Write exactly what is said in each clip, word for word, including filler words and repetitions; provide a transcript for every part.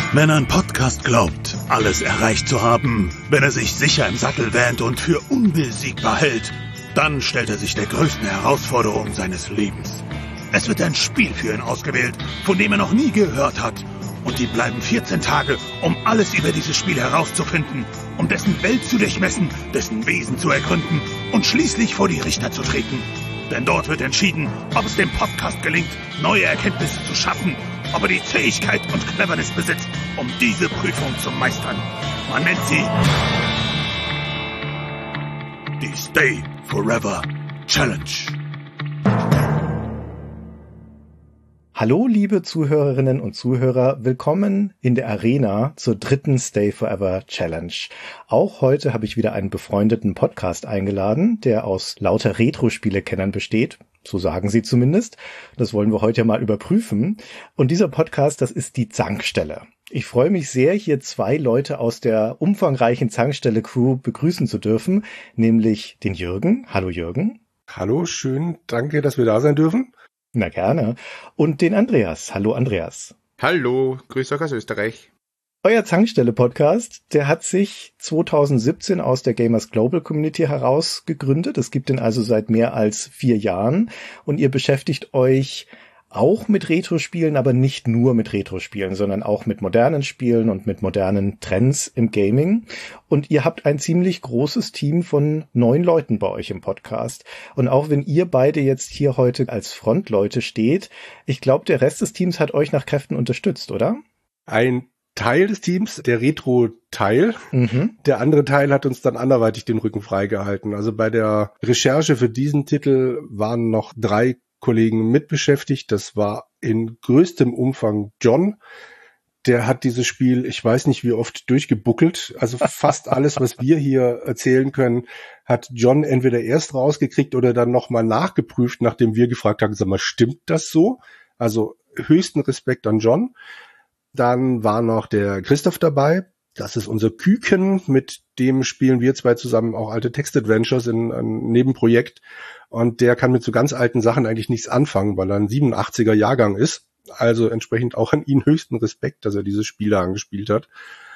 Wenn ein Podcast glaubt, alles erreicht zu haben, wenn er sich sicher im Sattel wähnt und für unbesiegbar hält, dann stellt er sich der größten Herausforderung seines Lebens. Es wird ein Spiel für ihn ausgewählt, von dem er noch nie gehört hat. Und die bleiben vierzehn Tage, um alles über dieses Spiel herauszufinden, um dessen Welt zu durchmessen, dessen Wesen zu ergründen und schließlich vor die Richter zu treten. Denn dort wird entschieden, ob es dem Podcast gelingt, neue Erkenntnisse zu schaffen, ob er die Fähigkeit und Cleverness besitzt, um diese Prüfung zu meistern. Man nennt sie die Stay Forever Challenge. Hallo liebe Zuhörerinnen und Zuhörer, willkommen in der Arena zur dritten Stay Forever Challenge. Auch heute habe ich wieder einen befreundeten Podcast eingeladen, der aus lauter Retro-Spiele-Kennern besteht. So sagen sie zumindest. Das wollen wir heute mal überprüfen. Und dieser Podcast, das ist die Zankstelle. Ich freue mich sehr, hier zwei Leute aus der umfangreichen Zankstelle-Crew begrüßen zu dürfen, nämlich den Jürgen. Hallo Jürgen. Hallo, schön, danke, dass wir da sein dürfen. Na gerne. Und den Andreas. Hallo Andreas. Hallo, grüß euch aus Österreich. Euer Zankstelle-Podcast, der hat sich zwanzig siebzehn aus der Gamers Global Community heraus gegründet. Es gibt den also seit mehr als vier Jahren. Und ihr beschäftigt euch auch mit Retro-Spielen, aber nicht nur mit Retro-Spielen, sondern auch mit modernen Spielen und mit modernen Trends im Gaming. Und ihr habt ein ziemlich großes Team von neun Leuten bei euch im Podcast. Und auch wenn ihr beide jetzt hier heute als Frontleute steht, ich glaube, der Rest des Teams hat euch nach Kräften unterstützt, oder? Ein Teil des Teams, der Retro-Teil. Mhm. Der andere Teil hat uns dann anderweitig den Rücken freigehalten. Also bei der Recherche für diesen Titel waren noch drei Kollegen mitbeschäftigt. Das war in größtem Umfang John. Der hat dieses Spiel, ich weiß nicht wie oft, durchgebuckelt. Also fast alles, was wir hier erzählen können, hat John entweder erst rausgekriegt oder dann nochmal nachgeprüft, nachdem wir gefragt haben, sag mal, stimmt das so? Also höchsten Respekt an John. Dann war noch der Christoph dabei. Das ist unser Küken, mit dem spielen wir zwei zusammen auch alte Text-Adventures in einem Nebenprojekt. Und der kann mit so ganz alten Sachen eigentlich nichts anfangen, weil er ein siebenundachtziger Jahrgang ist. Also entsprechend auch an ihn höchsten Respekt, dass er diese Spiele angespielt hat.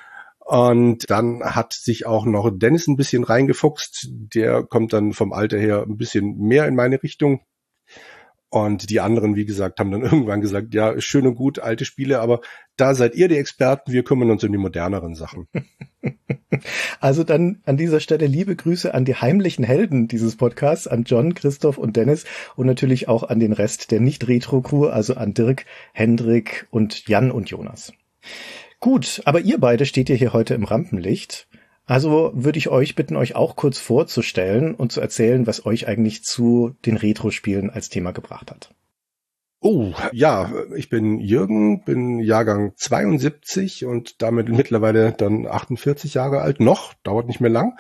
Und dann hat sich auch noch Dennis ein bisschen reingefuchst. Der kommt dann vom Alter her ein bisschen mehr in meine Richtung. Und die anderen, wie gesagt, haben dann irgendwann gesagt, ja, schön und gut, alte Spiele, aber da seid ihr die Experten, wir kümmern uns um die moderneren Sachen. Also dann an dieser Stelle liebe Grüße an die heimlichen Helden dieses Podcasts, an John, Christoph und Dennis und natürlich auch an den Rest der Nicht-Retro-Crew, also an Dirk, Hendrik und Jan und Jonas. Gut, aber ihr beide steht ja hier heute im Rampenlicht. Also würde ich euch bitten, euch auch kurz vorzustellen und zu erzählen, was euch eigentlich zu den Retro-Spielen als Thema gebracht hat. Oh, ja, ich bin Jürgen, bin Jahrgang zweiundsiebzig und damit mittlerweile dann achtundvierzig Jahre alt. Noch, dauert nicht mehr lang.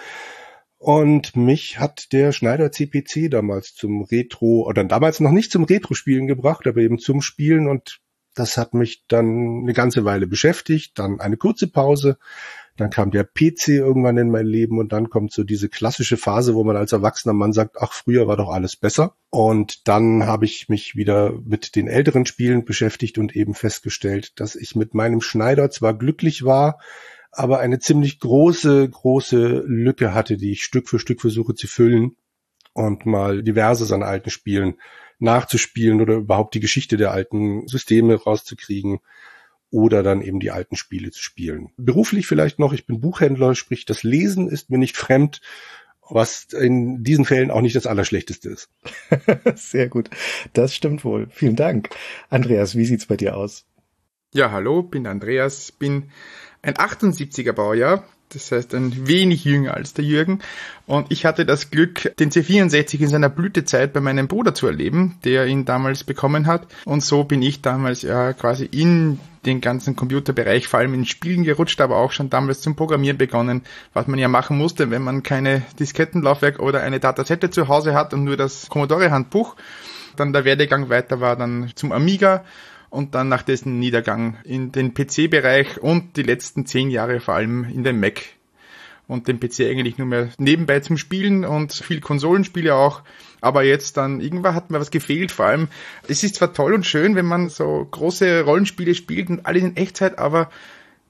Und mich hat der Schneider C P C damals zum Retro, oder damals noch nicht zum Retro-Spielen gebracht, aber eben zum Spielen. Und das hat mich dann eine ganze Weile beschäftigt. Dann eine kurze Pause. Dann kam der P C irgendwann in mein Leben und dann kommt so diese klassische Phase, wo man als erwachsener Mann sagt, ach, früher war doch alles besser. Und dann habe ich mich wieder mit den älteren Spielen beschäftigt und eben festgestellt, dass ich mit meinem Schneider zwar glücklich war, aber eine ziemlich große, große Lücke hatte, die ich Stück für Stück versuche zu füllen und mal diverses an alten Spielen nachzuspielen oder überhaupt die Geschichte der alten Systeme rauszukriegen. Oder dann eben die alten Spiele zu spielen. Beruflich vielleicht noch, ich bin Buchhändler, sprich das Lesen ist mir nicht fremd, was in diesen Fällen auch nicht das Allerschlechteste ist. Sehr gut, das stimmt wohl. Vielen Dank. Andreas, wie sieht's bei dir aus? Ja, hallo, bin Andreas, bin ein achtundsiebziger Baujahr, das heißt ein wenig jünger als der Jürgen. Und ich hatte das Glück, den C vierundsechzig in seiner Blütezeit bei meinem Bruder zu erleben, der ihn damals bekommen hat. Und so bin ich damals ja quasi in den ganzen Computerbereich, vor allem in Spielen gerutscht, aber auch schon damals zum Programmieren begonnen, was man ja machen musste, wenn man keine Diskettenlaufwerk oder eine Datasette zu Hause hat und nur das Commodore-Handbuch. Dann der Werdegang weiter war dann zum Amiga und dann nach dessen Niedergang in den P C-Bereich und die letzten zehn Jahre vor allem in den Mac. Und den P C eigentlich nur mehr nebenbei zum Spielen und viel Konsolenspiele auch. Aber jetzt dann, irgendwann hat mir was gefehlt. Vor allem, es ist zwar toll und schön, wenn man so große Rollenspiele spielt und alles in Echtzeit, aber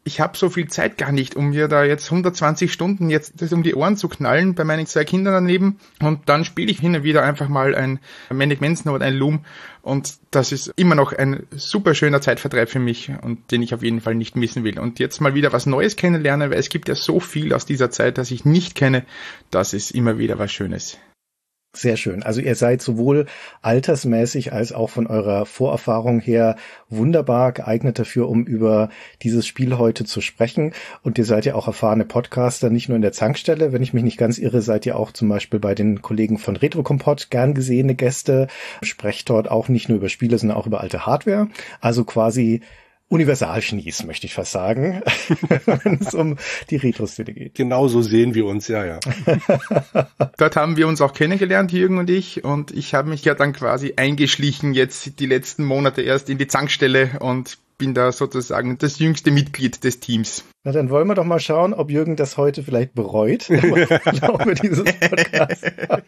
ich habe so viel Zeit gar nicht, um mir da jetzt hundertzwanzig Stunden jetzt das um die Ohren zu knallen bei meinen zwei Kindern daneben. Und dann spiele ich hin und wieder einfach mal ein Manic Mansion oder ein Loom. Und das ist immer noch ein super schöner Zeitvertreib für mich und den ich auf jeden Fall nicht missen will. Und jetzt mal wieder was Neues kennenlernen, weil es gibt ja so viel aus dieser Zeit, das ich nicht kenne. Das ist immer wieder was Schönes. Sehr schön. Also ihr seid sowohl altersmäßig als auch von eurer Vorerfahrung her wunderbar geeignet dafür, um über dieses Spiel heute zu sprechen. Und ihr seid ja auch erfahrene Podcaster, nicht nur in der Zankstelle. Wenn ich mich nicht ganz irre, seid ihr auch zum Beispiel bei den Kollegen von Retrokompott gern gesehene Gäste. Sprecht dort auch nicht nur über Spiele, sondern auch über alte Hardware. Also quasi Universalschnies, möchte ich fast sagen, wenn es um die Retro-Szene geht. Genau so sehen wir uns, ja, ja. Dort haben wir uns auch kennengelernt, Jürgen und ich, und ich habe mich ja dann quasi eingeschlichen jetzt die letzten Monate erst in die Zankstelle und bin da sozusagen das jüngste Mitglied des Teams. Na, dann wollen wir doch mal schauen, ob Jürgen das heute vielleicht bereut, im Laufe dieses Podcasts.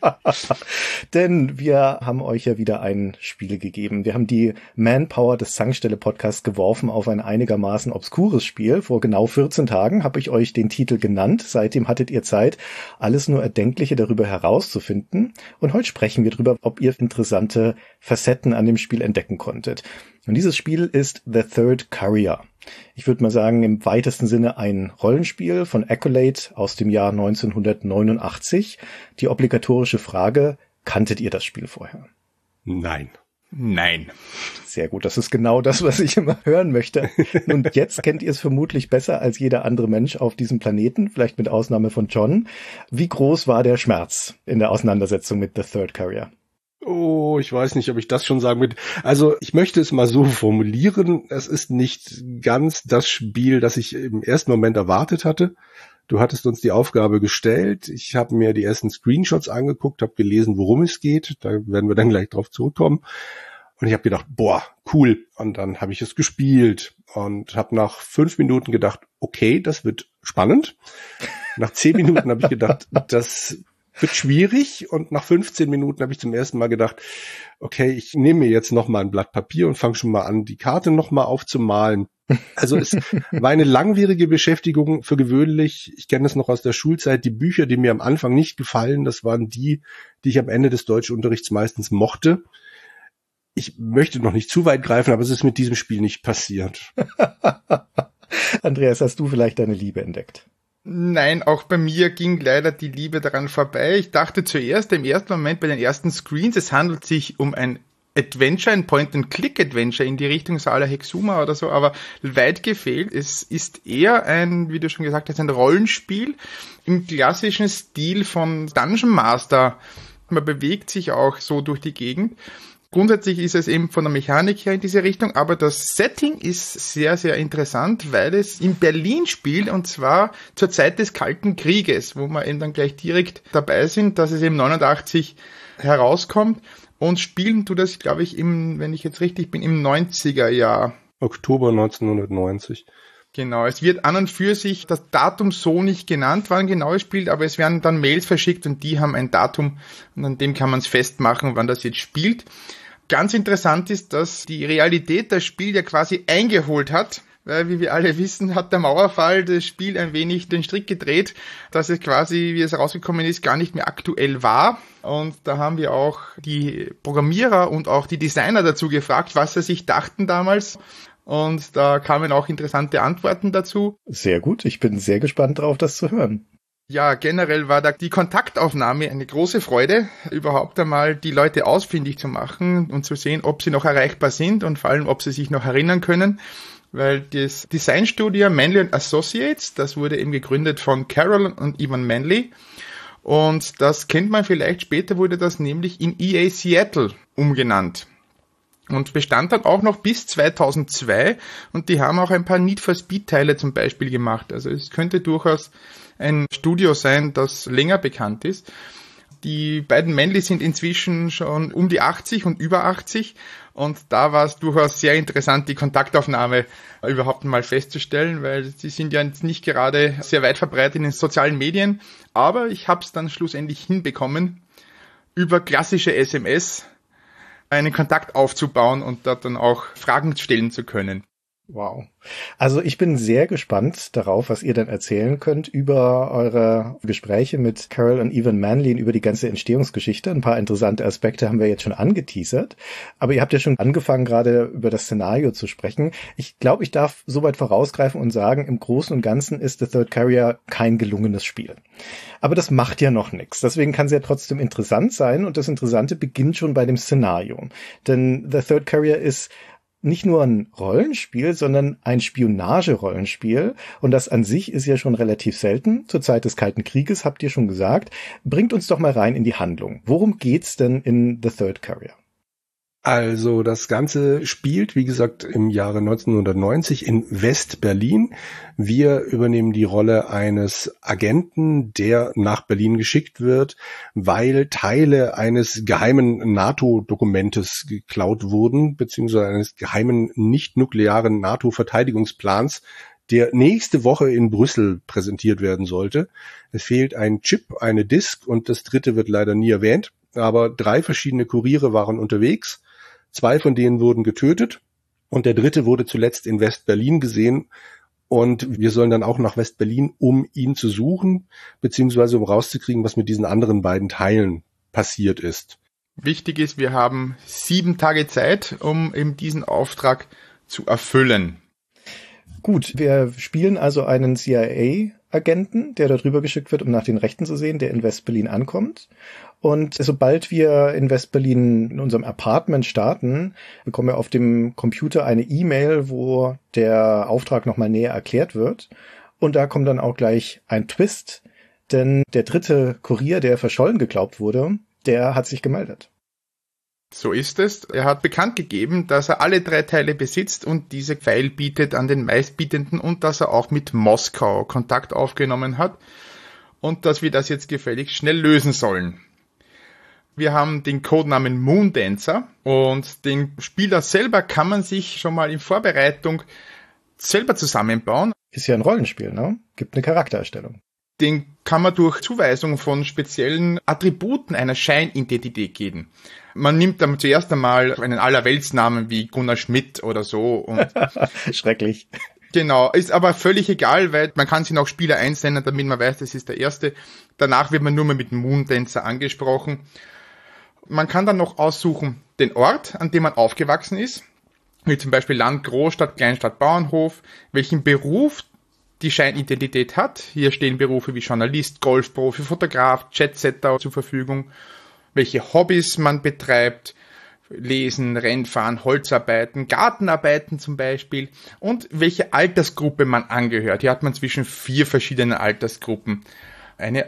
Denn wir haben euch ja wieder ein Spiel gegeben. Wir haben die Manpower des Zankstelle-Podcasts geworfen auf ein einigermaßen obskures Spiel. Vor genau vierzehn Tagen habe ich euch den Titel genannt. Seitdem hattet ihr Zeit, alles nur Erdenkliche darüber herauszufinden. Und heute sprechen wir darüber, ob ihr interessante Facetten an dem Spiel entdecken konntet. Und dieses Spiel ist The Third Courier. Ich würde mal sagen, im weitesten Sinne ein Rollenspiel von Accolade aus dem Jahr neunzehnhundertneunundachtzig. Die obligatorische Frage, kanntet ihr das Spiel vorher? Nein. Nein. Sehr gut, das ist genau das, was ich immer hören möchte. Und jetzt kennt ihr es vermutlich besser als jeder andere Mensch auf diesem Planeten, vielleicht mit Ausnahme von John. Wie groß war der Schmerz in der Auseinandersetzung mit The Third Courier? Oh, ich weiß nicht, ob ich das schon sagen will. Also ich möchte es mal so formulieren, es ist nicht ganz das Spiel, das ich im ersten Moment erwartet hatte. Du hattest uns die Aufgabe gestellt, ich habe mir die ersten Screenshots angeguckt, habe gelesen, worum es geht, da werden wir dann gleich drauf zurückkommen. Und ich habe gedacht, boah, cool. Und dann habe ich es gespielt und habe nach fünf Minuten gedacht, okay, das wird spannend. Nach zehn Minuten habe ich gedacht, das wird schwierig, und nach fünfzehn Minuten habe ich zum ersten Mal gedacht, okay, ich nehme mir jetzt noch mal ein Blatt Papier und fange schon mal an, die Karte noch mal aufzumalen. Also es war eine langwierige Beschäftigung für gewöhnlich. Ich kenne das noch aus der Schulzeit. Die Bücher, die mir am Anfang nicht gefallen, das waren die, die ich am Ende des Deutschunterrichts meistens mochte. Ich möchte noch nicht zu weit greifen, aber es ist mit diesem Spiel nicht passiert. Andreas, hast du vielleicht deine Liebe entdeckt? Nein, auch bei mir ging leider die Liebe daran vorbei. Ich dachte zuerst im ersten Moment bei den ersten Screens, es handelt sich um ein Adventure, ein Point-and-Click-Adventure in die Richtung Sala Hexuma oder so, aber weit gefehlt. Es ist eher ein, wie du schon gesagt hast, ein Rollenspiel im klassischen Stil von Dungeon Master. Man bewegt sich auch so durch die Gegend. Grundsätzlich ist es eben von der Mechanik her in diese Richtung, aber das Setting ist sehr, sehr interessant, weil es in Berlin spielt, und zwar zur Zeit des Kalten Krieges, wo wir eben dann gleich direkt dabei sind, dass es eben neunundachtzig herauskommt, und spielen tut das, glaube ich, im, wenn ich jetzt richtig bin, im neunziger Jahr. Oktober neunzehnhundertneunzig. Genau, es wird an und für sich das Datum so nicht genannt, wann genau es spielt, aber es werden dann Mails verschickt und die haben ein Datum und an dem kann man es festmachen, wann das jetzt spielt. Ganz interessant ist, dass die Realität das Spiel ja quasi eingeholt hat, weil, wie wir alle wissen, hat der Mauerfall das Spiel ein wenig den Strick gedreht, dass es quasi, wie es rausgekommen ist, gar nicht mehr aktuell war. Und da haben wir auch die Programmierer und auch die Designer dazu gefragt, was sie sich dachten damals. Und da kamen auch interessante Antworten dazu. Sehr gut, ich bin sehr gespannt drauf, das zu hören. Ja, generell war da die Kontaktaufnahme eine große Freude, überhaupt einmal die Leute ausfindig zu machen und zu sehen, ob sie noch erreichbar sind und vor allem, ob sie sich noch erinnern können, weil das Designstudio Manley and Associates, das wurde eben gegründet von Carol und Ivan Manley, und das kennt man vielleicht, später wurde das nämlich in E A Seattle umgenannt. Und bestand dann auch noch bis zweitausendzwei, und die haben auch ein paar Need for Speed Teile zum Beispiel gemacht. Also es könnte durchaus ein Studio sein, das länger bekannt ist. Die beiden Manley sind inzwischen schon um die achtzig und über achtzig, und da war es durchaus sehr interessant, die Kontaktaufnahme überhaupt mal festzustellen, weil sie sind ja jetzt nicht gerade sehr weit verbreitet in den sozialen Medien, aber ich habe es dann schlussendlich hinbekommen, über klassische S M S einen Kontakt aufzubauen und dort dann auch Fragen stellen zu können. Wow. Also ich bin sehr gespannt darauf, was ihr dann erzählen könnt über eure Gespräche mit Carol und Evan Manley über die ganze Entstehungsgeschichte. Ein paar interessante Aspekte haben wir jetzt schon angeteasert. Aber ihr habt ja schon angefangen, gerade über das Szenario zu sprechen. Ich glaube, ich darf soweit vorausgreifen und sagen, im Großen und Ganzen ist The Third Carrier kein gelungenes Spiel. Aber das macht ja noch nichts. Deswegen kann es ja trotzdem interessant sein. Und das Interessante beginnt schon bei dem Szenario. Denn The Third Carrier ist nicht nur ein Rollenspiel, sondern ein Spionage-Rollenspiel. Und das an sich ist ja schon relativ selten. Zur Zeit des Kalten Krieges, habt ihr schon gesagt. Bringt uns doch mal rein in die Handlung. Worum geht's denn in The Third Carrier? Also das Ganze spielt, wie gesagt, im Jahre neunzehnhundertneunzig in West-Berlin. Wir übernehmen die Rolle eines Agenten, der nach Berlin geschickt wird, weil Teile eines geheimen NATO-Dokumentes geklaut wurden, beziehungsweise eines geheimen nicht-nuklearen NATO-Verteidigungsplans, der nächste Woche in Brüssel präsentiert werden sollte. Es fehlt ein Chip, eine Disk und das dritte wird leider nie erwähnt. Aber drei verschiedene Kuriere waren unterwegs. Zwei von denen wurden getötet und der dritte wurde zuletzt in West-Berlin gesehen und wir sollen dann auch nach West-Berlin, um ihn zu suchen, beziehungsweise um rauszukriegen, was mit diesen anderen beiden Teilen passiert ist. Wichtig ist, wir haben sieben Tage Zeit, um eben diesen Auftrag zu erfüllen. Gut, wir spielen also einen C I A-Agenten, der da drüber geschickt wird, um nach den Rechten zu sehen, der in West-Berlin ankommt. Und sobald wir in West-Berlin in unserem Apartment starten, bekommen wir auf dem Computer eine E-Mail, wo der Auftrag nochmal näher erklärt wird. Und da kommt dann auch gleich ein Twist, denn der dritte Kurier, der verschollen geglaubt wurde, der hat sich gemeldet. So ist es. Er hat bekannt gegeben, dass er alle drei Teile besitzt und diese Pfeil bietet an den Meistbietenden und dass er auch mit Moskau Kontakt aufgenommen hat und dass wir das jetzt gefälligst schnell lösen sollen. Wir haben den Codenamen Moondancer und den Spieler selber kann man sich schon mal in Vorbereitung selber zusammenbauen. Ist ja ein Rollenspiel, ne? Gibt eine Charaktererstellung. Den kann man durch Zuweisung von speziellen Attributen einer Scheinidentität geben. Man nimmt dann zuerst einmal einen Allerweltsnamen wie Gunnar Schmidt oder so. Und schrecklich. Genau, ist aber völlig egal, weil man kann sich noch Spieler einsenden, damit man weiß, das ist der erste. Danach wird man nur mehr mit Moondancer angesprochen. Man kann dann noch aussuchen den Ort, an dem man aufgewachsen ist, wie zum Beispiel Land, Großstadt, Kleinstadt, Bauernhof, welchen Beruf die Scheinidentität hat. Hier stehen Berufe wie Journalist, Golfprofi, Fotograf, Jetsetter zur Verfügung, welche Hobbys man betreibt, Lesen, Rennfahren, Holzarbeiten, Gartenarbeiten zum Beispiel und welche Altersgruppe man angehört. Hier hat man zwischen vier verschiedenen Altersgruppen eine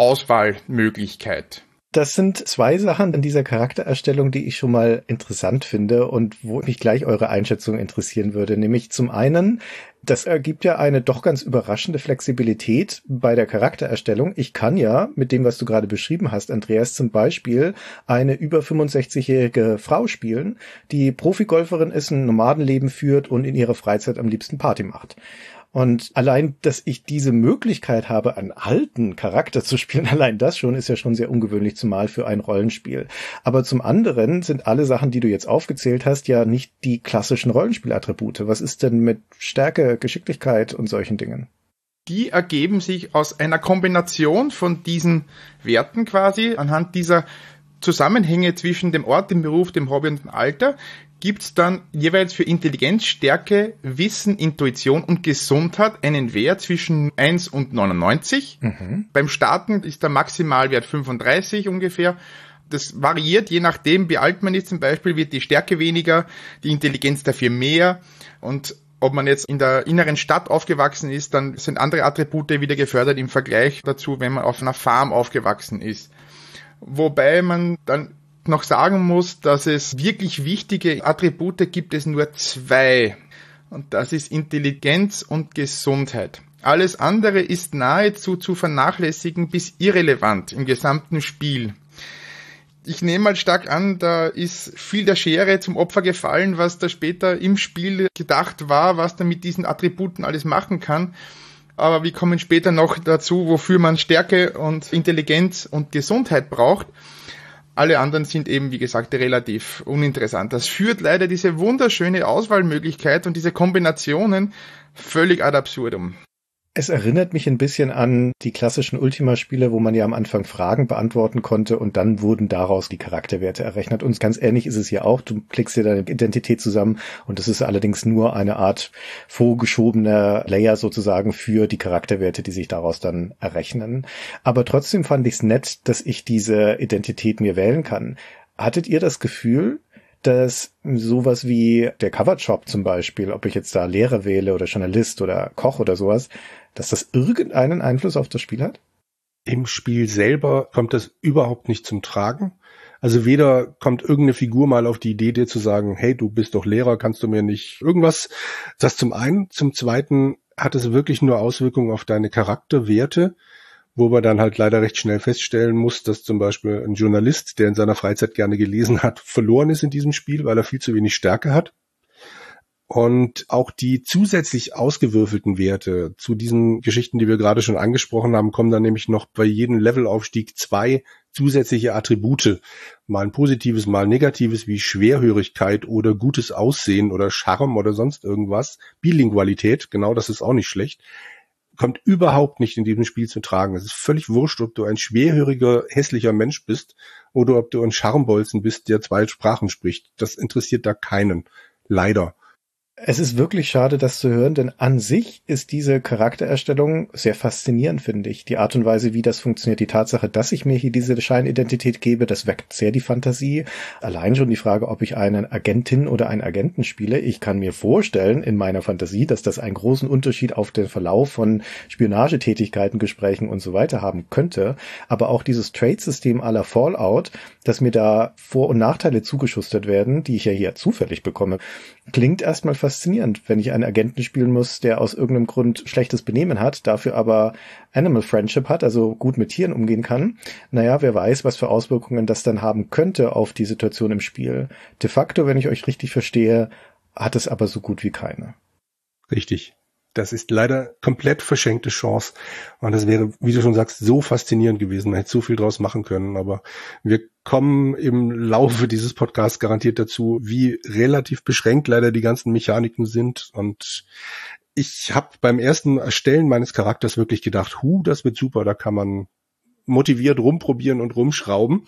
Auswahlmöglichkeit. Das sind zwei Sachen in dieser Charaktererstellung, die ich schon mal interessant finde und wo mich gleich eure Einschätzung interessieren würde. Nämlich zum einen, das ergibt ja eine doch ganz überraschende Flexibilität bei der Charaktererstellung. Ich kann ja mit dem, was du gerade beschrieben hast, Andreas, zum Beispiel eine über fünfundsechzigjährige Frau spielen, die Profigolferin ist, ein Nomadenleben führt und in ihrer Freizeit am liebsten Party macht. Und allein, dass ich diese Möglichkeit habe, einen alten Charakter zu spielen, allein das schon ist ja schon sehr ungewöhnlich, zumal für ein Rollenspiel. Aber zum anderen sind alle Sachen, die du jetzt aufgezählt hast, ja nicht die klassischen Rollenspielattribute. Was ist denn mit Stärke, Geschicklichkeit und solchen Dingen? Die ergeben sich aus einer Kombination von diesen Werten quasi, anhand dieser Zusammenhänge zwischen dem Ort, dem Beruf, dem Hobby und dem Alter, gibt's dann jeweils für Intelligenz, Stärke, Wissen, Intuition und Gesundheit einen Wert zwischen eins und neunundneunzig. Mhm. Beim Starten ist der Maximalwert fünfunddreißig ungefähr. Das variiert, je nachdem, wie alt man ist. Zum Beispiel wird die Stärke weniger, die Intelligenz dafür mehr. Und ob man jetzt in der inneren Stadt aufgewachsen ist, dann sind andere Attribute wieder gefördert im Vergleich dazu, wenn man auf einer Farm aufgewachsen ist. Wobei man dann noch sagen muss, dass es wirklich wichtige Attribute gibt es nur zwei. Und das ist Intelligenz und Gesundheit. Alles andere ist nahezu zu vernachlässigen bis irrelevant im gesamten Spiel. Ich nehme mal stark an, da ist viel der Schere zum Opfer gefallen, was da später im Spiel gedacht war, was da mit diesen Attributen alles machen kann. Aber wir kommen später noch dazu, wofür man Stärke und Intelligenz und Gesundheit braucht. Alle anderen sind eben, wie gesagt, relativ uninteressant. Das führt leider diese wunderschöne Auswahlmöglichkeit und diese Kombinationen völlig ad absurdum. Es erinnert mich ein bisschen an die klassischen Ultima-Spiele, wo man ja am Anfang Fragen beantworten konnte und dann wurden daraus die Charakterwerte errechnet. Und ganz ähnlich ist es hier auch. Du klickst dir deine Identität zusammen und es ist allerdings nur eine Art vorgeschobener Layer sozusagen für die Charakterwerte, die sich daraus dann errechnen. Aber trotzdem fand ich es nett, dass ich diese Identität mir wählen kann. Hattet ihr das Gefühl, dass sowas wie der Covershop zum Beispiel, ob ich jetzt da Lehrer wähle oder Journalist oder Koch oder sowas, dass das irgendeinen Einfluss auf das Spiel hat? Im Spiel selber kommt das überhaupt nicht zum Tragen. Also weder kommt irgendeine Figur mal auf die Idee, dir zu sagen, hey, du bist doch Lehrer, kannst du mir nicht irgendwas? Das zum einen. Zum zweiten hat es wirklich nur Auswirkungen auf deine Charakterwerte, wo man dann halt leider recht schnell feststellen muss, dass zum Beispiel ein Journalist, der in seiner Freizeit gerne gelesen hat, verloren ist in diesem Spiel, weil er viel zu wenig Stärke hat. Und auch die zusätzlich ausgewürfelten Werte zu diesen Geschichten, die wir gerade schon angesprochen haben, kommen dann nämlich noch bei jedem Levelaufstieg zwei zusätzliche Attribute. Mal ein positives, mal ein negatives, wie Schwerhörigkeit oder gutes Aussehen oder Charme oder sonst irgendwas. Bilingualität, genau, das ist auch nicht schlecht. Kommt überhaupt nicht in diesem Spiel zu tragen. Es ist völlig wurscht, ob du ein schwerhöriger, hässlicher Mensch bist oder ob du ein Scharmbolzen bist, der zwei Sprachen spricht. Das interessiert da keinen. Leider. Es ist wirklich schade, das zu hören, denn an sich ist diese Charaktererstellung sehr faszinierend, finde ich. Die Art und Weise, wie das funktioniert, die Tatsache, dass ich mir hier diese Scheinidentität gebe, das weckt sehr die Fantasie. Allein schon die Frage, ob ich einen Agentin oder einen Agenten spiele. Ich kann mir vorstellen, in meiner Fantasie, dass das einen großen Unterschied auf den Verlauf von Spionagetätigkeiten, Gesprächen und so weiter haben könnte. Aber auch dieses Trade-System à la Fallout, dass mir da Vor- und Nachteile zugeschustert werden, die ich ja hier zufällig bekomme, klingt erstmal faszinierend, wenn ich einen Agenten spielen muss, der aus irgendeinem Grund schlechtes Benehmen hat, dafür aber Animal Friendship hat, also gut mit Tieren umgehen kann. Naja, wer weiß, was für Auswirkungen das dann haben könnte auf die Situation im Spiel. De facto, wenn ich euch richtig verstehe, hat es aber so gut wie keine. Richtig. Das ist leider komplett verschenkte Chance. Und das wäre, wie du schon sagst, so faszinierend gewesen. Man hätte so viel draus machen können. Aber wir kommen im Laufe dieses Podcasts garantiert dazu, wie relativ beschränkt leider die ganzen Mechaniken sind. Und ich habe beim ersten Erstellen meines Charakters wirklich gedacht, hu, das wird super. Da kann man motiviert rumprobieren und rumschrauben.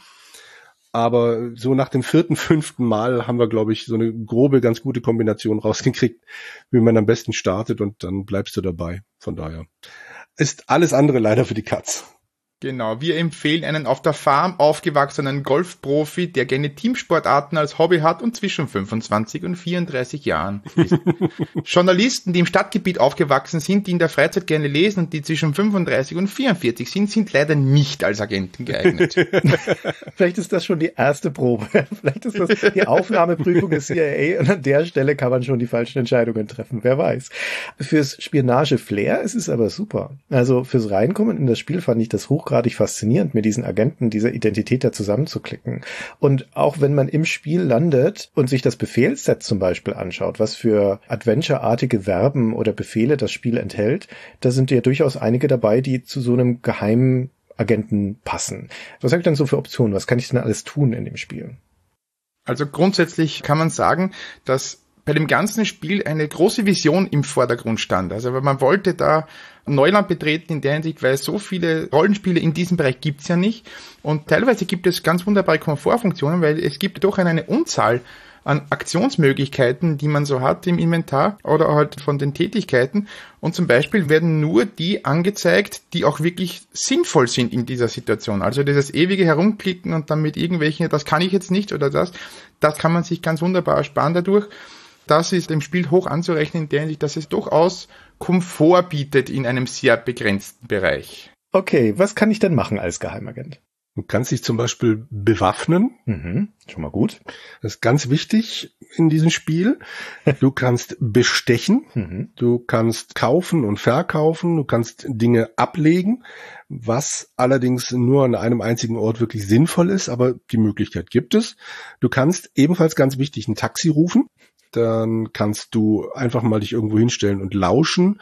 Aber so nach dem vierten, fünften Mal haben wir, glaube ich, so eine grobe, ganz gute Kombination rausgekriegt, wie man am besten startet und dann bleibst du dabei. Von daher ist alles andere leider für die Katz. Genau, wir empfehlen einen auf der Farm aufgewachsenen Golfprofi, der gerne Teamsportarten als Hobby hat und zwischen fünfundzwanzig und vierunddreißig Jahren ist. Journalisten, die im Stadtgebiet aufgewachsen sind, die in der Freizeit gerne lesen und die zwischen fünfunddreißig und vierundvierzig sind, sind leider nicht als Agenten geeignet. Vielleicht ist das schon die erste Probe. Vielleicht ist das die Aufnahmeprüfung des C I A und an der Stelle kann man schon die falschen Entscheidungen treffen. Wer weiß. Fürs Spionage-Flair ist es aber super. Also fürs Reinkommen in das Spiel fand ich das hochgradig faszinierend, mit diesen Agenten, dieser Identität da zusammenzuklicken. Und auch wenn man im Spiel landet und sich das Befehlsset zum Beispiel anschaut, was für Adventure-artige Verben oder Befehle das Spiel enthält, da sind ja durchaus einige dabei, die zu so einem geheimen Agenten passen. Was habe ich denn so für Optionen? Was kann ich denn alles tun in dem Spiel? Also grundsätzlich kann man sagen, dass bei dem ganzen Spiel eine große Vision im Vordergrund stand. Also man wollte da Neuland betreten in der Hinsicht, weil so viele Rollenspiele in diesem Bereich gibt's ja nicht. Und teilweise gibt es ganz wunderbare Komfortfunktionen, weil es gibt doch eine Unzahl an Aktionsmöglichkeiten, die man so hat im Inventar oder halt von den Tätigkeiten. Und zum Beispiel werden nur die angezeigt, die auch wirklich sinnvoll sind in dieser Situation. Also dieses ewige Herumklicken und dann mit irgendwelchen, das kann ich jetzt nicht oder das, das kann man sich ganz wunderbar ersparen dadurch. Das ist dem Spiel hoch anzurechnen in der Hinsicht, dass es durchaus Komfort bietet in einem sehr begrenzten Bereich. Okay, was kann ich denn machen als Geheimagent? Du kannst dich zum Beispiel bewaffnen. Mhm, schon mal gut. Das ist ganz wichtig in diesem Spiel. Du kannst bestechen. Mhm. Du kannst kaufen und verkaufen. Du kannst Dinge ablegen, was allerdings nur an einem einzigen Ort wirklich sinnvoll ist, aber die Möglichkeit gibt es. Du kannst ebenfalls ganz wichtig ein Taxi rufen. Dann kannst du einfach mal dich irgendwo hinstellen und lauschen.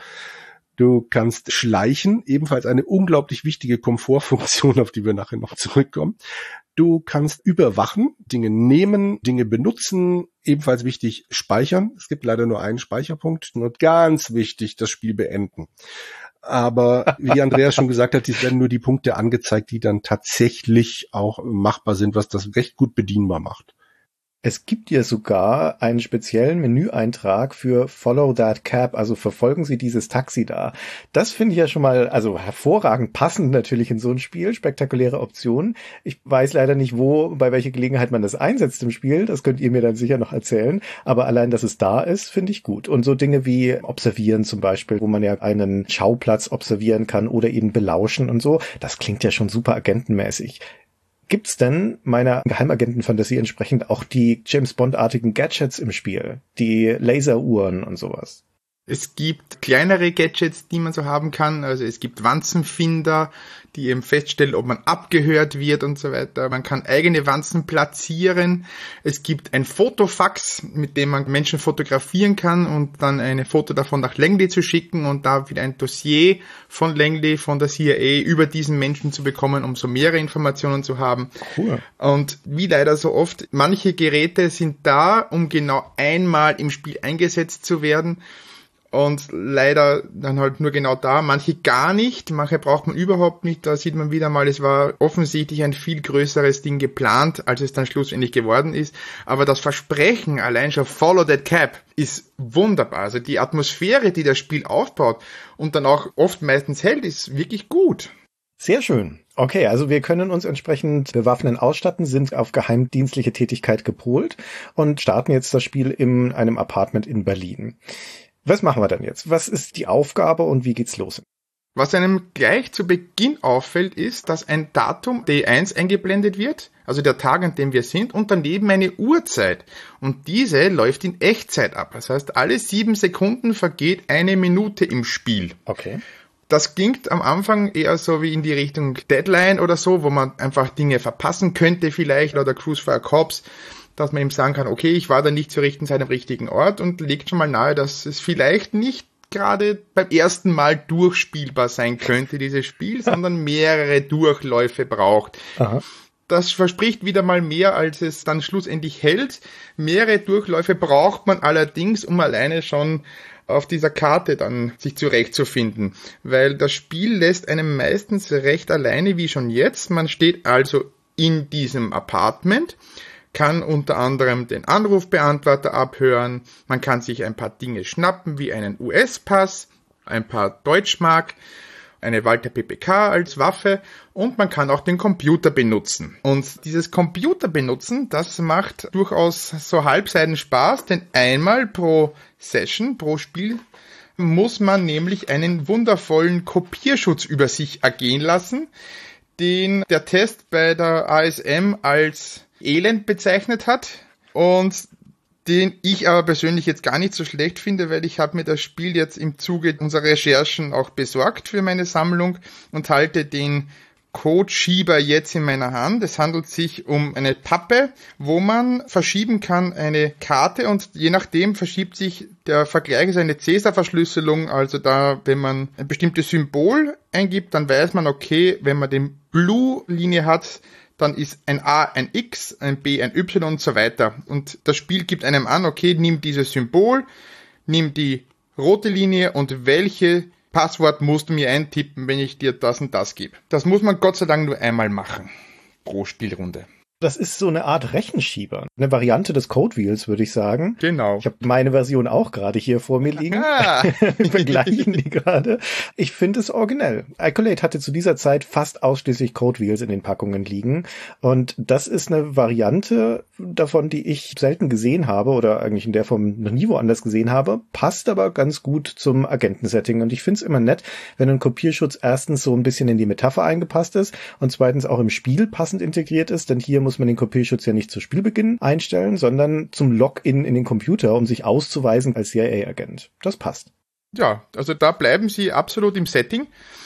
Du kannst schleichen, ebenfalls eine unglaublich wichtige Komfortfunktion, auf die wir nachher noch zurückkommen. Du kannst überwachen, Dinge nehmen, Dinge benutzen, ebenfalls wichtig, speichern. Es gibt leider nur einen Speicherpunkt, nur ganz wichtig, das Spiel beenden. Aber wie Andreas schon gesagt hat, es werden nur die Punkte angezeigt, die dann tatsächlich auch machbar sind, was das recht gut bedienbar macht. Es gibt ja sogar einen speziellen Menüeintrag für Follow That Cab, also verfolgen Sie dieses Taxi da. Das finde ich ja schon mal, also hervorragend passend natürlich in so ein Spiel, spektakuläre Option. Ich weiß leider nicht, wo, bei welcher Gelegenheit man das einsetzt im Spiel, das könnt ihr mir dann sicher noch erzählen, aber allein, dass es da ist, finde ich gut. Und so Dinge wie Observieren zum Beispiel, wo man ja einen Schauplatz observieren kann oder eben belauschen und so, das klingt ja schon super agentenmäßig. Gibt's denn meiner Geheimagentenfantasie entsprechend auch die James-Bond-artigen Gadgets im Spiel? Die Laseruhren und sowas? Es gibt kleinere Gadgets, die man so haben kann. Also es gibt Wanzenfinder, die eben feststellen, ob man abgehört wird und so weiter. Man kann eigene Wanzen platzieren. Es gibt ein Fotofax, mit dem man Menschen fotografieren kann und dann ein Foto davon nach Langley zu schicken und da wieder ein Dossier von Langley, von der C I A über diesen Menschen zu bekommen, um so mehrere Informationen zu haben. Cool. Und wie leider so oft, manche Geräte sind da, um genau einmal im Spiel eingesetzt zu werden. Und leider dann halt nur genau da, manche gar nicht, manche braucht man überhaupt nicht. Da sieht man wieder mal, es war offensichtlich ein viel größeres Ding geplant, als es dann schlussendlich geworden ist. Aber das Versprechen, allein schon Follow That Cab, ist wunderbar. Also die Atmosphäre, die das Spiel aufbaut und dann auch oft meistens hält, ist wirklich gut. Sehr schön. Okay, also wir können uns entsprechend bewaffnen ausstatten, sind auf geheimdienstliche Tätigkeit gepolt und starten jetzt das Spiel in einem Apartment in Berlin. Was machen wir denn jetzt? Was ist die Aufgabe und wie geht's los? Was einem gleich zu Beginn auffällt, ist, dass ein Datum D eins eingeblendet wird, also der Tag, an dem wir sind, und daneben eine Uhrzeit. Und diese läuft in Echtzeit ab. Das heißt, alle sieben Sekunden vergeht eine Minute im Spiel. Okay. Das klingt am Anfang eher so wie in die Richtung Deadline oder so, wo man einfach Dinge verpassen könnte vielleicht, oder Cruise for a Corps, dass man ihm sagen kann, okay, ich war da nicht zur richtigen Zeit am richtigen Ort, und legt schon mal nahe, dass es vielleicht nicht gerade beim ersten Mal durchspielbar sein könnte, dieses Spiel, sondern mehrere Durchläufe braucht. Aha. Das verspricht wieder mal mehr, als es dann schlussendlich hält. Mehrere Durchläufe braucht man allerdings, um alleine schon auf dieser Karte dann sich zurechtzufinden, weil das Spiel lässt einem meistens recht alleine, wie schon jetzt. Man steht also in diesem Apartment, kann unter anderem den Anrufbeantworter abhören, man kann sich ein paar Dinge schnappen, wie einen U S-Pass, ein paar Deutschmark, eine Walther P P K als Waffe, und man kann auch den Computer benutzen. Und dieses Computer benutzen, das macht durchaus so halbseiden Spaß, denn einmal pro Session, pro Spiel, muss man nämlich einen wundervollen Kopierschutz über sich ergehen lassen, den der Test bei der A S M als Elend bezeichnet hat und den ich aber persönlich jetzt gar nicht so schlecht finde, weil ich habe mir das Spiel jetzt im Zuge unserer Recherchen auch besorgt für meine Sammlung und halte den Codeschieber jetzt in meiner Hand. Es handelt sich um eine Pappe, wo man verschieben kann eine Karte, und je nachdem verschiebt sich der Vergleich, ist eine Cäsar-Verschlüsselung, also da, wenn man ein bestimmtes Symbol eingibt, dann weiß man, okay, wenn man den Blue-Linie hat, dann ist ein A ein X, ein B ein Y und so weiter. Und das Spiel gibt einem an, okay, nimm dieses Symbol, nimm die rote Linie und welche Passwort musst du mir eintippen, wenn ich dir das und das gebe. Das muss man Gott sei Dank nur einmal machen pro Spielrunde. Das ist so eine Art Rechenschieber. Eine Variante des Code Wheels, würde ich sagen. Genau. Ich habe meine Version auch gerade hier vor mir liegen. Wir vergleichen die gerade. Ich finde es originell. Accolade hatte zu dieser Zeit fast ausschließlich Code Wheels in den Packungen liegen. Und das ist eine Variante davon, die ich selten gesehen habe oder eigentlich in der Form noch nie woanders gesehen habe. Passt aber ganz gut zum Agentensetting. Und ich finde es immer nett, wenn ein Kopierschutz erstens so ein bisschen in die Metapher eingepasst ist und zweitens auch im Spiel passend integriert ist. Denn hier muss man den Kopierschutz ja nicht zu Spielbeginn einstellen, sondern zum Login in den Computer, um sich auszuweisen als C I A-Agent. Das passt. Ja, also da bleiben sie absolut im Setting.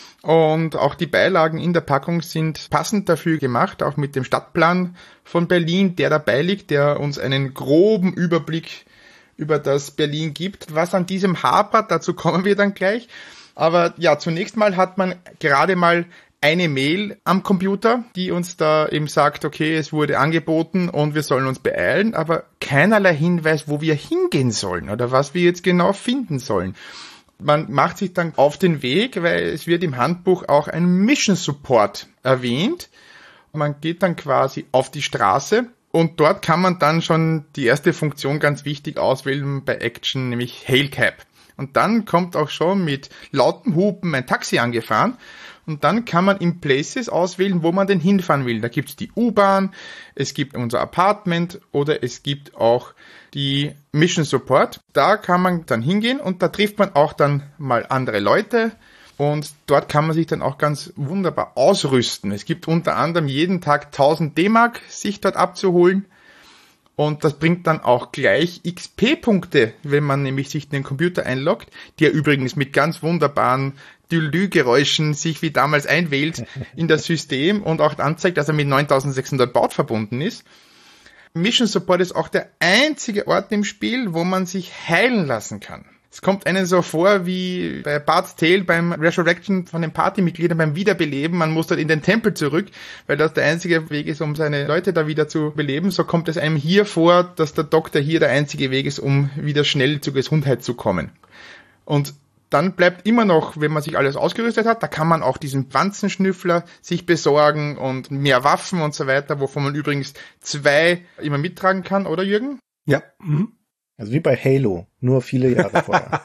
Und auch die Beilagen in der Packung sind passend dafür gemacht, auch mit dem Stadtplan von Berlin, der dabei liegt, der uns einen groben Überblick über das Berlin gibt. Was an diesem hapert, dazu kommen wir dann gleich. Aber ja, zunächst mal hat man gerade mal eine Mail am Computer, die uns da eben sagt, okay, es wurde angeboten und wir sollen uns beeilen, aber keinerlei Hinweis, wo wir hingehen sollen oder was wir jetzt genau finden sollen. Man macht sich dann auf den Weg, weil es wird im Handbuch auch ein Mission Support erwähnt. Man geht dann quasi auf die Straße und dort kann man dann schon die erste Funktion ganz wichtig auswählen bei Action, nämlich Hail Cab. Und dann kommt auch schon mit lautem Hupen ein Taxi angefahren und dann kann man in Places auswählen, wo man denn hinfahren will. Da gibt's die U-Bahn, es gibt unser Apartment oder es gibt auch die Mission Support. Da kann man dann hingehen und da trifft man auch dann mal andere Leute und dort kann man sich dann auch ganz wunderbar ausrüsten. Es gibt unter anderem jeden Tag tausend D-Mark sich dort abzuholen. Und das bringt dann auch gleich X P-Punkte, wenn man nämlich sich in den Computer einloggt, der übrigens mit ganz wunderbaren Dülü-Geräuschen sich wie damals einwählt in das System und auch anzeigt, dass er mit neuntausendsechshundert Baud verbunden ist. Mission Support ist auch der einzige Ort im Spiel, wo man sich heilen lassen kann. Es kommt einem so vor wie bei Bart's Tale beim Resurrection von den Partymitgliedern beim Wiederbeleben. Man muss dort in den Tempel zurück, weil das der einzige Weg ist, um seine Leute da wieder zu beleben. So kommt es einem hier vor, dass der Doktor hier der einzige Weg ist, um wieder schnell zur Gesundheit zu kommen. Und dann bleibt immer noch, wenn man sich alles ausgerüstet hat, da kann man auch diesen Wanzenschnüffler sich besorgen und mehr Waffen und so weiter, wovon man übrigens zwei immer mittragen kann, oder Jürgen? Ja. Mhm. Also wie bei Halo, nur viele Jahre vorher.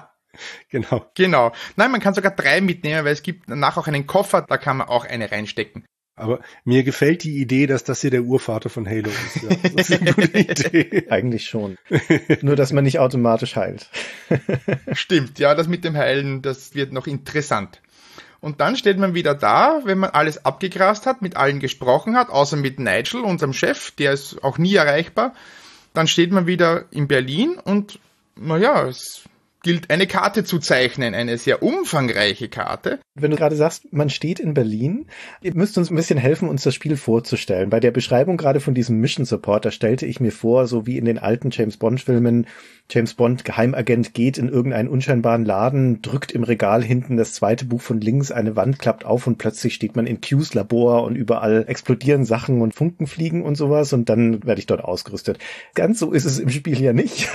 Genau. Genau. Nein, man kann sogar drei mitnehmen, weil es gibt danach auch einen Koffer, da kann man auch eine reinstecken. Aber mir gefällt die Idee, dass das hier der Urvater von Halo ist. Ja, das ist eine gute Idee. Eigentlich schon. Nur, dass man nicht automatisch heilt. Stimmt, ja, das mit dem Heilen, das wird noch interessant. Und dann steht man wieder da, wenn man alles abgegrast hat, mit allen gesprochen hat, außer mit Nigel, unserem Chef, der ist auch nie erreichbar. Dann steht man wieder in Berlin und, naja, es gilt eine Karte zu zeichnen, eine sehr umfangreiche Karte. Wenn du gerade sagst, man steht in Berlin, ihr müsst uns ein bisschen helfen, uns das Spiel vorzustellen. Bei der Beschreibung gerade von diesem Mission Support, da stellte ich mir vor, so wie in den alten James Bond Filmen, James Bond, Geheimagent, geht in irgendeinen unscheinbaren Laden, drückt im Regal hinten das zweite Buch von links, eine Wand klappt auf und plötzlich steht man in Q's Labor und überall explodieren Sachen und Funken fliegen und sowas und dann werde ich dort ausgerüstet. Ganz so ist es im Spiel ja nicht.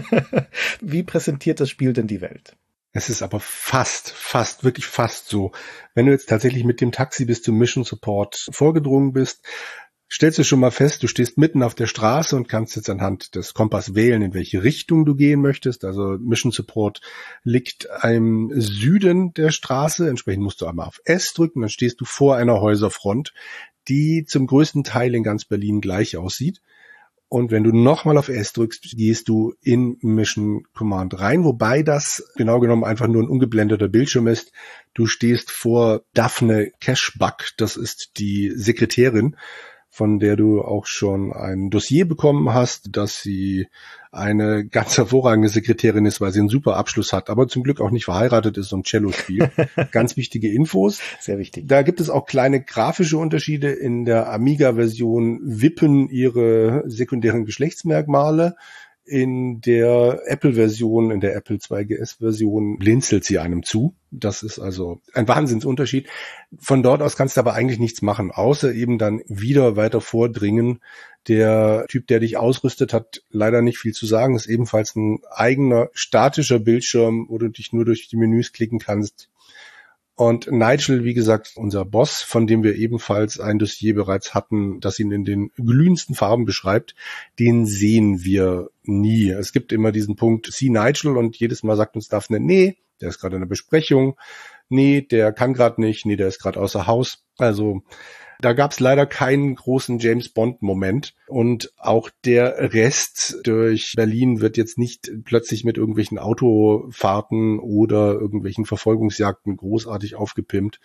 Wie präsentiert das Spiel denn die Welt? Es ist aber fast, fast, wirklich fast so. Wenn du jetzt tatsächlich mit dem Taxi bis zum Mission Support vorgedrungen bist, stellst du schon mal fest, du stehst mitten auf der Straße und kannst jetzt anhand des Kompass wählen, in welche Richtung du gehen möchtest. Also Mission Support liegt im Süden der Straße. Entsprechend musst du einmal auf S drücken, dann stehst du vor einer Häuserfront, die zum größten Teil in ganz Berlin gleich aussieht. Und wenn du nochmal auf S drückst, gehst du in Mission Command rein, wobei das genau genommen einfach nur ein ungeblendeter Bildschirm ist. Du stehst vor Daphne Cashbuck, das ist die Sekretärin, von der du auch schon ein Dossier bekommen hast, dass sie eine ganz hervorragende Sekretärin ist, weil sie einen super Abschluss hat, aber zum Glück auch nicht verheiratet ist und Cello spielt. Ganz wichtige Infos. Sehr wichtig. Da gibt es auch kleine grafische Unterschiede. In der Amiga-Version wippen ihre sekundären Geschlechtsmerkmale. In der Apple-Version, in der Apple zwei G S-Version blinzelt sie einem zu. Das ist also ein Wahnsinnsunterschied. Von dort aus kannst du aber eigentlich nichts machen, außer eben dann wieder weiter vordringen. Der Typ, der dich ausrüstet, hat leider nicht viel zu sagen. Das ist ebenfalls ein eigener statischer Bildschirm, wo du dich nur durch die Menüs klicken kannst. Und Nigel, wie gesagt, unser Boss, von dem wir ebenfalls ein Dossier bereits hatten, das ihn in den glühendsten Farben beschreibt, den sehen wir nie. Es gibt immer diesen Punkt, see Nigel, und jedes Mal sagt uns Daphne, nee, der ist gerade in einer Besprechung, nee, der kann gerade nicht, nee, der ist gerade außer Haus. Also da gab es leider keinen großen James-Bond-Moment, und auch der Rest durch Berlin wird jetzt nicht plötzlich mit irgendwelchen Autofahrten oder irgendwelchen Verfolgungsjagden großartig aufgepimpt.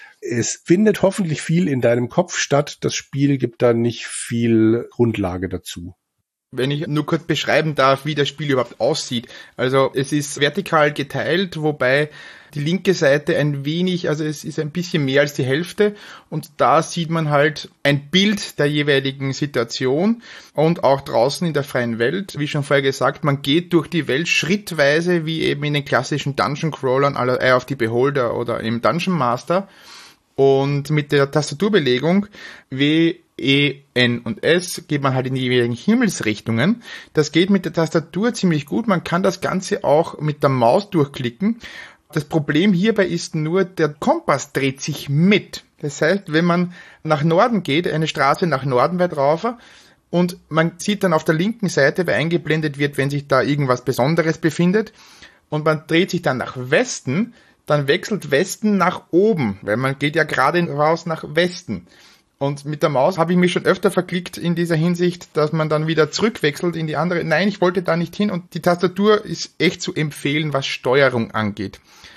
Es findet hoffentlich viel in deinem Kopf statt. Das Spiel gibt da nicht viel Grundlage dazu. Wenn ich nur kurz beschreiben darf, wie das Spiel überhaupt aussieht. Also es ist vertikal geteilt, wobei die linke Seite ein wenig, also es ist ein bisschen mehr als die Hälfte, und da sieht man halt ein Bild der jeweiligen Situation und auch draußen in der freien Welt. Wie schon vorher gesagt, man geht durch die Welt schrittweise, wie eben in den klassischen Dungeon-Crawlern aller Eye of the Beholder oder im Dungeon Master. Und mit der Tastaturbelegung W, E, N und S geht man halt in die jeweiligen Himmelsrichtungen. Das geht mit der Tastatur ziemlich gut. Man kann das Ganze auch mit der Maus durchklicken. Das Problem hierbei ist nur, der Kompass dreht sich mit. Das heißt, wenn man nach Norden geht, eine Straße nach Norden weit rauf, und man sieht dann auf der linken Seite, weil eingeblendet wird, wenn sich da irgendwas Besonderes befindet, und man dreht sich dann nach Westen, dann wechselt Westen nach oben, weil man geht ja gerade raus nach Westen. Und mit der Maus habe ich mich schon öfter verklickt in dieser Hinsicht, dass man dann wieder zurückwechselt in die andere. Nein, ich wollte da nicht hin, und die Tastatur ist echt zu empfehlen, was Steuerung angeht,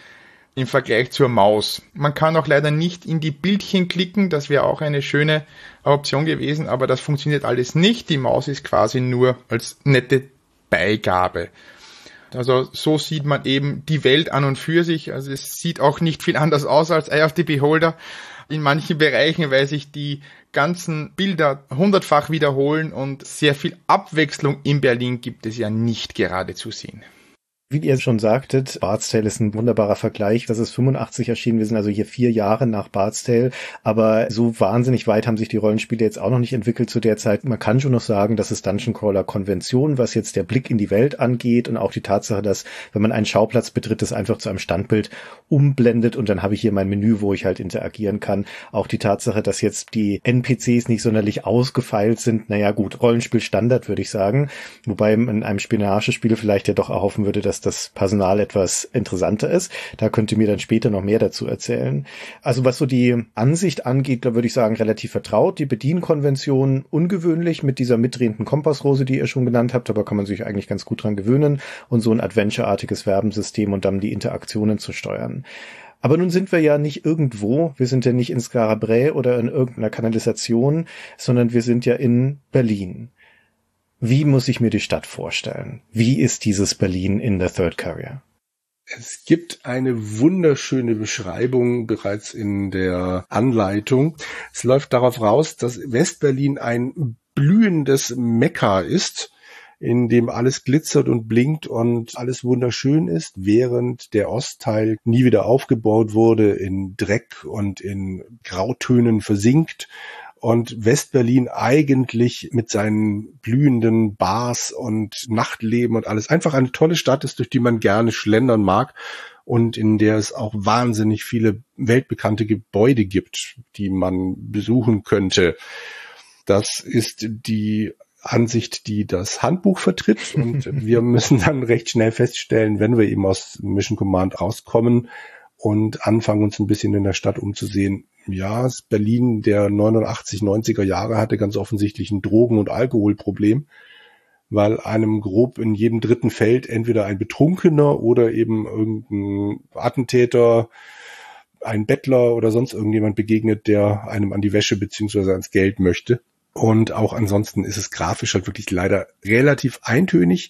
im Vergleich zur Maus. Man kann auch leider nicht in die Bildchen klicken, das wäre auch eine schöne Option gewesen, aber das funktioniert alles nicht. Die Maus ist quasi nur als nette Beigabe. Also so sieht man eben die Welt an und für sich. Also es sieht auch nicht viel anders aus als Eye of the Beholder in manchen Bereichen, weil sich die ganzen Bilder hundertfach wiederholen und sehr viel Abwechslung in Berlin gibt es ja nicht gerade zu sehen. Wie ihr schon sagtet, Bard's Tale ist ein wunderbarer Vergleich. Das ist fünfundachtzig erschienen. Wir sind also hier vier Jahre nach Bard's Tale. Aber so wahnsinnig weit haben sich die Rollenspiele jetzt auch noch nicht entwickelt zu der Zeit. Man kann schon noch sagen, das ist Dungeon Crawler Konvention, was jetzt der Blick in die Welt angeht, und auch die Tatsache, dass, wenn man einen Schauplatz betritt, das einfach zu einem Standbild umblendet, und dann habe ich hier mein Menü, wo ich halt interagieren kann. Auch die Tatsache, dass jetzt die N P Cs nicht sonderlich ausgefeilt sind. Naja gut, Rollenspiel-Standard, würde ich sagen. Wobei in einem Spionagespiel vielleicht ja doch erhoffen würde, dass das Personal etwas interessanter ist. Da könnt ihr mir dann später noch mehr dazu erzählen. Also was so die Ansicht angeht, da würde ich sagen, relativ vertraut. Die Bedienkonvention ungewöhnlich mit dieser mitdrehenden Kompassrose, die ihr schon genannt habt, aber kann man sich eigentlich ganz gut dran gewöhnen, und so ein Adventure-artiges Verbensystem und dann die Interaktionen zu steuern. Aber nun sind wir ja nicht irgendwo, wir sind ja nicht in Skara oder in irgendeiner Kanalisation, sondern wir sind ja in Berlin. Wie muss ich mir die Stadt vorstellen? Wie ist dieses Berlin in The Third Courier? Es gibt eine wunderschöne Beschreibung bereits in der Anleitung. Es läuft darauf raus, dass Westberlin ein blühendes Mekka ist, in dem alles glitzert und blinkt und alles wunderschön ist, während der Ostteil nie wieder aufgebaut wurde, in Dreck und in Grautönen versinkt. Und Westberlin eigentlich mit seinen blühenden Bars und Nachtleben und alles einfach eine tolle Stadt ist, durch die man gerne schlendern mag und in der es auch wahnsinnig viele weltbekannte Gebäude gibt, die man besuchen könnte. Das ist die Ansicht, die das Handbuch vertritt, und wir müssen dann recht schnell feststellen, wenn wir eben aus Mission Command rauskommen und anfangen, uns ein bisschen in der Stadt umzusehen. Ja, das Berlin der neunundachtzig, neunziger Jahre hatte ganz offensichtlich ein Drogen- und Alkoholproblem, weil einem grob in jedem dritten Feld entweder ein Betrunkener oder eben irgendein Attentäter, ein Bettler oder sonst irgendjemand begegnet, der einem an die Wäsche beziehungsweise ans Geld möchte. Und auch ansonsten ist es grafisch halt wirklich leider relativ eintönig.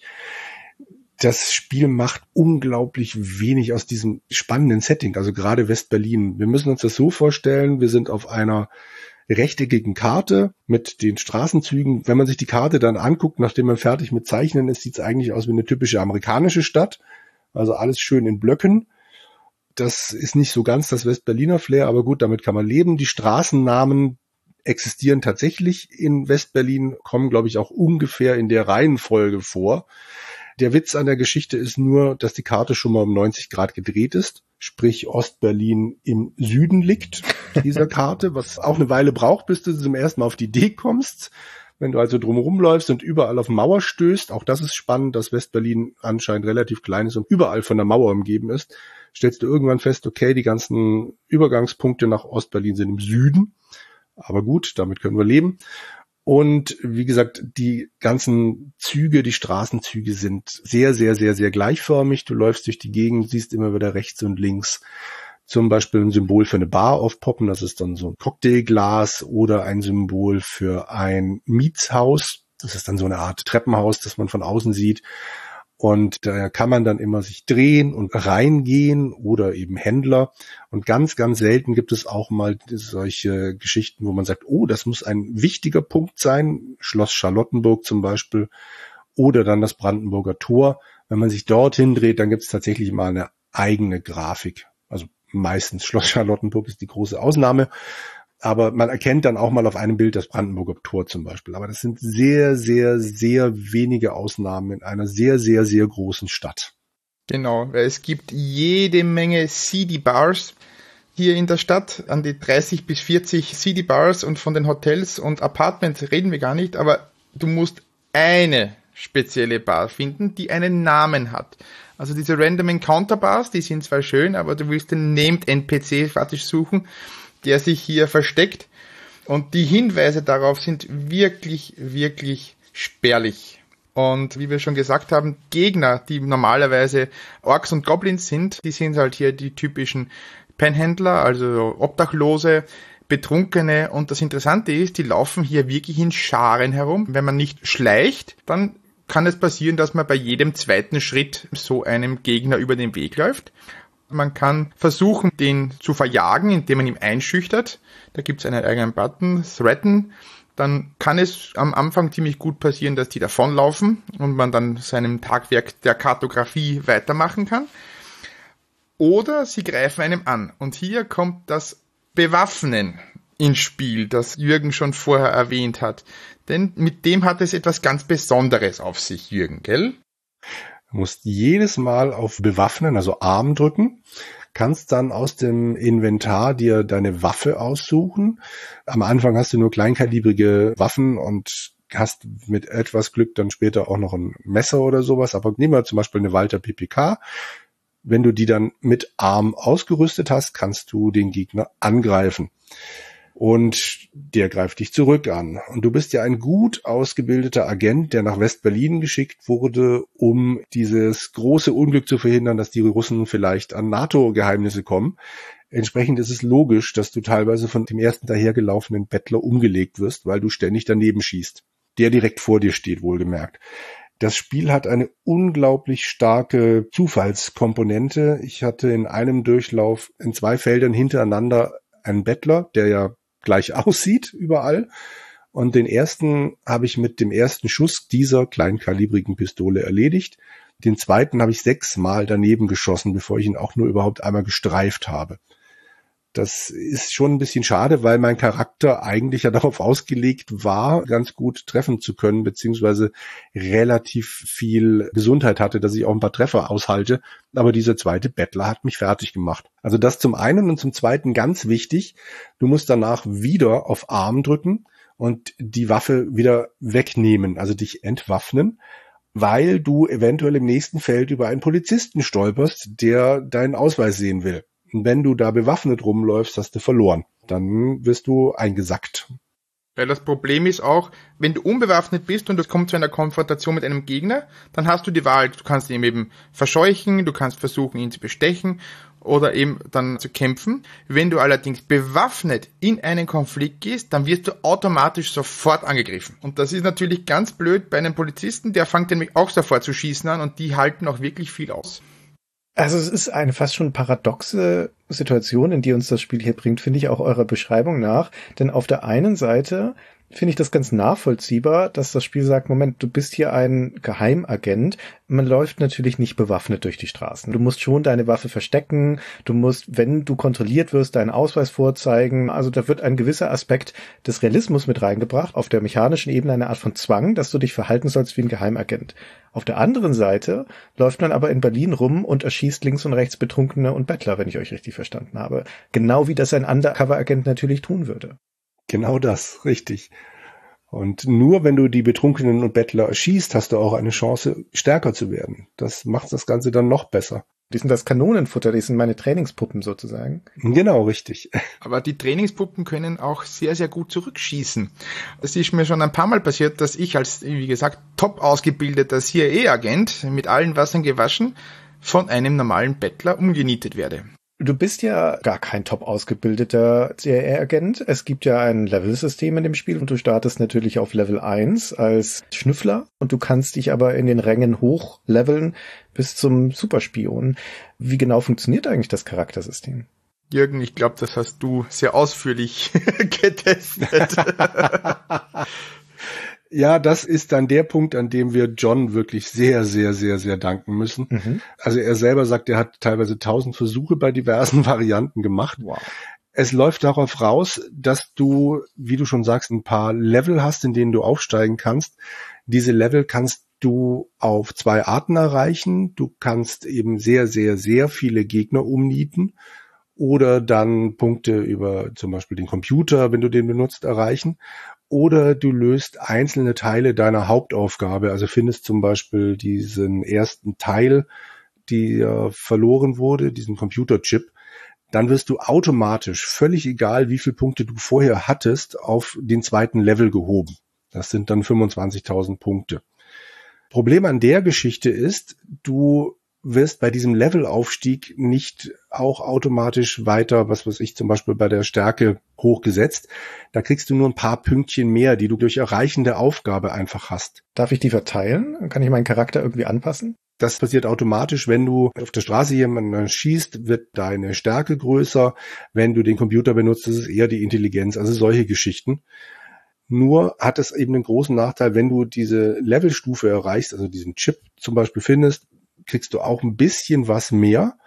Das Spiel macht unglaublich wenig aus diesem spannenden Setting, also gerade West-Berlin. Wir müssen uns das so vorstellen, wir sind auf einer rechteckigen Karte mit den Straßenzügen. Wenn man sich die Karte dann anguckt, nachdem man fertig mit Zeichnen ist, sieht es eigentlich aus wie eine typische amerikanische Stadt. Also alles schön in Blöcken. Das ist nicht so ganz das West-Berliner Flair, aber gut, damit kann man leben. Die Straßennamen existieren tatsächlich in West-Berlin, kommen, glaube ich, auch ungefähr in der Reihenfolge vor. Der Witz an der Geschichte ist nur, dass die Karte schon mal um neunzig Grad gedreht ist, sprich Ostberlin im Süden liegt dieser Karte, was auch eine Weile braucht, bis du zum ersten Mal auf die Idee kommst. Wenn du also drumherum läufst und überall auf Mauer stößt, auch das ist spannend, dass Westberlin anscheinend relativ klein ist und überall von der Mauer umgeben ist, stellst du irgendwann fest, okay, die ganzen Übergangspunkte nach Ostberlin sind im Süden, aber gut, damit können wir leben. Und wie gesagt, die ganzen Züge, die Straßenzüge sind sehr, sehr, sehr, sehr gleichförmig. Du läufst durch die Gegend, siehst immer wieder rechts und links zum Beispiel ein Symbol für eine Bar aufpoppen. Das ist dann so ein Cocktailglas oder ein Symbol für ein Mietshaus. Das ist dann so eine Art Treppenhaus, das man von außen sieht. Und da kann man dann immer sich drehen und reingehen oder eben Händler. Und ganz, ganz selten gibt es auch mal solche Geschichten, wo man sagt, oh, das muss ein wichtiger Punkt sein. Schloss Charlottenburg zum Beispiel oder dann das Brandenburger Tor. Wenn man sich dorthin dreht, dann gibt es tatsächlich mal eine eigene Grafik. Also meistens Schloss Charlottenburg ist die große Ausnahme. Aber man erkennt dann auch mal auf einem Bild das Brandenburger Tor zum Beispiel. Aber das sind sehr, sehr, sehr wenige Ausnahmen in einer sehr, sehr, sehr großen Stadt. Genau, weil es gibt jede Menge Seedy Bars hier in der Stadt, an die dreißig bis vierzig Seedy Bars, und von den Hotels und Apartments reden wir gar nicht, aber du musst eine spezielle Bar finden, die einen Namen hat. Also diese Random Encounter Bars, die sind zwar schön, aber du willst den Named N P C faktisch suchen, der sich hier versteckt, und die Hinweise darauf sind wirklich, wirklich spärlich. Und wie wir schon gesagt haben, Gegner, die normalerweise Orks und Goblins sind, die sind halt hier die typischen Penhändler, also Obdachlose, Betrunkene, und das Interessante ist, die laufen hier wirklich in Scharen herum. Wenn man nicht schleicht, dann kann es passieren, dass man bei jedem zweiten Schritt so einem Gegner über den Weg läuft. Man kann versuchen, den zu verjagen, indem man ihn einschüchtert. Da gibt es einen eigenen Button, Threaten. Dann kann es am Anfang ziemlich gut passieren, dass die davonlaufen und man dann seinem Tagwerk der Kartografie weitermachen kann. Oder sie greifen einem an. Und hier kommt das Bewaffnen ins Spiel, das Jürgen schon vorher erwähnt hat. Denn mit dem hat es etwas ganz Besonderes auf sich, Jürgen, gell? Du musst jedes Mal auf Bewaffnen, also Arm drücken, kannst dann aus dem Inventar dir deine Waffe aussuchen. Am Anfang hast du nur kleinkalibrige Waffen und hast mit etwas Glück dann später auch noch ein Messer oder sowas. Aber nehmen wir zum Beispiel eine Walther P P K. Wenn du die dann mit Arm ausgerüstet hast, kannst du den Gegner angreifen. Und der greift dich zurück an. Und du bist ja ein gut ausgebildeter Agent, der nach West-Berlin geschickt wurde, um dieses große Unglück zu verhindern, dass die Russen vielleicht an NATO-Geheimnisse kommen. Entsprechend ist es logisch, dass du teilweise von dem ersten dahergelaufenen Bettler umgelegt wirst, weil du ständig daneben schießt. Der direkt vor dir steht, wohlgemerkt. Das Spiel hat eine unglaublich starke Zufallskomponente. Ich hatte in einem Durchlauf in zwei Feldern hintereinander einen Bettler, der ja gleich aussieht überall. Und den ersten habe ich mit dem ersten Schuss dieser kleinkalibrigen Pistole erledigt. Den zweiten habe ich sechsmal daneben geschossen, bevor ich ihn auch nur überhaupt einmal gestreift habe. Das ist schon ein bisschen schade, weil mein Charakter eigentlich ja darauf ausgelegt war, ganz gut treffen zu können, beziehungsweise relativ viel Gesundheit hatte, dass ich auch ein paar Treffer aushalte. Aber dieser zweite Bettler hat mich fertig gemacht. Also das zum einen, und zum zweiten ganz wichtig, du musst danach wieder auf Arm drücken und die Waffe wieder wegnehmen, also dich entwaffnen, weil du eventuell im nächsten Feld über einen Polizisten stolperst, der deinen Ausweis sehen will. Und wenn du da bewaffnet rumläufst, hast du verloren. Dann wirst du eingesackt. Weil das Problem ist auch, wenn du unbewaffnet bist und es kommt zu einer Konfrontation mit einem Gegner, dann hast du die Wahl. Du kannst ihn eben verscheuchen, du kannst versuchen, ihn zu bestechen oder eben dann zu kämpfen. Wenn du allerdings bewaffnet in einen Konflikt gehst, dann wirst du automatisch sofort angegriffen. Und das ist natürlich ganz blöd bei einem Polizisten, der fängt nämlich auch sofort zu schießen an, und die halten auch wirklich viel aus. Also es ist eine fast schon paradoxe Situation, in die uns das Spiel hier bringt, finde ich auch eurer Beschreibung nach. Denn auf der einen Seite finde ich das ganz nachvollziehbar, dass das Spiel sagt, Moment, du bist hier ein Geheimagent. Man läuft natürlich nicht bewaffnet durch die Straßen. Du musst schon deine Waffe verstecken. Du musst, wenn du kontrolliert wirst, deinen Ausweis vorzeigen. Also da wird ein gewisser Aspekt des Realismus mit reingebracht. Auf der mechanischen Ebene eine Art von Zwang, dass du dich verhalten sollst wie ein Geheimagent. Auf der anderen Seite läuft man aber in Berlin rum und erschießt links und rechts Betrunkene und Bettler, wenn ich euch richtig verstanden habe. Genau wie das ein Undercover-Agent natürlich tun würde. Genau das, richtig. Und nur wenn du die Betrunkenen und Bettler erschießt, hast du auch eine Chance, stärker zu werden. Das macht das Ganze dann noch besser. Die sind das Kanonenfutter, die sind meine Trainingspuppen sozusagen. Genau, richtig. Aber die Trainingspuppen können auch sehr, sehr gut zurückschießen. Es ist mir schon ein paar Mal passiert, dass ich als, wie gesagt, top ausgebildeter C I A-Agent mit allen Wassern gewaschen von einem normalen Bettler umgenietet werde. Du bist ja gar kein top ausgebildeter C I A-Agent. Es gibt ja ein Level-System in dem Spiel und du startest natürlich auf Level eins als Schnüffler und du kannst dich aber in den Rängen hochleveln bis zum Superspion. Wie genau funktioniert eigentlich das Charaktersystem? Jürgen, ich glaube, das hast du sehr ausführlich getestet. Ja, das ist dann der Punkt, an dem wir John wirklich sehr, sehr, sehr, sehr danken müssen. Mhm. Also er selber sagt, er hat teilweise tausend Versuche bei diversen Varianten gemacht. Wow. Es läuft darauf raus, dass du, wie du schon sagst, ein paar Level hast, in denen du aufsteigen kannst. Diese Level kannst du auf zwei Arten erreichen. Du kannst eben sehr, sehr, sehr viele Gegner umnieten oder dann Punkte über zum Beispiel den Computer, wenn du den benutzt, erreichen. Oder du löst einzelne Teile deiner Hauptaufgabe, also findest zum Beispiel diesen ersten Teil, der verloren wurde, diesen Computerchip. Dann wirst du automatisch, völlig egal, wie viele Punkte du vorher hattest, auf den zweiten Level gehoben. Das sind dann fünfundzwanzigtausend Punkte. Problem an der Geschichte ist, du wirst bei diesem Levelaufstieg nicht auch automatisch weiter, was weiß ich, zum Beispiel bei der Stärke hochgesetzt. Da kriegst du nur ein paar Pünktchen mehr, die du durch Erreichen der Aufgabe einfach hast. Darf ich die verteilen? Kann ich meinen Charakter irgendwie anpassen? Das passiert automatisch, wenn du auf der Straße jemanden schießt, wird deine Stärke größer. Wenn du den Computer benutzt, ist es eher die Intelligenz, also solche Geschichten. Nur hat es eben einen großen Nachteil, wenn du diese Levelstufe erreichst, also diesen Chip zum Beispiel findest, kriegst du auch ein bisschen was mehr,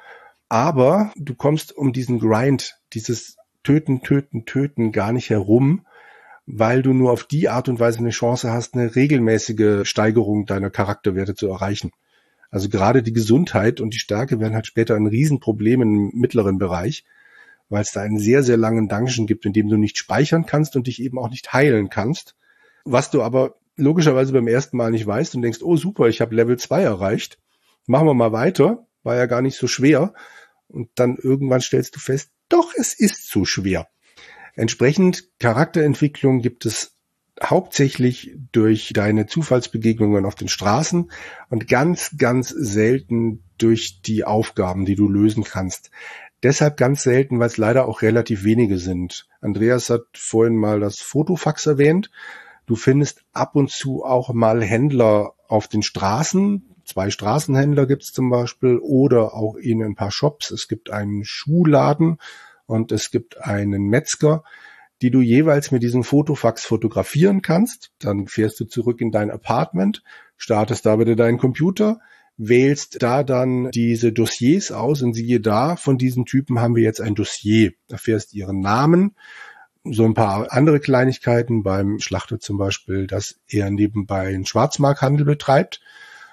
aber du kommst um diesen Grind, dieses Töten, Töten, Töten gar nicht herum, weil du nur auf die Art und Weise eine Chance hast, eine regelmäßige Steigerung deiner Charakterwerte zu erreichen. Also gerade die Gesundheit und die Stärke werden halt später ein Riesenproblem im mittleren Bereich, weil es da einen sehr, sehr langen Dungeon gibt, in dem du nicht speichern kannst und dich eben auch nicht heilen kannst. Was du aber logischerweise beim ersten Mal nicht weißt und denkst, oh super, ich habe Level zwei erreicht, machen wir mal weiter, war ja gar nicht so schwer. Und dann irgendwann stellst du fest, doch, es ist zu schwer. Entsprechend Charakterentwicklung gibt es hauptsächlich durch deine Zufallsbegegnungen auf den Straßen und ganz, ganz selten durch die Aufgaben, die du lösen kannst. Deshalb ganz selten, weil es leider auch relativ wenige sind. Andreas hat vorhin mal das Fotofax erwähnt. Du findest ab und zu auch mal Händler auf den Straßen. Zwei Straßenhändler gibt es zum Beispiel oder auch in ein paar Shops. Es gibt einen Schuhladen und es gibt einen Metzger, die du jeweils mit diesem Fotofax fotografieren kannst. Dann fährst du zurück in dein Apartment, startest da wieder deinen Computer, wählst da dann diese Dossiers aus und siehe da, von diesen Typen haben wir jetzt ein Dossier. Da erfährst ihren Namen, so ein paar andere Kleinigkeiten, beim Schlachter zum Beispiel, dass er nebenbei einen Schwarzmarkthandel betreibt.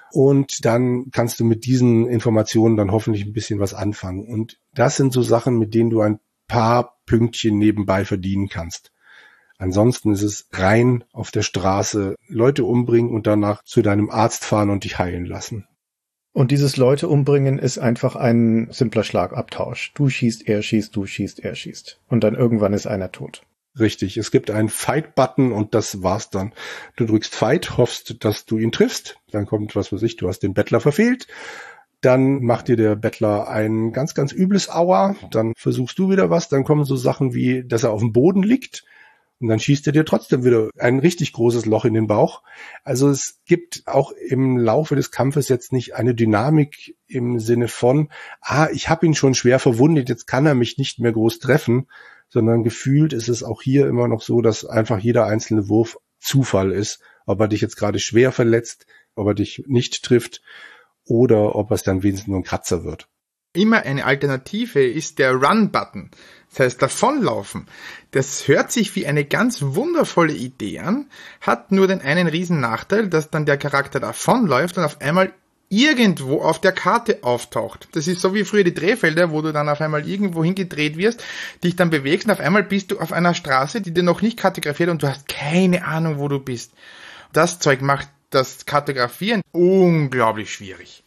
Und dann kannst du mit diesen Informationen dann hoffentlich ein bisschen was anfangen. Und das sind so Sachen, mit denen du ein paar Pünktchen nebenbei verdienen kannst. Ansonsten ist es rein auf der Straße Leute umbringen und danach zu deinem Arzt fahren und dich heilen lassen. Und dieses Leute umbringen ist einfach ein simpler Schlagabtausch. Du schießt, er schießt, du schießt, er schießt. Und dann irgendwann ist einer tot. Richtig, es gibt einen Fight-Button und das war's dann. Du drückst Fight, hoffst, dass du ihn triffst. Dann kommt, was weiß ich, du hast den Bettler verfehlt. Dann macht dir der Bettler ein ganz, ganz übles Aua. Dann versuchst du wieder was. Dann kommen so Sachen wie, dass er auf dem Boden liegt. Und dann schießt er dir trotzdem wieder ein richtig großes Loch in den Bauch. Also es gibt auch im Laufe des Kampfes jetzt nicht eine Dynamik im Sinne von, ah, ich habe ihn schon schwer verwundet, jetzt kann er mich nicht mehr groß treffen, sondern gefühlt ist es auch hier immer noch so, dass einfach jeder einzelne Wurf Zufall ist, ob er dich jetzt gerade schwer verletzt, ob er dich nicht trifft oder ob es dann wenigstens nur ein Kratzer wird. Immer eine Alternative ist der Run-Button, das heißt davonlaufen. Das hört sich wie eine ganz wundervolle Idee an, hat nur den einen riesen Nachteil, dass dann der Charakter davonläuft und auf einmal irgendwo auf der Karte auftaucht. Das ist so wie früher die Drehfelder, wo du dann auf einmal irgendwo hingedreht wirst, dich dann bewegst und auf einmal bist du auf einer Straße, die dir noch nicht kartografiert und du hast keine Ahnung, wo du bist. Das Zeug macht das Kartografieren unglaublich schwierig.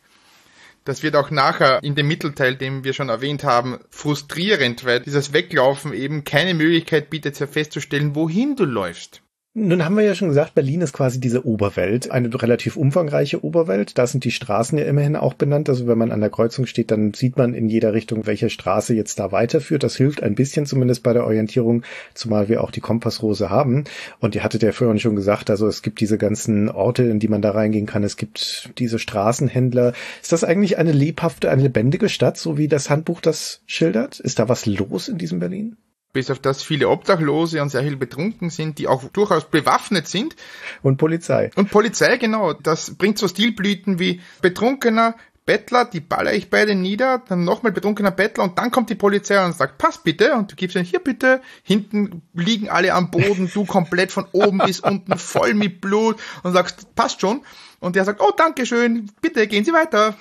Das wird auch nachher in dem Mittelteil, den wir schon erwähnt haben, frustrierend, weil dieses Weglaufen eben keine Möglichkeit bietet, festzustellen, wohin du läufst. Nun haben wir ja schon gesagt, Berlin ist quasi diese Oberwelt, eine relativ umfangreiche Oberwelt. Da sind die Straßen ja immerhin auch benannt. Also wenn man an der Kreuzung steht, dann sieht man in jeder Richtung, welche Straße jetzt da weiterführt. Das hilft ein bisschen zumindest bei der Orientierung, zumal wir auch die Kompassrose haben. Und ihr hattet ja vorhin schon gesagt, also es gibt diese ganzen Orte, in die man da reingehen kann. Es gibt diese Straßenhändler. Ist das eigentlich eine lebhafte, eine lebendige Stadt, so wie das Handbuch das schildert? Ist da was los in diesem Berlin? Bis auf das viele Obdachlose und sehr viel betrunken sind, die auch durchaus bewaffnet sind. Und Polizei. Und Polizei, genau. Das bringt so Stilblüten wie betrunkener Bettler, die baller ich beide nieder, dann nochmal betrunkener Bettler und dann kommt die Polizei und sagt, pass bitte, und du gibst dann hier bitte, hinten liegen alle am Boden, du komplett von oben bis unten voll mit Blut und sagst, passt schon. Und der sagt, oh, danke schön, bitte gehen Sie weiter.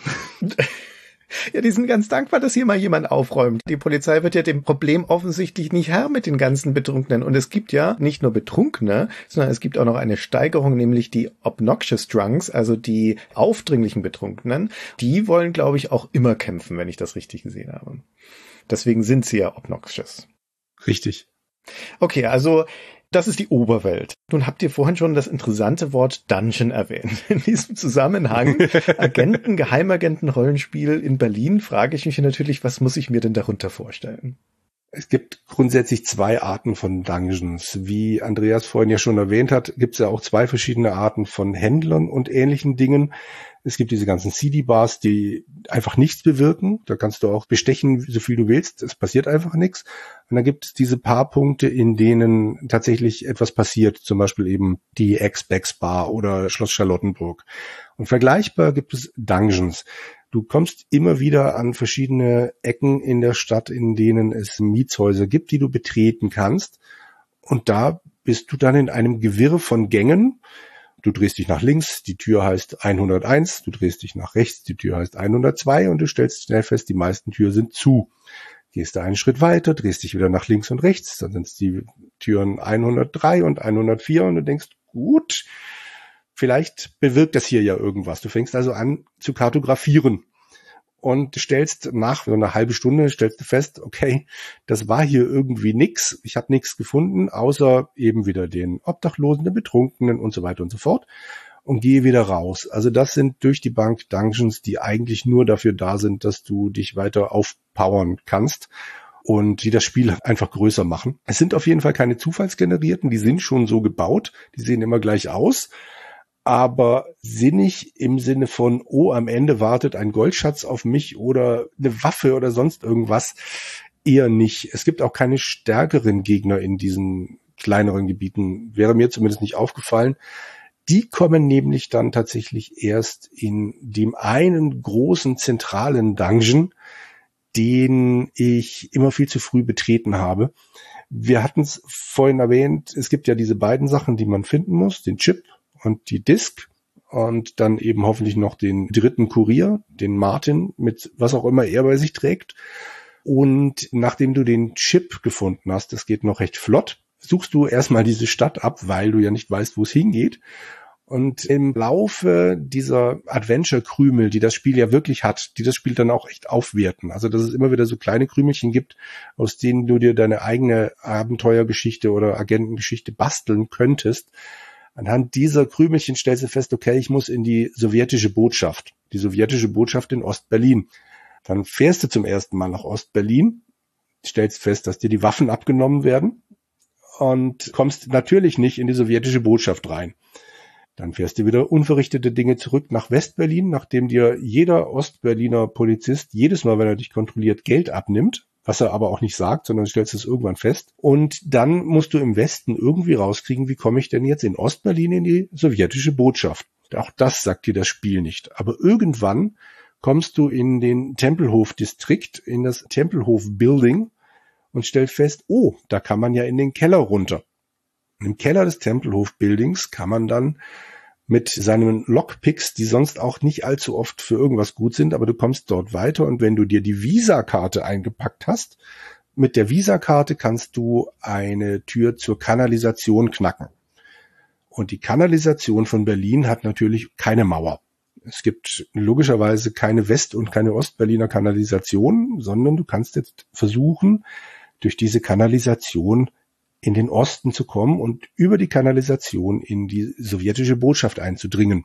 Ja, die sind ganz dankbar, dass hier mal jemand aufräumt. Die Polizei wird ja dem Problem offensichtlich nicht Herr mit den ganzen Betrunkenen. Und es gibt ja nicht nur Betrunkene, sondern es gibt auch noch eine Steigerung, nämlich die Obnoxious Drunks, also die aufdringlichen Betrunkenen. Die wollen, glaube ich, auch immer kämpfen, wenn ich das richtig gesehen habe. Deswegen sind sie ja obnoxious. Richtig. Okay, also das ist die Oberwelt. Nun habt ihr vorhin schon das interessante Wort Dungeon erwähnt. In diesem Zusammenhang, Agenten, Geheimagenten-Rollenspiel in Berlin, frage ich mich natürlich, was muss ich mir denn darunter vorstellen? Es gibt grundsätzlich zwei Arten von Dungeons. Wie Andreas vorhin ja schon erwähnt hat, gibt es ja auch zwei verschiedene Arten von Händlern und ähnlichen Dingen. Es gibt diese ganzen C D-Bars, die einfach nichts bewirken. Da kannst du auch bestechen, so viel du willst. Es passiert einfach nichts. Und dann gibt es diese paar Punkte, in denen tatsächlich etwas passiert. Zum Beispiel eben die Ex-Becks-Bar oder Schloss Charlottenburg. Und vergleichbar gibt es Dungeons. Du kommst immer wieder an verschiedene Ecken in der Stadt, in denen es Mietshäuser gibt, die du betreten kannst. Und da bist du dann in einem Gewirr von Gängen. Du drehst dich nach links, die Tür heißt hunderteins, du drehst dich nach rechts, die Tür heißt hundertzwei und du stellst schnell fest, die meisten Türen sind zu. Gehst da einen Schritt weiter, drehst dich wieder nach links und rechts, dann sind es die Türen hundertdrei und hundertvier und du denkst, gut, vielleicht bewirkt das hier ja irgendwas. Du fängst also an zu kartografieren und stellst nach so einer halben Stunde, stellst du fest, okay, das war hier irgendwie nix. Ich habe nichts gefunden, außer eben wieder den Obdachlosen, den Betrunkenen und so weiter und so fort und gehe wieder raus. Also das sind durch die Bank Dungeons, die eigentlich nur dafür da sind, dass du dich weiter aufpowern kannst und die das Spiel einfach größer machen. Es sind auf jeden Fall keine zufallsgenerierten, die sind schon so gebaut, die sehen immer gleich aus. Aber sinnig im Sinne von, oh, am Ende wartet ein Goldschatz auf mich oder eine Waffe oder sonst irgendwas, eher nicht. Es gibt auch keine stärkeren Gegner in diesen kleineren Gebieten, wäre mir zumindest nicht aufgefallen. Die kommen nämlich dann tatsächlich erst in dem einen großen zentralen Dungeon, den ich immer viel zu früh betreten habe. Wir hatten es vorhin erwähnt, es gibt ja diese beiden Sachen, die man finden muss, den Chip und die Disk und dann eben hoffentlich noch den dritten Kurier, den Martin, mit was auch immer er bei sich trägt. Und nachdem du den Chip gefunden hast, das geht noch recht flott, suchst du erstmal diese Stadt ab, weil du ja nicht weißt, wo es hingeht. Und im Laufe dieser Adventure-Krümel, die das Spiel ja wirklich hat, die das Spiel dann auch echt aufwerten. Also dass es immer wieder so kleine Krümelchen gibt, aus denen du dir deine eigene Abenteuergeschichte oder Agentengeschichte basteln könntest. Anhand dieser Krümelchen stellst du fest, okay, ich muss in die sowjetische Botschaft, die sowjetische Botschaft in Ostberlin. Dann fährst du zum ersten Mal nach Ostberlin, stellst fest, dass dir die Waffen abgenommen werden und kommst natürlich nicht in die sowjetische Botschaft rein. Dann fährst du wieder unverrichtete Dinge zurück nach Westberlin, nachdem dir jeder Ostberliner Polizist jedes Mal, wenn er dich kontrolliert, Geld abnimmt, was er aber auch nicht sagt, sondern stellst es irgendwann fest. Und dann musst du im Westen irgendwie rauskriegen, wie komme ich denn jetzt in Ostberlin in die sowjetische Botschaft. Auch das sagt dir das Spiel nicht. Aber irgendwann kommst du in den Tempelhof-Distrikt, in das Tempelhof-Building und stellst fest, oh, da kann man ja in den Keller runter. Und im Keller des Tempelhof-Buildings kann man dann mit seinen Lockpicks, die sonst auch nicht allzu oft für irgendwas gut sind, aber du kommst dort weiter und wenn du dir die Visa-Karte eingepackt hast, mit der Visa-Karte kannst du eine Tür zur Kanalisation knacken. Und die Kanalisation von Berlin hat natürlich keine Mauer. Es gibt logischerweise keine West- und keine Ostberliner Kanalisation, sondern du kannst jetzt versuchen, durch diese Kanalisation in den Osten zu kommen und über die Kanalisation in die sowjetische Botschaft einzudringen.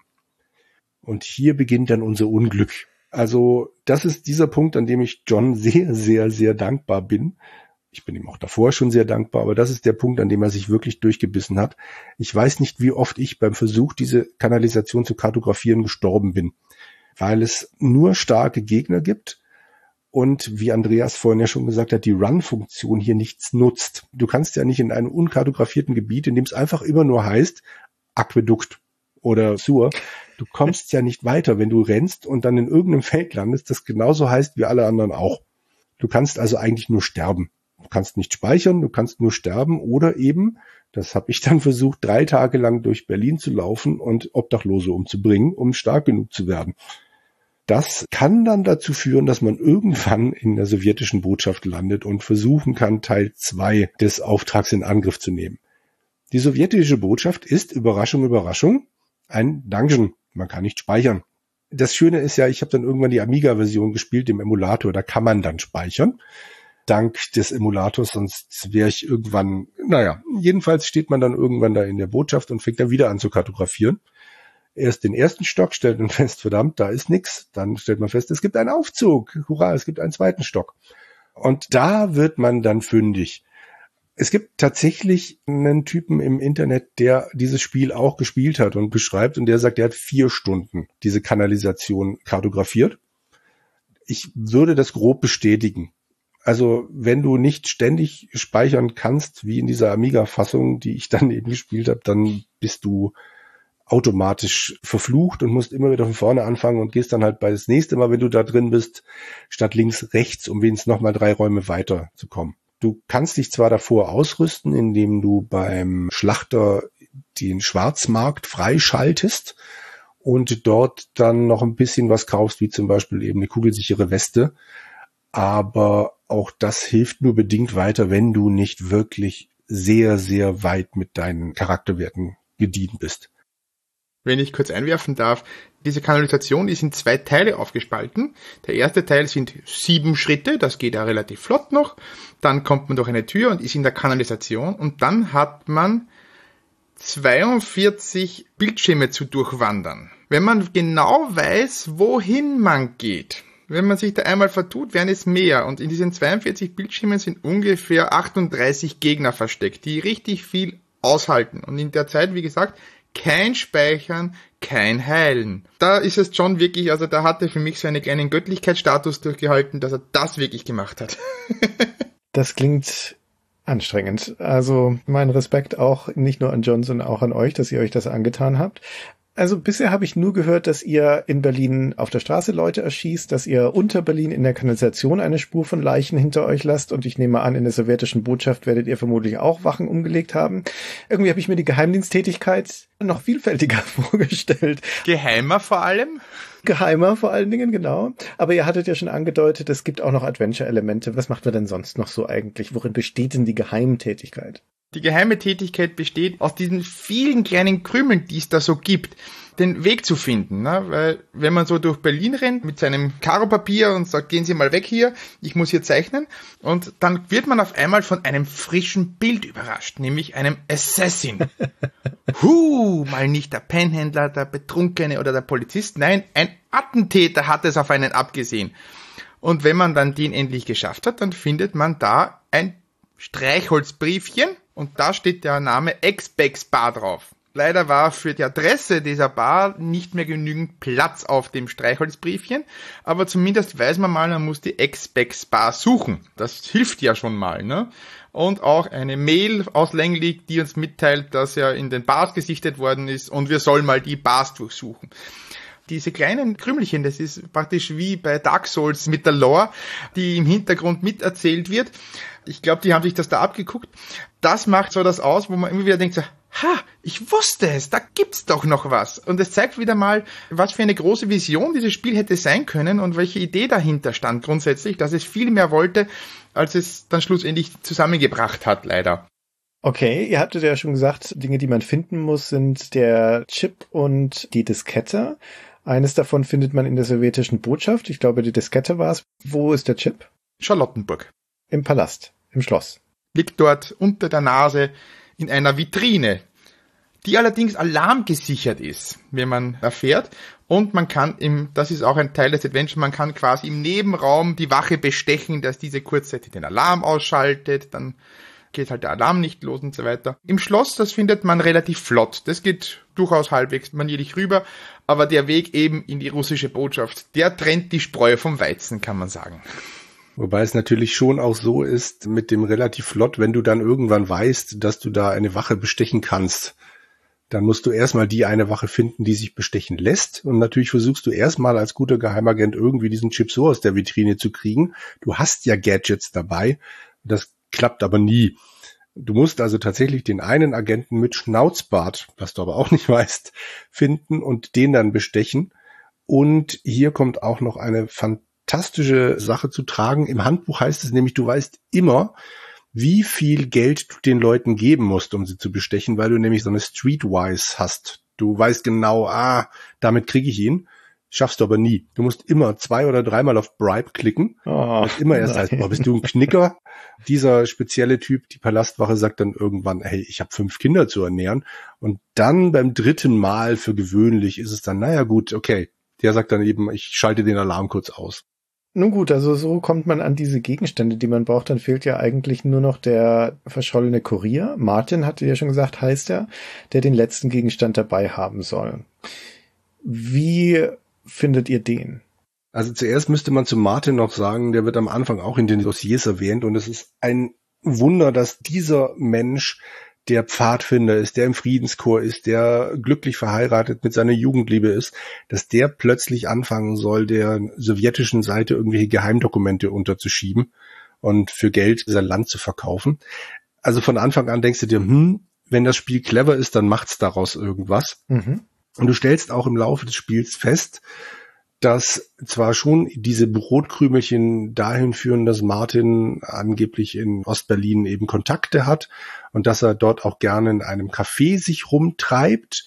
Und hier beginnt dann unser Unglück. Also das ist dieser Punkt, an dem ich John sehr, sehr, sehr dankbar bin. Ich bin ihm auch davor schon sehr dankbar, aber das ist der Punkt, an dem er sich wirklich durchgebissen hat. Ich weiß nicht, wie oft ich beim Versuch, diese Kanalisation zu kartografieren, gestorben bin, weil es nur starke Gegner gibt und wie Andreas vorhin ja schon gesagt hat, die Run-Funktion hier nichts nutzt. Du kannst ja nicht in einem unkartografierten Gebiet, in dem es einfach immer nur heißt, Aquädukt oder Sewer, du kommst ja nicht weiter, wenn du rennst und dann in irgendeinem Feld landest, das genauso heißt wie alle anderen auch. Du kannst also eigentlich nur sterben. Du kannst nicht speichern, du kannst nur sterben oder eben, das habe ich dann versucht, drei Tage lang durch Berlin zu laufen und Obdachlose umzubringen, um stark genug zu werden. Das kann dann dazu führen, dass man irgendwann in der sowjetischen Botschaft landet und versuchen kann, Teil zwei des Auftrags in Angriff zu nehmen. Die sowjetische Botschaft ist, Überraschung, Überraschung, ein Dungeon. Man kann nicht speichern. Das Schöne ist ja, ich habe dann irgendwann die Amiga-Version gespielt im Emulator, da kann man dann speichern. Dank des Emulators, sonst wäre ich irgendwann, naja, jedenfalls steht man dann irgendwann da in der Botschaft und fängt dann wieder an zu kartografieren. Erst den ersten Stock, stellt man fest, verdammt, da ist nix. Dann stellt man fest, es gibt einen Aufzug. Hurra, es gibt einen zweiten Stock. Und da wird man dann fündig. Es gibt tatsächlich einen Typen im Internet, der dieses Spiel auch gespielt hat und beschreibt, und der sagt, er hat vier Stunden diese Kanalisation kartografiert. Ich würde das grob bestätigen. Also wenn du nicht ständig speichern kannst, wie in dieser Amiga-Fassung, die ich dann eben gespielt habe, dann bist du automatisch verflucht und musst immer wieder von vorne anfangen und gehst dann halt bei das nächste Mal, wenn du da drin bist, statt links, rechts, um wenigstens nochmal drei Räume weiter zu kommen. Du kannst dich zwar davor ausrüsten, indem du beim Schlachter den Schwarzmarkt freischaltest und dort dann noch ein bisschen was kaufst, wie zum Beispiel eben eine kugelsichere Weste, aber auch das hilft nur bedingt weiter, wenn du nicht wirklich sehr, sehr weit mit deinen Charakterwerten gedient bist. Wenn ich kurz einwerfen darf, diese Kanalisation ist in zwei Teile aufgespalten. Der erste Teil sind sieben Schritte, das geht ja relativ flott noch. Dann kommt man durch eine Tür und ist in der Kanalisation und dann hat man zweiundvierzig Bildschirme zu durchwandern. Wenn man genau weiß, wohin man geht, wenn man sich da einmal vertut, werden es mehr. Und in diesen zweiundvierzig Bildschirmen sind ungefähr achtunddreißig Gegner versteckt, die richtig viel aushalten. Und in der Zeit, wie gesagt, kein Speichern, kein Heilen. Da ist es John wirklich, also da hat er für mich so einen kleinen Göttlichkeitsstatus durchgehalten, dass er das wirklich gemacht hat. Das klingt anstrengend. Also mein Respekt auch nicht nur an John, sondern auch an euch, dass ihr euch das angetan habt. Also bisher habe ich nur gehört, dass ihr in Berlin auf der Straße Leute erschießt, dass ihr unter Berlin in der Kanalisation eine Spur von Leichen hinter euch lasst und ich nehme an, in der sowjetischen Botschaft werdet ihr vermutlich auch Wachen umgelegt haben. Irgendwie habe ich mir die Geheimdiensttätigkeit noch vielfältiger vorgestellt. Geheimer vor allem? Geheimer vor allen Dingen, genau. Aber ihr hattet ja schon angedeutet, es gibt auch noch Adventure-Elemente. Was macht man denn sonst noch so eigentlich? Worin besteht denn die Geheimtätigkeit? Die geheime Tätigkeit besteht aus diesen vielen kleinen Krümeln, die es da so gibt, den Weg zu finden. Ne? Weil wenn man so durch Berlin rennt mit seinem Karopapier und sagt, gehen Sie mal weg hier, ich muss hier zeichnen. Und dann wird man auf einmal von einem frischen Bild überrascht, nämlich einem Assassin. Huh, mal nicht der Pennhändler, der Betrunkene oder der Polizist. Nein, ein Attentäter hat es auf einen abgesehen. Und wenn man dann den endlich geschafft hat, dann findet man da ein Streichholzbriefchen. Und da steht der Name Expex Bar drauf. Leider war für die Adresse dieser Bar nicht mehr genügend Platz auf dem Streichholzbriefchen, aber zumindest weiß man mal, man muss die Expex Bar suchen. Das hilft ja schon mal, ne? Und auch eine Mail aus Langley, die uns mitteilt, dass er in den Bars gesichtet worden ist und wir sollen mal die Bars durchsuchen. Diese kleinen Krümelchen, das ist praktisch wie bei Dark Souls mit der Lore, die im Hintergrund miterzählt wird. Ich glaube, die haben sich das da abgeguckt. Das macht so das aus, wo man immer wieder denkt so, ha, ich wusste es, da gibt's doch noch was. Und es zeigt wieder mal, was für eine große Vision dieses Spiel hätte sein können und welche Idee dahinter stand grundsätzlich, dass es viel mehr wollte, als es dann schlussendlich zusammengebracht hat, leider. Okay, ihr habtet ja schon gesagt, Dinge, die man finden muss, sind der Chip und die Diskette. Eines davon findet man in der sowjetischen Botschaft. Ich glaube, die Diskette war es. Wo ist der Chip? Charlottenburg. Im Palast, im Schloss. Liegt dort unter der Nase in einer Vitrine, die allerdings alarmgesichert ist, wenn man erfährt. Und man kann im, das ist auch ein Teil des Adventures, man kann quasi im Nebenraum die Wache bestechen, dass diese kurzzeitig den Alarm ausschaltet, dann geht halt der Alarm nicht los und so weiter. Im Schloss, das findet man relativ flott. Das geht durchaus halbwegs manierlich rüber, aber der Weg eben in die russische Botschaft, der trennt die Spreu vom Weizen, kann man sagen. Wobei es natürlich schon auch so ist mit dem relativ flott, wenn du dann irgendwann weißt, dass du da eine Wache bestechen kannst, dann musst du erstmal die eine Wache finden, die sich bestechen lässt. Und natürlich versuchst du erstmal als guter Geheimagent irgendwie diesen Chip so aus der Vitrine zu kriegen. Du hast ja Gadgets dabei. Das klappt aber nie. Du musst also tatsächlich den einen Agenten mit Schnauzbart, was du aber auch nicht weißt, finden und den dann bestechen. Und hier kommt auch noch eine fantastische Sache zu tragen. Im Handbuch heißt es nämlich, du weißt immer, wie viel Geld du den Leuten geben musst, um sie zu bestechen, weil du nämlich so eine Streetwise hast. Du weißt genau, ah, damit kriege ich ihn. Schaffst du aber nie. Du musst immer zwei oder dreimal auf Bribe klicken. Oh, das immer erst heißt, boah, bist du ein Knicker? Dieser spezielle Typ, die Palastwache, sagt dann irgendwann, hey, ich habe fünf Kinder zu ernähren. Und dann beim dritten Mal für gewöhnlich ist es dann, naja gut, okay. Der sagt dann eben, ich schalte den Alarm kurz aus. Nun gut, also so kommt man an diese Gegenstände, die man braucht. Dann fehlt ja eigentlich nur noch der verschollene Kurier. Martin, hatte ja schon gesagt, heißt er, der den letzten Gegenstand dabei haben soll. Wie findet ihr den? Also zuerst müsste man zu Martin noch sagen, der wird am Anfang auch in den Dossiers erwähnt und es ist ein Wunder, dass dieser Mensch der Pfadfinder ist, der im Friedenschor ist, der glücklich verheiratet mit seiner Jugendliebe ist, dass der plötzlich anfangen soll, der sowjetischen Seite irgendwelche Geheimdokumente unterzuschieben und für Geld sein Land zu verkaufen. Also von Anfang an denkst du dir, hm, wenn das Spiel clever ist, dann macht's daraus irgendwas. Mhm. Und du stellst auch im Laufe des Spiels fest, dass zwar schon diese Brotkrümelchen dahin führen, dass Martin angeblich in Ostberlin eben Kontakte hat und dass er dort auch gerne in einem Café sich rumtreibt,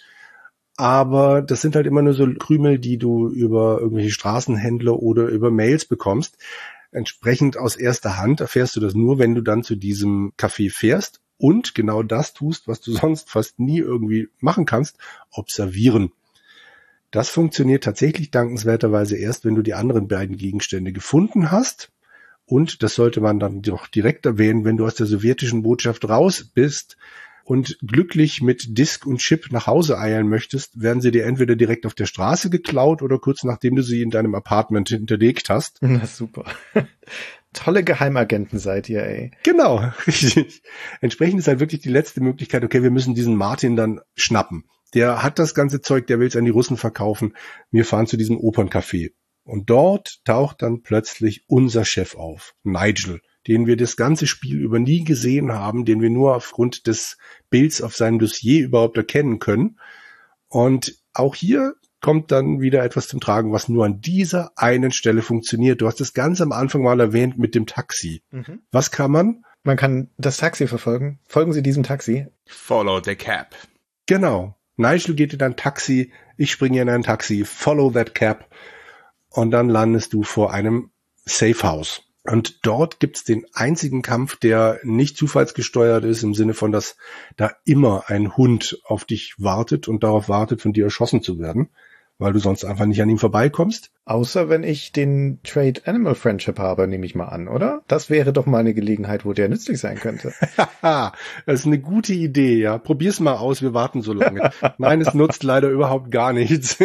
aber das sind halt immer nur so Krümel, die du über irgendwelche Straßenhändler oder über Mails bekommst. Entsprechend aus erster Hand erfährst du das nur, wenn du dann zu diesem Café fährst und genau das tust, was du sonst fast nie irgendwie machen kannst, observieren. Das funktioniert tatsächlich dankenswerterweise erst, wenn du die anderen beiden Gegenstände gefunden hast. Und das sollte man dann doch direkt erwähnen, wenn du aus der sowjetischen Botschaft raus bist und glücklich mit Disk und Chip nach Hause eilen möchtest, werden sie dir entweder direkt auf der Straße geklaut oder kurz nachdem du sie in deinem Apartment hinterlegt hast. Na super. Tolle Geheimagenten seid ihr, ey. Genau, richtig. Entsprechend ist halt wirklich die letzte Möglichkeit, okay, wir müssen diesen Martin dann schnappen. Der hat das ganze Zeug, der will es an die Russen verkaufen. Wir fahren zu diesem Operncafé. Und dort taucht dann plötzlich unser Chef auf, Nigel, den wir das ganze Spiel über nie gesehen haben, den wir nur aufgrund des Bilds auf seinem Dossier überhaupt erkennen können. Und auch hier kommt dann wieder etwas zum Tragen, was nur an dieser einen Stelle funktioniert. Du hast es ganz am Anfang mal erwähnt mit dem Taxi. Mhm. Was kann man? Man kann das Taxi verfolgen. Folgen Sie diesem Taxi. Follow the cab. Genau. Nigel geht in ein Taxi, ich springe in ein Taxi, follow that cab und dann landest du vor einem Safehouse. Und dort gibt's den einzigen Kampf, der nicht zufallsgesteuert ist, im Sinne von, dass da immer ein Hund auf dich wartet und darauf wartet, von dir erschossen zu werden, weil du sonst einfach nicht an ihm vorbeikommst. Außer wenn ich den Trade Animal Friendship habe, nehme ich mal an, oder? Das wäre doch mal eine Gelegenheit, wo der nützlich sein könnte. Das ist eine gute Idee, ja. Probier's mal aus, wir warten so lange. Nein, es nutzt leider überhaupt gar nichts.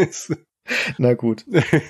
Na gut.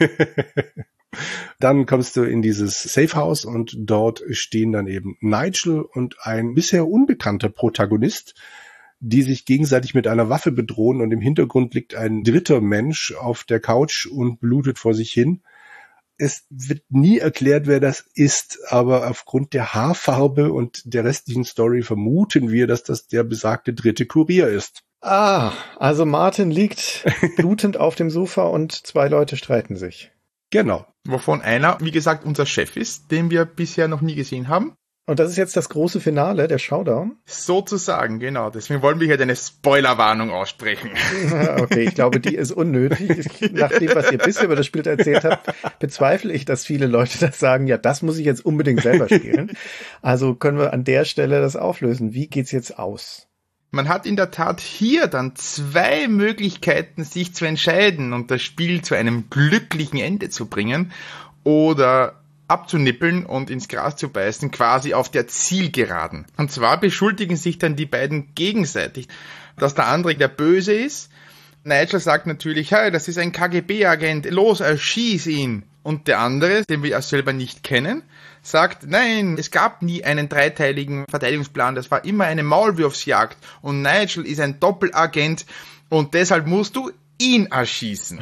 Dann kommst du in dieses Safehouse und dort stehen dann eben Nigel und ein bisher unbekannter Protagonist, die sich gegenseitig mit einer Waffe bedrohen und im Hintergrund liegt ein dritter Mensch auf der Couch und blutet vor sich hin. Es wird nie erklärt, wer das ist, aber aufgrund der Haarfarbe und der restlichen Story vermuten wir, dass das der besagte dritte Kurier ist. Ah, also Martin liegt blutend auf dem Sofa und zwei Leute streiten sich. Genau. Wovon einer, wie gesagt, unser Chef ist, den wir bisher noch nie gesehen haben. Und das ist jetzt das große Finale, der Showdown? Sozusagen, genau. Deswegen wollen wir hier eine Spoilerwarnung aussprechen. Okay, ich glaube, die ist unnötig. Nach dem, was ihr bisher über das Spiel erzählt habt, bezweifle ich, dass viele Leute das sagen, ja, das muss ich jetzt unbedingt selber spielen. Also können wir an der Stelle das auflösen. Wie geht's jetzt aus? Man hat in der Tat hier dann zwei Möglichkeiten, sich zu entscheiden und das Spiel zu einem glücklichen Ende zu bringen oder abzunippeln und ins Gras zu beißen, quasi auf der Zielgeraden. Und zwar beschuldigen sich dann die beiden gegenseitig, dass der andere der Böse ist Nigel sagt natürlich, hey, das ist ein K G B-Agent, los, erschieß ihn. Und der andere, den wir ja selber nicht kennen, sagt, nein, es gab nie einen dreiteiligen Verteidigungsplan, das war immer eine Maulwurfsjagd. Und Nigel ist ein Doppelagent und deshalb musst du ihn erschießen.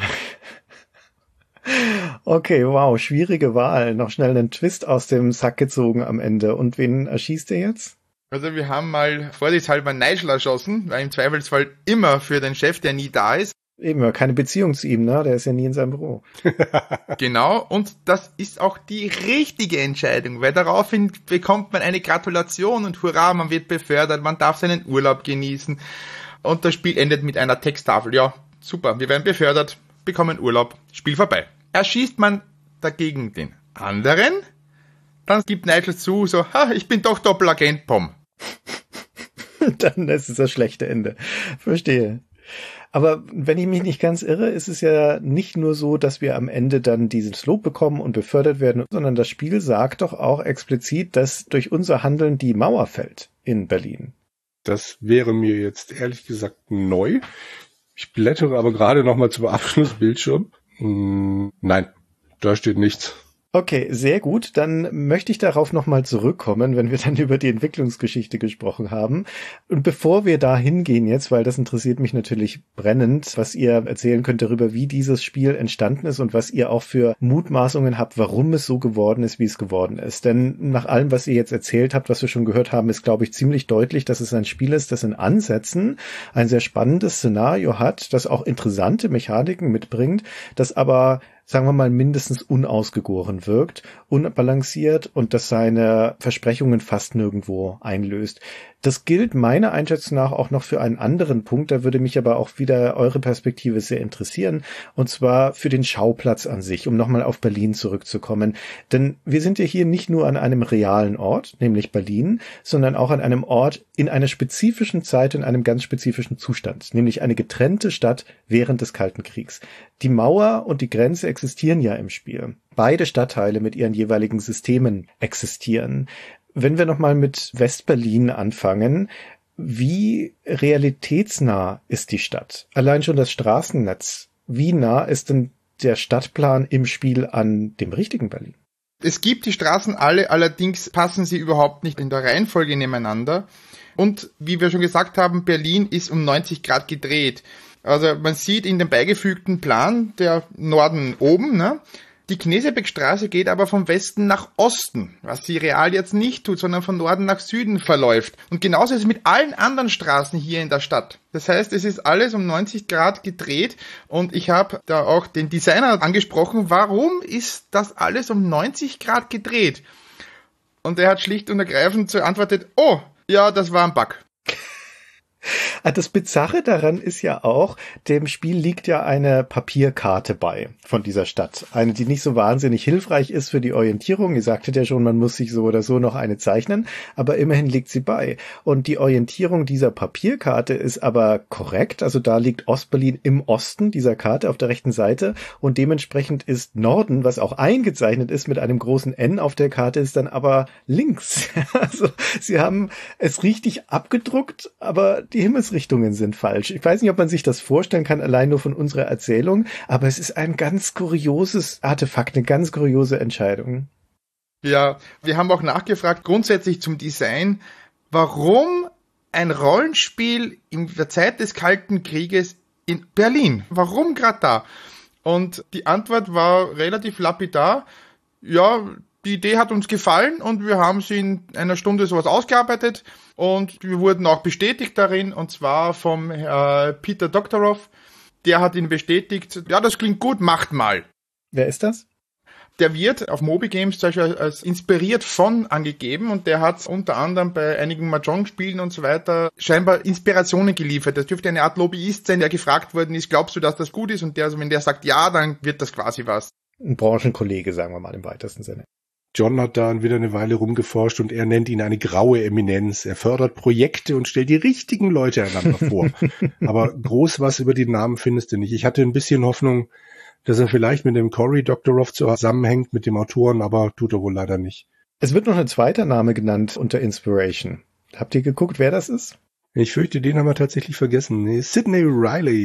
Okay, wow, schwierige Wahl. Noch schnell einen Twist aus dem Sack gezogen am Ende. Und wen erschießt ihr jetzt? Also wir haben mal vorsichtshalber Nigel erschossen, weil im Zweifelsfall immer für den Chef, der nie da ist. Eben, ja, keine Beziehung zu ihm, ne? Der ist ja nie in seinem Büro. Genau, und das ist auch die richtige Entscheidung, weil daraufhin bekommt man eine Gratulation und hurra, man wird befördert, man darf seinen Urlaub genießen. Und das Spiel endet mit einer Texttafel. Ja, super, wir werden befördert, bekommen Urlaub, Spiel vorbei. Erschießt man dagegen den anderen, dann gibt Nigel zu, so, ha, ich bin doch Doppelagent, Pom. Dann ist es das schlechte Ende. Verstehe. Aber wenn ich mich nicht ganz irre, ist es ja nicht nur so, dass wir am Ende dann dieses Lob bekommen und befördert werden, sondern das Spiel sagt doch auch explizit, dass durch unser Handeln die Mauer fällt in Berlin. Das wäre mir jetzt ehrlich gesagt neu. Ich blättere aber gerade noch mal zum Abschlussbildschirm. Hm, nein, da steht nichts. Okay, sehr gut. Dann möchte ich darauf nochmal zurückkommen, wenn wir dann über die Entwicklungsgeschichte gesprochen haben. Und bevor wir da hingehen jetzt, weil das interessiert mich natürlich brennend, was ihr erzählen könnt darüber, wie dieses Spiel entstanden ist und was ihr auch für Mutmaßungen habt, warum es so geworden ist, wie es geworden ist. Denn nach allem, was ihr jetzt erzählt habt, was wir schon gehört haben, ist, glaube ich, ziemlich deutlich, dass es ein Spiel ist, das in Ansätzen ein sehr spannendes Szenario hat, das auch interessante Mechaniken mitbringt, das aber sagen wir mal, mindestens unausgegoren wirkt, unbalanciert und das seine Versprechungen fast nirgendwo einlöst. Das gilt meiner Einschätzung nach auch noch für einen anderen Punkt, da würde mich aber auch wieder eure Perspektive sehr interessieren, und zwar für den Schauplatz an sich, um nochmal auf Berlin zurückzukommen. Denn wir sind ja hier nicht nur an einem realen Ort, nämlich Berlin, sondern auch an einem Ort in einer spezifischen Zeit, in einem ganz spezifischen Zustand, nämlich eine getrennte Stadt während des Kalten Kriegs. Die Mauer und die Grenze existieren ja im Spiel. Beide Stadtteile mit ihren jeweiligen Systemen existieren. Wenn wir nochmal mit West-Berlin anfangen, wie realitätsnah ist die Stadt? Allein schon das Straßennetz. Wie nah ist denn der Stadtplan im Spiel an dem richtigen Berlin? Es gibt die Straßen alle, allerdings passen sie überhaupt nicht in der Reihenfolge nebeneinander. Und wie wir schon gesagt haben, Berlin ist um neunzig Grad gedreht. Also man sieht in dem beigefügten Plan der Norden oben, ne? Die Knesebeckstraße geht aber vom Westen nach Osten, was sie real jetzt nicht tut, sondern von Norden nach Süden verläuft. Und genauso ist es mit allen anderen Straßen hier in der Stadt. Das heißt, es ist alles um neunzig Grad gedreht und ich habe da auch den Designer angesprochen, warum ist das alles um neunzig Grad gedreht? Und er hat schlicht und ergreifend so antwortet, oh, ja, das war ein Bug. Das Bizarre daran ist ja auch, dem Spiel liegt ja eine Papierkarte bei von dieser Stadt. Eine, die nicht so wahnsinnig hilfreich ist für die Orientierung. Ihr sagtet ja schon, man muss sich so oder so noch eine zeichnen, aber immerhin liegt sie bei. Und die Orientierung dieser Papierkarte ist aber korrekt. Also da liegt Ostberlin im Osten dieser Karte auf der rechten Seite und dementsprechend ist Norden, was auch eingezeichnet ist mit einem großen N auf der Karte, ist dann aber links. Also sie haben es richtig abgedruckt, aber die Himmelsrichtungen sind falsch. Ich weiß nicht, ob man sich das vorstellen kann, allein nur von unserer Erzählung, aber es ist ein ganz kurioses Artefakt, eine ganz kuriose Entscheidung. Ja, wir haben auch nachgefragt, grundsätzlich zum Design, warum ein Rollenspiel in der Zeit des Kalten Krieges in Berlin? Warum gerade da? Und die Antwort war relativ lapidar, ja, die Idee hat uns gefallen und wir haben sie in einer Stunde sowas ausgearbeitet und wir wurden auch bestätigt darin, und zwar vom äh, Peter Doktorow. Der hat ihn bestätigt, ja, das klingt gut, macht mal. Wer ist das? Der wird auf Moby Games zum Beispiel als inspiriert von angegeben und der hat unter anderem bei einigen Mahjong-Spielen und so weiter scheinbar Inspirationen geliefert. Das dürfte eine Art Lobbyist sein, der gefragt worden ist, glaubst du, dass das gut ist? Und der, also wenn der sagt ja, dann wird das quasi was. Ein Branchenkollege, sagen wir mal im weitesten Sinne. John hat da wieder eine Weile rumgeforscht und er nennt ihn eine graue Eminenz. Er fördert Projekte und stellt die richtigen Leute einander vor. Aber groß was über die Namen findest du nicht. Ich hatte ein bisschen Hoffnung, dass er vielleicht mit dem Cory Doktorow zusammenhängt, mit dem Autoren, aber tut er wohl leider nicht. Es wird noch ein zweiter Name genannt unter Inspiration. Habt ihr geguckt, wer das ist? Ich fürchte, den haben wir tatsächlich vergessen. Nee, Sidney Riley.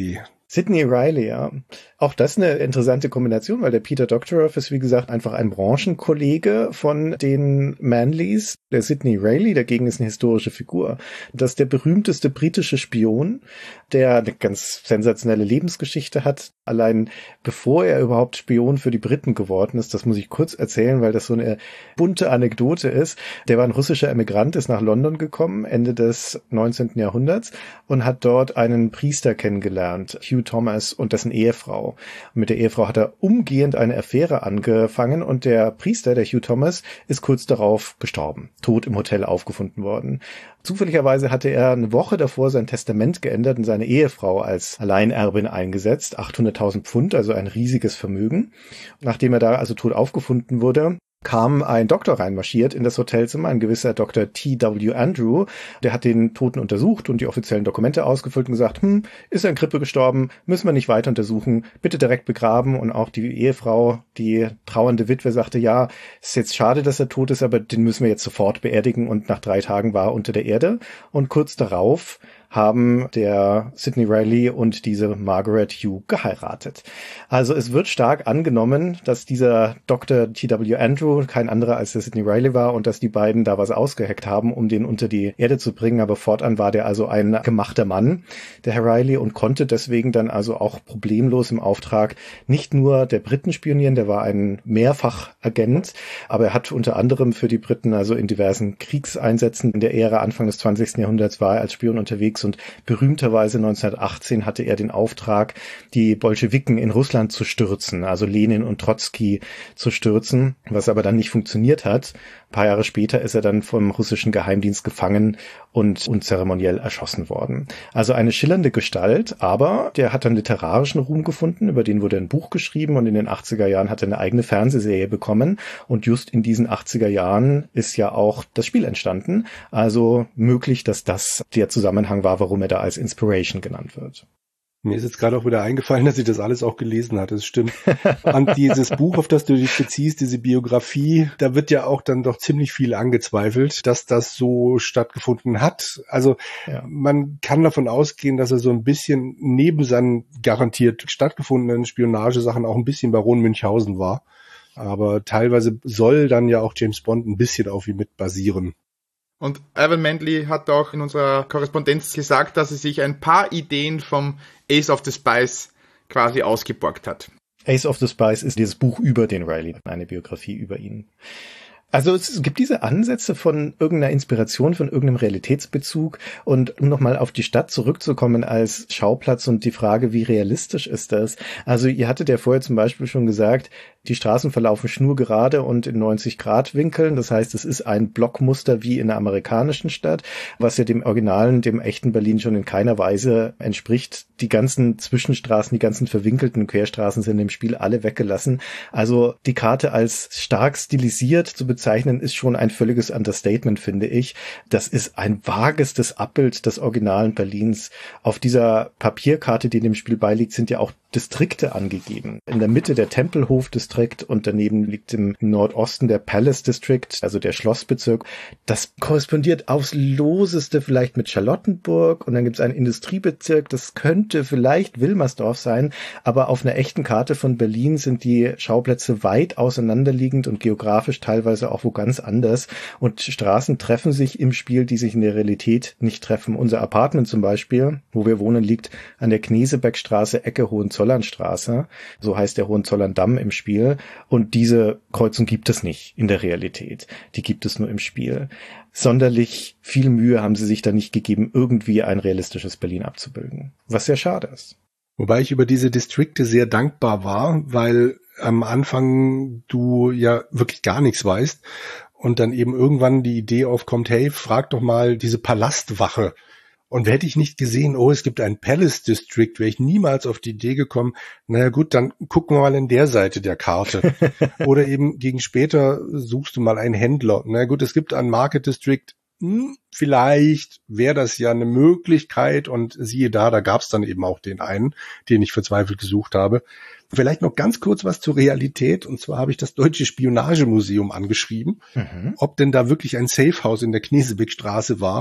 Sidney Reilly, ja. Auch das eine interessante Kombination, weil der Peter Doctorow ist, wie gesagt, einfach ein Branchenkollege von den Manleys. Der Sidney Reilly dagegen ist eine historische Figur. Das ist der berühmteste britische Spion, der eine ganz sensationelle Lebensgeschichte hat. Allein bevor er überhaupt Spion für die Briten geworden ist, das muss ich kurz erzählen, weil das so eine bunte Anekdote ist. Der war ein russischer Emigrant, ist nach London gekommen, Ende des neunzehnten Jahrhunderts und hat dort einen Priester kennengelernt, Hugh Thomas, und dessen Ehefrau. Und mit der Ehefrau hat er umgehend eine Affäre angefangen und der Priester, der Hugh Thomas, ist kurz darauf gestorben, tot im Hotel aufgefunden worden. Zufälligerweise hatte er eine Woche davor sein Testament geändert und seine Ehefrau als Alleinerbin eingesetzt, achthunderttausend Pfund, also ein riesiges Vermögen. Nachdem er da also tot aufgefunden wurde, kam ein Doktor reinmarschiert in das Hotelzimmer, ein gewisser Doktor T W Andrew. Der hat den Toten untersucht und die offiziellen Dokumente ausgefüllt und gesagt, hm, ist er an Grippe gestorben, müssen wir nicht weiter untersuchen, bitte direkt begraben. Und auch die Ehefrau, die trauernde Witwe, sagte, ja, ist jetzt schade, dass er tot ist, aber den müssen wir jetzt sofort beerdigen. Und nach drei Tagen war er unter der Erde. Und kurz darauf haben der Sidney Reilly und diese Margaret Hugh geheiratet. Also es wird stark angenommen, dass dieser Doktor T W Andrew kein anderer als der Sidney Reilly war und dass die beiden da was ausgeheckt haben, um den unter die Erde zu bringen. Aber fortan war der also ein gemachter Mann, der Herr Reilly, und konnte deswegen dann also auch problemlos im Auftrag nicht nur der Briten spionieren, der war ein Mehrfachagent, aber er hat unter anderem für die Briten also in diversen Kriegseinsätzen in der Ära Anfang des zwanzigsten Jahrhunderts war er als Spion unterwegs. Und berühmterweise neunzehnhundertachtzehn hatte er den Auftrag, die Bolschewiken in Russland zu stürzen, also Lenin und Trotzki zu stürzen, was aber dann nicht funktioniert hat. Ein paar Jahre später ist er dann vom russischen Geheimdienst gefangen und unzeremoniell erschossen worden. Also eine schillernde Gestalt, aber der hat dann literarischen Ruhm gefunden, über den wurde ein Buch geschrieben und in den achtziger Jahren hat er eine eigene Fernsehserie bekommen und just in diesen achtziger Jahren ist ja auch das Spiel entstanden. Also möglich, dass das der Zusammenhang war, warum er da als Inspiration genannt wird. Mir ist jetzt gerade auch wieder eingefallen, dass ich das alles auch gelesen hatte. Das stimmt. Und dieses Buch, auf das du dich beziehst, diese Biografie, da wird ja auch dann doch ziemlich viel angezweifelt, dass das so stattgefunden hat. Also ja, man kann davon ausgehen, dass er so ein bisschen neben seinen garantiert stattgefundenen Spionagesachen auch ein bisschen Baron Münchhausen war. Aber teilweise soll dann ja auch James Bond ein bisschen auf ihm mit basieren. Und Ivan Manley hat auch in unserer Korrespondenz gesagt, dass er sich ein paar Ideen vom Ace of the Spice quasi ausgeborgt hat. Ace of the Spice ist dieses Buch über den Reilly, eine Biografie über ihn. Also es gibt diese Ansätze von irgendeiner Inspiration, von irgendeinem Realitätsbezug. Und um nochmal auf die Stadt zurückzukommen als Schauplatz und die Frage, wie realistisch ist das? Also ihr hattet ja vorher zum Beispiel schon gesagt, die Straßen verlaufen schnurgerade und in neunzig Grad Winkeln. Das heißt, es ist ein Blockmuster wie in der amerikanischen Stadt, was ja dem Originalen, dem echten Berlin schon in keiner Weise entspricht. Die ganzen Zwischenstraßen, die ganzen verwinkelten Querstraßen sind im Spiel alle weggelassen. Also die Karte als stark stilisiert zu bezeichnen, ist schon ein völliges Understatement, finde ich. Das ist ein vagestes Abbild des originalen Berlins. Auf dieser Papierkarte, die dem Spiel beiliegt, sind ja auch Distrikte angegeben. In der Mitte der Tempelhof-Distrikt und daneben liegt im Nordosten der Palace District, also der Schlossbezirk. Das korrespondiert aufs Loseste vielleicht mit Charlottenburg und dann gibt es einen Industriebezirk, das könnte vielleicht Wilmersdorf sein, aber auf einer echten Karte von Berlin sind die Schauplätze weit auseinanderliegend und geografisch teilweise auch wo ganz anders und Straßen treffen sich im Spiel, die sich in der Realität nicht treffen. Unser Apartment zum Beispiel, wo wir wohnen, liegt an der Knesebeckstraße, Ecke Hohenzollernstraße, so heißt der Hohenzollerndamm im Spiel und diese Kreuzung gibt es nicht in der Realität, die gibt es nur im Spiel. Sonderlich viel Mühe haben sie sich da nicht gegeben, irgendwie ein realistisches Berlin abzubilden, was sehr schade ist. Wobei ich über diese Distrikte sehr dankbar war, weil am Anfang du ja wirklich gar nichts weißt und dann eben irgendwann die Idee aufkommt, hey, frag doch mal diese Palastwache. Und hätte ich nicht gesehen, oh, es gibt einen Palace District, wäre ich niemals auf die Idee gekommen, naja gut, dann gucken wir mal in der Seite der Karte. Oder eben gegen später suchst du mal einen Händler. Na gut, es gibt einen Market District, hm, vielleicht wäre das ja eine Möglichkeit und siehe da, da gab es dann eben auch den einen, den ich verzweifelt gesucht habe. Vielleicht noch ganz kurz was zur Realität. Und zwar habe ich das Deutsche Spionagemuseum angeschrieben, mhm. ob denn da wirklich ein Safehouse in der Knesebeckstraße war.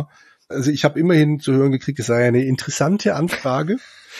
Also ich habe immerhin zu hören gekriegt, es sei eine interessante Anfrage.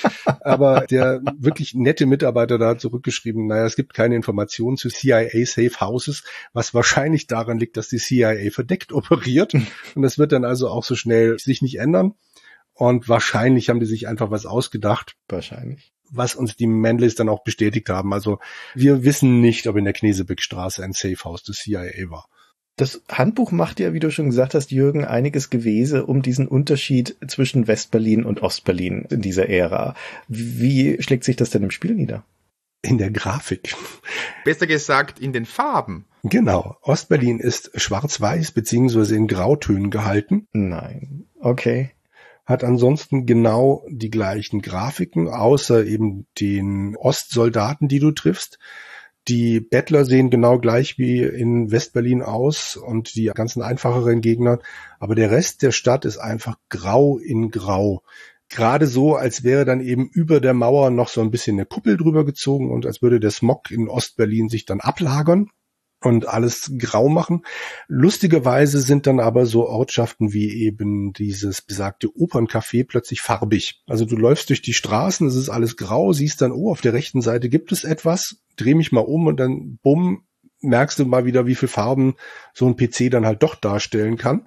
Aber der wirklich nette Mitarbeiter da hat zurückgeschrieben, naja, es gibt keine Informationen zu C I A Safe Houses, was wahrscheinlich daran liegt, dass die C I A verdeckt operiert. Und das wird dann also auch so schnell sich nicht ändern. Und wahrscheinlich haben die sich einfach was ausgedacht. Wahrscheinlich. Was uns die Manleys dann auch bestätigt haben. Also wir wissen nicht, ob in der Knesebeckstraße ein Safe House des C I A war. Das Handbuch macht ja, wie du schon gesagt hast, Jürgen, einiges Gewese um diesen Unterschied zwischen Westberlin und Ostberlin in dieser Ära. Wie schlägt sich das denn im Spiel nieder? In der Grafik. Besser gesagt, in den Farben. Genau. Ostberlin ist schwarz-weiß beziehungsweise in Grautönen gehalten. Nein. Okay. Hat ansonsten genau die gleichen Grafiken, außer eben den Ostsoldaten, die du triffst. Die Bettler sehen genau gleich wie in Westberlin aus und die ganzen einfacheren Gegner. Aber der Rest der Stadt ist einfach grau in grau. Gerade so, als wäre dann eben über der Mauer noch so ein bisschen eine Kuppel drüber gezogen und als würde der Smog in Ostberlin sich dann ablagern und alles grau machen. Lustigerweise sind dann aber so Ortschaften wie eben dieses besagte Operncafé plötzlich farbig. Also du läufst durch die Straßen, es ist alles grau, siehst dann, oh, auf der rechten Seite gibt es etwas, dreh mich mal um und dann, bumm, merkst du mal wieder, wie viel Farben so ein P C dann halt doch darstellen kann.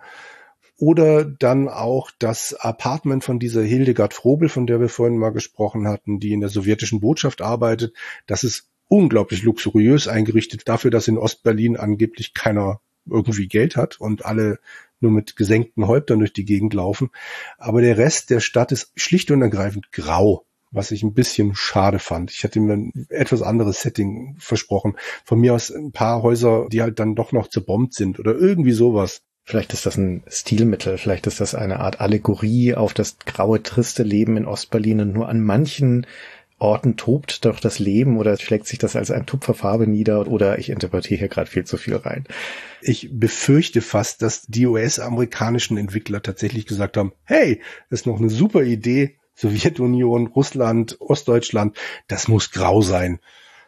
Oder dann auch das Apartment von dieser Hildegard Frobel, von der wir vorhin mal gesprochen hatten, die in der sowjetischen Botschaft arbeitet. Das ist unglaublich luxuriös eingerichtet dafür, dass in Ostberlin angeblich keiner irgendwie Geld hat und alle nur mit gesenkten Häuptern durch die Gegend laufen. Aber der Rest der Stadt ist schlicht und ergreifend grau, was ich ein bisschen schade fand. Ich hätte mir ein etwas anderes Setting versprochen. Von mir aus ein paar Häuser, die halt dann doch noch zerbombt sind oder irgendwie sowas. Vielleicht ist das ein Stilmittel, vielleicht ist das eine Art Allegorie auf das graue, triste Leben in Ostberlin und nur an manchen Orten tobt doch das Leben oder schlägt sich das als ein Tupfer Farbe nieder oder ich interpretiere hier gerade viel zu viel rein. Ich befürchte fast, dass die U S-amerikanischen Entwickler tatsächlich gesagt haben, hey, das ist noch eine super Idee, Sowjetunion, Russland, Ostdeutschland, das muss grau sein.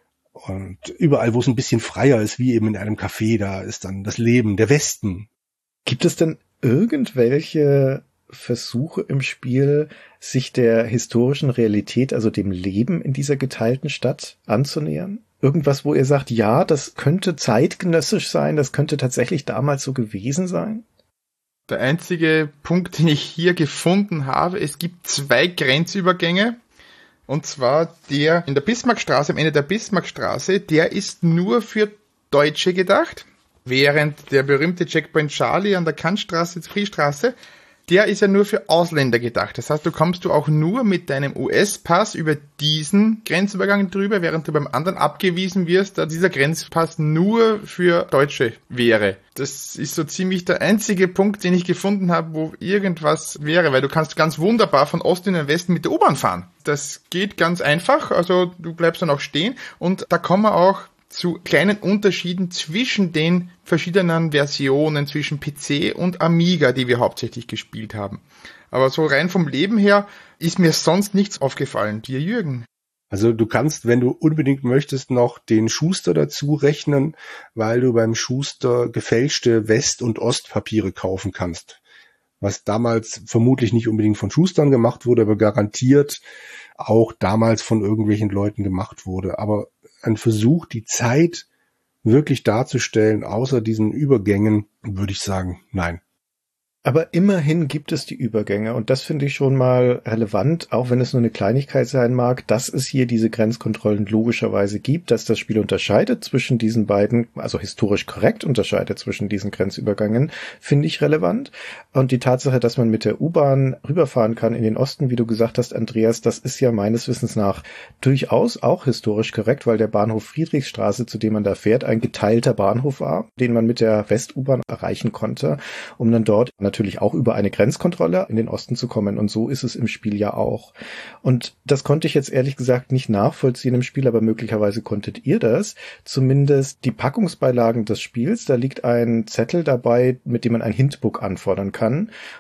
Und überall, wo es ein bisschen freier ist, wie eben in einem Café, da ist dann das Leben, der Westen. Gibt es denn irgendwelche Versuche im Spiel, sich der historischen Realität, also dem Leben in dieser geteilten Stadt anzunähern? Irgendwas, wo ihr sagt, ja, das könnte zeitgenössisch sein, das könnte tatsächlich damals so gewesen sein? Der einzige Punkt, den ich hier gefunden habe, es gibt zwei Grenzübergänge. Und zwar der in der Bismarckstraße, am Ende der Bismarckstraße, der ist nur für Deutsche gedacht. Während der berühmte Checkpoint Charlie an der Kantstraße, Friedstraße, der ist ja nur für Ausländer gedacht. Das heißt, du kommst du auch nur mit deinem U S-Pass über diesen Grenzübergang drüber, während du beim anderen abgewiesen wirst, da dieser Grenzpass nur für Deutsche wäre. Das ist so ziemlich der einzige Punkt, den ich gefunden habe, wo irgendwas wäre, weil du kannst ganz wunderbar von Osten in den Westen mit der U-Bahn fahren. Das geht ganz einfach, also du bleibst dann auch stehen und da kommen wir auch zu kleinen Unterschieden zwischen den verschiedenen Versionen, zwischen P C und Amiga, die wir hauptsächlich gespielt haben. Aber so rein vom Leben her ist mir sonst nichts aufgefallen. Dir, Jürgen? Also du kannst, wenn du unbedingt möchtest, noch den Schuster dazu rechnen, weil du beim Schuster gefälschte West- und Ostpapiere kaufen kannst. Was damals vermutlich nicht unbedingt von Schustern gemacht wurde, aber garantiert auch damals von irgendwelchen Leuten gemacht wurde. Aber ein Versuch, die Zeit wirklich darzustellen, außer diesen Übergängen, würde ich sagen, nein. Aber immerhin gibt es die Übergänge und das finde ich schon mal relevant, auch wenn es nur eine Kleinigkeit sein mag, dass es hier diese Grenzkontrollen logischerweise gibt, dass das Spiel unterscheidet zwischen diesen beiden, also historisch korrekt unterscheidet zwischen diesen Grenzübergängen, finde ich relevant. Und die Tatsache, dass man mit der U-Bahn rüberfahren kann in den Osten, wie du gesagt hast, Andreas, das ist ja meines Wissens nach durchaus auch historisch korrekt, weil der Bahnhof Friedrichstraße, zu dem man da fährt, ein geteilter Bahnhof war, den man mit der West-U-Bahn erreichen konnte, um dann dort natürlich auch über eine Grenzkontrolle in den Osten zu kommen. Und so ist es im Spiel ja auch. Und das konnte ich jetzt ehrlich gesagt nicht nachvollziehen im Spiel, aber möglicherweise konntet ihr das. Zumindest die Packungsbeilagen des Spiels, da liegt ein Zettel dabei, mit dem man ein Hintbook anfordern kann.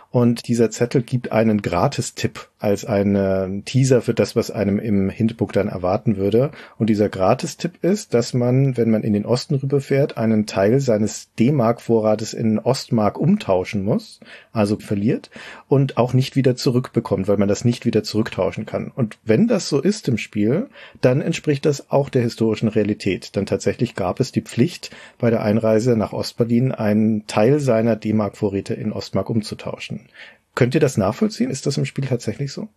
Und dieser Zettel gibt einen Gratistipp als einen Teaser für das, was einem im Hintbook dann erwarten würde. Und dieser Gratistipp ist, dass man, wenn man in den Osten rüberfährt, einen Teil seines D-Mark-Vorrates in Ostmark umtauschen muss, also verliert, und auch nicht wieder zurückbekommt, weil man das nicht wieder zurücktauschen kann. Und wenn das so ist im Spiel, dann entspricht das auch der historischen Realität. Denn tatsächlich gab es die Pflicht, bei der Einreise nach Ostberlin einen Teil seiner D-Mark-Vorräte in Ostmark umzutauschen. Könnt ihr das nachvollziehen? Ist das im Spiel tatsächlich so?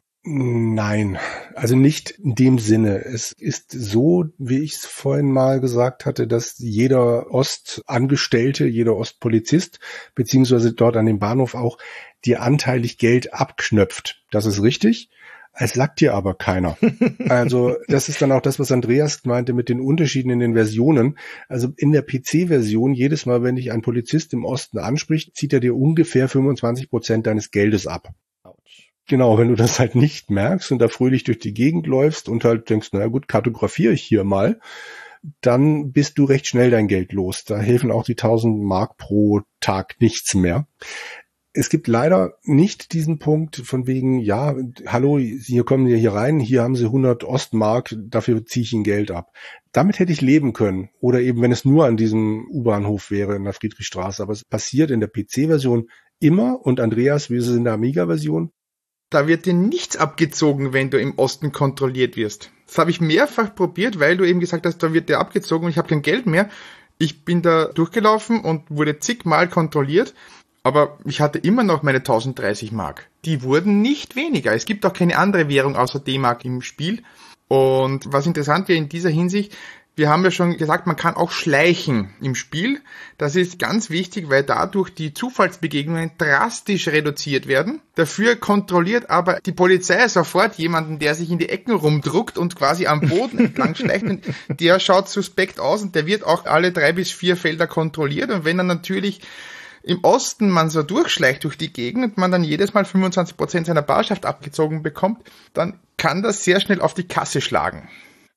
Nein, also nicht in dem Sinne. Es ist so, wie ich es vorhin mal gesagt hatte, dass jeder Ostangestellte, jeder Ostpolizist, beziehungsweise dort an dem Bahnhof auch, dir anteilig Geld abknöpft. Das ist richtig. Es sagt dir aber keiner. Also das ist dann auch das, was Andreas meinte mit den Unterschieden in den Versionen. Also in der P C-Version, jedes Mal, wenn dich ein Polizist im Osten anspricht, zieht er dir ungefähr fünfundzwanzig Prozent deines Geldes ab. Autsch. Genau, wenn du das halt nicht merkst und da fröhlich durch die Gegend läufst und halt denkst, naja gut, kartografiere ich hier mal, dann bist du recht schnell dein Geld los. Da helfen auch die tausend Mark pro Tag nichts mehr. Es gibt leider nicht diesen Punkt von wegen, ja, hallo, hier kommen Sie hier rein, hier haben Sie hundert Ostmark, dafür ziehe ich Ihnen Geld ab. Damit hätte ich leben können. Oder eben, wenn es nur an diesem U-Bahnhof wäre in der Friedrichstraße. Aber es passiert in der P C-Version immer. Und Andreas, wie ist es in der Amiga-Version? Da wird dir nichts abgezogen, wenn du im Osten kontrolliert wirst. Das habe ich mehrfach probiert, weil du eben gesagt hast, da wird dir abgezogen und ich habe kein Geld mehr. Ich bin da durchgelaufen und wurde zigmal kontrolliert. Aber ich hatte immer noch meine tausenddreißig Mark. Die wurden nicht weniger. Es gibt auch keine andere Währung außer D-Mark im Spiel. Und was interessant wäre in dieser Hinsicht, wir haben ja schon gesagt, man kann auch schleichen im Spiel. Das ist ganz wichtig, weil dadurch die Zufallsbegegnungen drastisch reduziert werden. Dafür kontrolliert aber die Polizei sofort jemanden, der sich in die Ecken rumdruckt und quasi am Boden entlang schleicht. Und der schaut suspekt aus und der wird auch alle drei bis vier Felder kontrolliert. Und wenn er natürlich im Osten man so durchschleicht durch die Gegend und man dann jedes Mal fünfundzwanzig Prozent seiner Barschaft abgezogen bekommt, dann kann das sehr schnell auf die Kasse schlagen.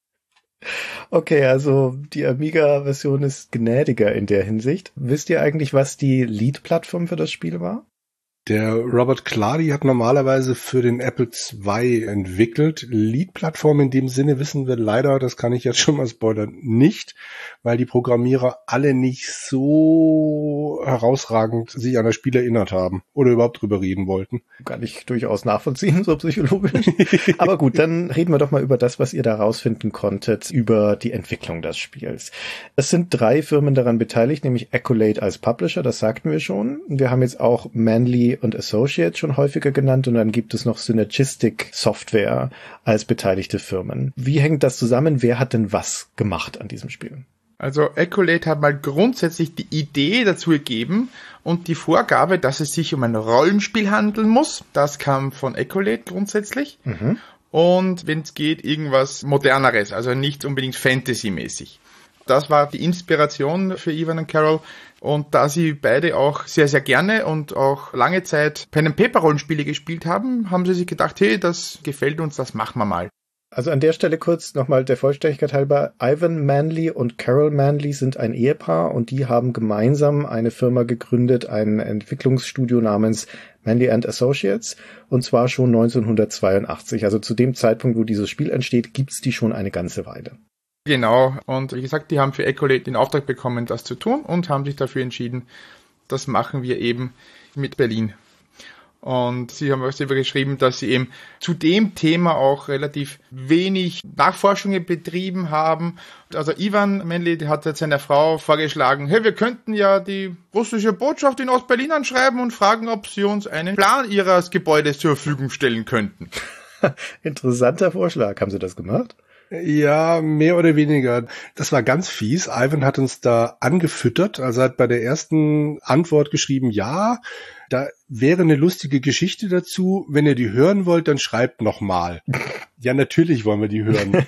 Okay, also die Amiga-Version ist gnädiger in der Hinsicht. Wisst ihr eigentlich, was die Lead-Plattform für das Spiel war? Der Robert Clary hat normalerweise für den Apple zwei entwickelt. Lead-Plattform in dem Sinne wissen wir leider, das kann ich jetzt schon mal spoilern, nicht, weil die Programmierer alle nicht so herausragend sich an das Spiel erinnert haben oder überhaupt drüber reden wollten. Kann ich durchaus nachvollziehen, so psychologisch. Aber gut, dann reden wir doch mal über das, was ihr da rausfinden konntet, über die Entwicklung des Spiels. Es sind drei Firmen daran beteiligt, nämlich Accolade als Publisher, das sagten wir schon. Wir haben jetzt auch Manley und Associates schon häufiger genannt und dann gibt es noch Synergistic Software als beteiligte Firmen. Wie hängt das zusammen? Wer hat denn was gemacht an diesem Spiel? Also Accolade hat mal grundsätzlich die Idee dazu gegeben und die Vorgabe, dass es sich um ein Rollenspiel handeln muss. Das kam von Accolade grundsätzlich. Mhm. Und wenn es geht, irgendwas Moderneres, also nicht unbedingt Fantasy-mäßig. Das war die Inspiration für Ivan und Carol. Und da sie beide auch sehr, sehr gerne und auch lange Zeit Pen-and-Paper-Rollenspiele gespielt haben, haben sie sich gedacht, hey, das gefällt uns, das machen wir mal. Also an der Stelle kurz nochmal der Vollständigkeit halber, Ivan Manley und Carol Manley sind ein Ehepaar und die haben gemeinsam eine Firma gegründet, ein Entwicklungsstudio namens Manley and Associates, und zwar schon neunzehnhundertzweiundachtzig. Also zu dem Zeitpunkt, wo dieses Spiel entsteht, gibt's die schon eine ganze Weile. Genau, und wie gesagt, die haben für Accolade den Auftrag bekommen, das zu tun und haben sich dafür entschieden, das machen wir eben mit Berlin. Und sie haben auch selber geschrieben, dass sie eben zu dem Thema auch relativ wenig Nachforschungen betrieben haben. Also Ivan Manley hat jetzt seiner Frau vorgeschlagen, hey, wir könnten ja die russische Botschaft in Ostberlin anschreiben und fragen, ob sie uns einen Plan ihres Gebäudes zur Verfügung stellen könnten. Interessanter Vorschlag. Haben sie das gemacht? Ja, mehr oder weniger. Das war ganz fies. Ivan hat uns da angefüttert. Also hat bei der ersten Antwort geschrieben, ja, da wäre eine lustige Geschichte dazu. Wenn ihr die hören wollt, dann schreibt nochmal. Ja, natürlich wollen wir die hören.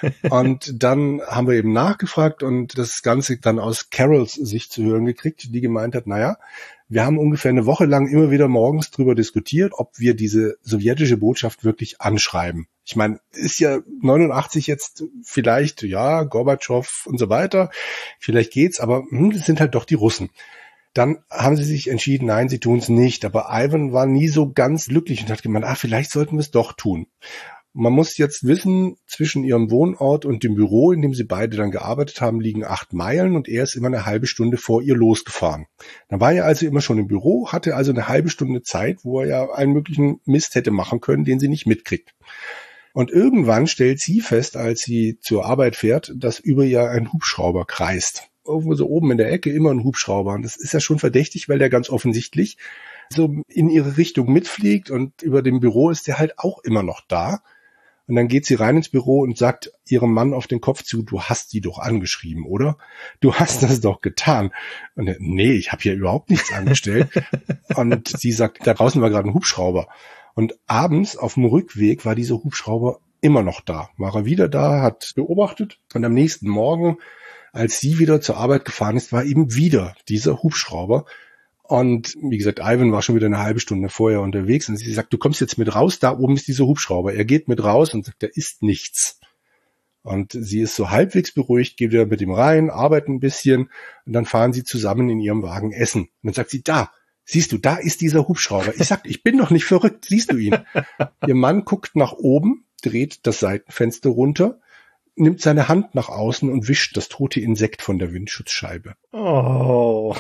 Und dann haben wir eben nachgefragt und das Ganze dann aus Carols Sicht zu hören gekriegt, die gemeint hat, naja, wir haben ungefähr eine Woche lang immer wieder morgens drüber diskutiert, ob wir diese sowjetische Botschaft wirklich anschreiben. Ich meine, ist ja neunundachtzig jetzt vielleicht, ja, Gorbatschow und so weiter, vielleicht geht's, aber hm, das sind halt doch die Russen. Dann haben sie sich entschieden, nein, sie tun es nicht. Aber Ivan war nie so ganz glücklich und hat gemeint, ah, vielleicht sollten wir es doch tun. Man muss jetzt wissen, zwischen ihrem Wohnort und dem Büro, in dem sie beide dann gearbeitet haben, liegen acht Meilen und er ist immer eine halbe Stunde vor ihr losgefahren. Dann war er also immer schon im Büro, hatte also eine halbe Stunde Zeit, wo er ja einen möglichen Mist hätte machen können, den sie nicht mitkriegt. Und irgendwann stellt sie fest, als sie zur Arbeit fährt, dass über ihr ein Hubschrauber kreist. Irgendwo so oben in der Ecke immer ein Hubschrauber. Und das ist ja schon verdächtig, weil der ganz offensichtlich so in ihre Richtung mitfliegt und über dem Büro ist der halt auch immer noch da. Und dann geht sie rein ins Büro und sagt ihrem Mann auf den Kopf zu, du hast die doch angeschrieben, oder? Du hast das doch getan. Und er, nee, ich habe hier überhaupt nichts angestellt. Und sie sagt, da draußen war gerade ein Hubschrauber. Und abends auf dem Rückweg war dieser Hubschrauber immer noch da. War er wieder da, hat beobachtet. Und am nächsten Morgen, als sie wieder zur Arbeit gefahren ist, war eben wieder dieser Hubschrauber. Und wie gesagt, Ivan war schon wieder eine halbe Stunde vorher unterwegs und sie sagt, du kommst jetzt mit raus, da oben ist dieser Hubschrauber. Er geht mit raus und sagt, da ist nichts. Und sie ist so halbwegs beruhigt, geht wieder mit ihm rein, arbeitet ein bisschen und dann fahren sie zusammen in ihrem Wagen essen. Und dann sagt sie, da, siehst du, da ist dieser Hubschrauber. Ich sag, ich bin doch nicht verrückt, siehst du ihn? Ihr Mann guckt nach oben, dreht das Seitenfenster runter, nimmt seine Hand nach außen und wischt das tote Insekt von der Windschutzscheibe. Oh,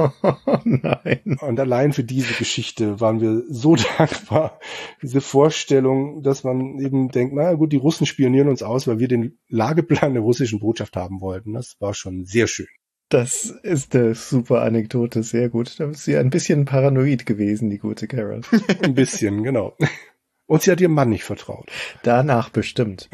nein. Und allein für diese Geschichte waren wir so dankbar. Diese Vorstellung, dass man eben denkt, na gut, die Russen spionieren uns aus, weil wir den Lageplan der russischen Botschaft haben wollten. Das war schon sehr schön. Das ist eine super Anekdote, sehr gut. Da ist sie ein bisschen paranoid gewesen, die gute Carol. Ein bisschen, genau. Und sie hat ihrem Mann nicht vertraut. Danach bestimmt.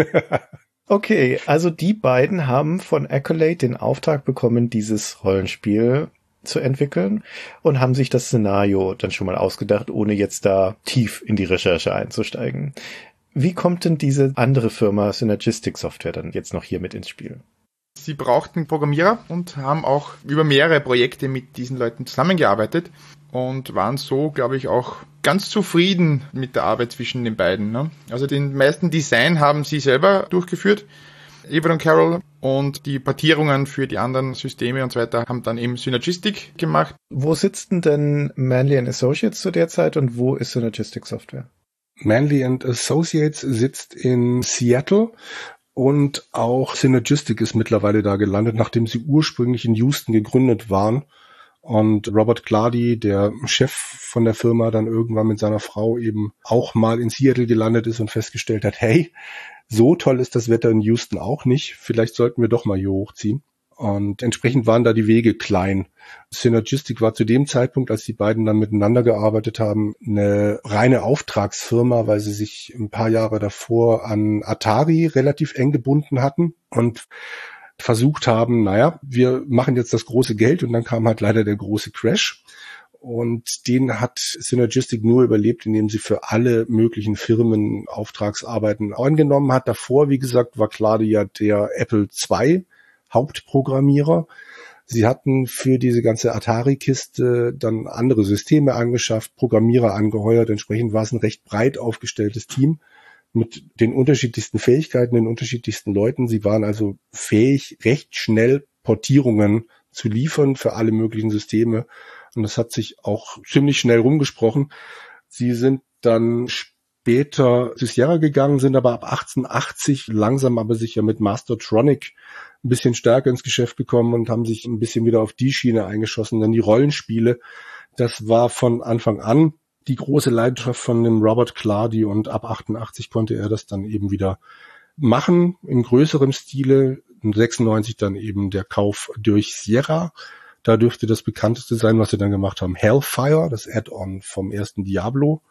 Okay, also die beiden haben von Accolade den Auftrag bekommen, dieses Rollenspiel zu entwickeln und haben sich das Szenario dann schon mal ausgedacht, ohne jetzt da tief in die Recherche einzusteigen. Wie kommt denn diese andere Firma Synergistic Software dann jetzt noch hier mit ins Spiel? Sie brauchten Programmierer und haben auch über mehrere Projekte mit diesen Leuten zusammengearbeitet und waren so, glaube ich, auch ganz zufrieden mit der Arbeit zwischen den beiden. Ne? Also den meisten Design haben sie selber durchgeführt, Evan und Carol, und die Portierungen für die anderen Systeme und so weiter haben dann eben Synergistic gemacht. Wo sitzen denn Manley and Associates zu der Zeit und wo ist Synergistic Software? Manley and Associates sitzt in Seattle. Und auch Synergistic ist mittlerweile da gelandet, nachdem sie ursprünglich in Houston gegründet waren. Und Robert Clardy, der Chef von der Firma, dann irgendwann mit seiner Frau eben auch mal in Seattle gelandet ist und festgestellt hat, hey, so toll ist das Wetter in Houston auch nicht. Vielleicht sollten wir doch mal hier hochziehen. Und entsprechend waren da die Wege klein. Synergistic war zu dem Zeitpunkt, als die beiden dann miteinander gearbeitet haben, eine reine Auftragsfirma, weil sie sich ein paar Jahre davor an Atari relativ eng gebunden hatten und versucht haben, naja, wir machen jetzt das große Geld und dann kam halt leider der große Crash. Und den hat Synergistic nur überlebt, indem sie für alle möglichen Firmen Auftragsarbeiten angenommen hat. Davor, wie gesagt, war Clardy ja der Apple zwei Hauptprogrammierer. Sie hatten für diese ganze Atari-Kiste dann andere Systeme angeschafft, Programmierer angeheuert. Entsprechend war es ein recht breit aufgestelltes Team mit den unterschiedlichsten Fähigkeiten, den unterschiedlichsten Leuten. Sie waren also fähig, recht schnell Portierungen zu liefern für alle möglichen Systeme. Und das hat sich auch ziemlich schnell rumgesprochen. Sie sind dann später zu Sierra gegangen, sind aber ab achtzehnhundertachtzig langsam aber sicher mit Mastertronic ein bisschen stärker ins Geschäft gekommen und haben sich ein bisschen wieder auf die Schiene eingeschossen. Dann die Rollenspiele, das war von Anfang an die große Leidenschaft von dem Robert Clardy und ab achtundachtzig konnte er das dann eben wieder machen, in größerem Stile. In sechsundneunzig dann eben der Kauf durch Sierra. Da dürfte das bekannteste sein, was sie dann gemacht haben, Hellfire, das Add-on vom ersten Diablo.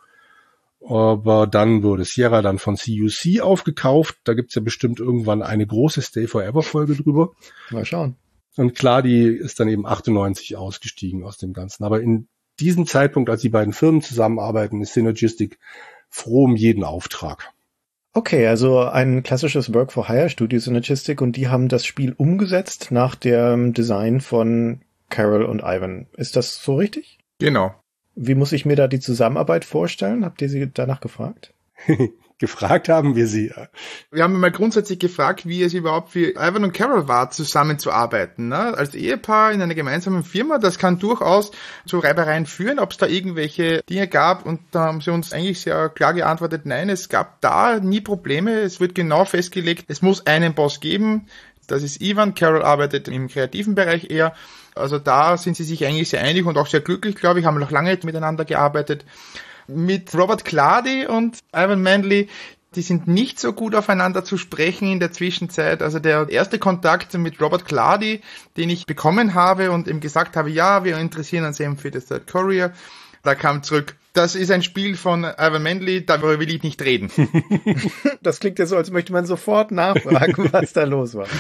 Aber dann wurde Sierra dann von C U C aufgekauft. Da gibt's ja bestimmt irgendwann eine große Stay Forever Folge drüber. Mal schauen. Und klar, die ist dann eben achtundneunzig ausgestiegen aus dem Ganzen. Aber in diesem Zeitpunkt, als die beiden Firmen zusammenarbeiten, ist Synergistic froh um jeden Auftrag. Okay, also ein klassisches Work-for-Hire-Studio Synergistic und die haben das Spiel umgesetzt nach dem Design von Carol und Ivan. Ist das so richtig? Genau. Wie muss ich mir da die Zusammenarbeit vorstellen? Habt ihr sie danach gefragt? Gefragt haben wir sie. Wir haben mal grundsätzlich gefragt, wie es überhaupt für Ivan und Carol war, zusammenzuarbeiten. Ne? Als Ehepaar in einer gemeinsamen Firma, das kann durchaus zu Reibereien führen, ob es da irgendwelche Dinge gab. Und da haben sie uns eigentlich sehr klar geantwortet, nein, es gab da nie Probleme. Es wird genau festgelegt, es muss einen Boss geben. Das ist Ivan. Carol arbeitet im kreativen Bereich eher. Also da sind sie sich eigentlich sehr einig und auch sehr glücklich, glaube ich, haben noch lange miteinander gearbeitet. Mit Robert Clady und Ivan Manley, die sind nicht so gut aufeinander zu sprechen in der Zwischenzeit. Also der erste Kontakt mit Robert Clady, den ich bekommen habe und ihm gesagt habe, ja, wir interessieren uns eben für das Third Courier, da kam zurück, das ist ein Spiel von Ivan Manley, darüber will ich nicht reden. Das klingt ja so, als möchte man sofort nachfragen, was da los war.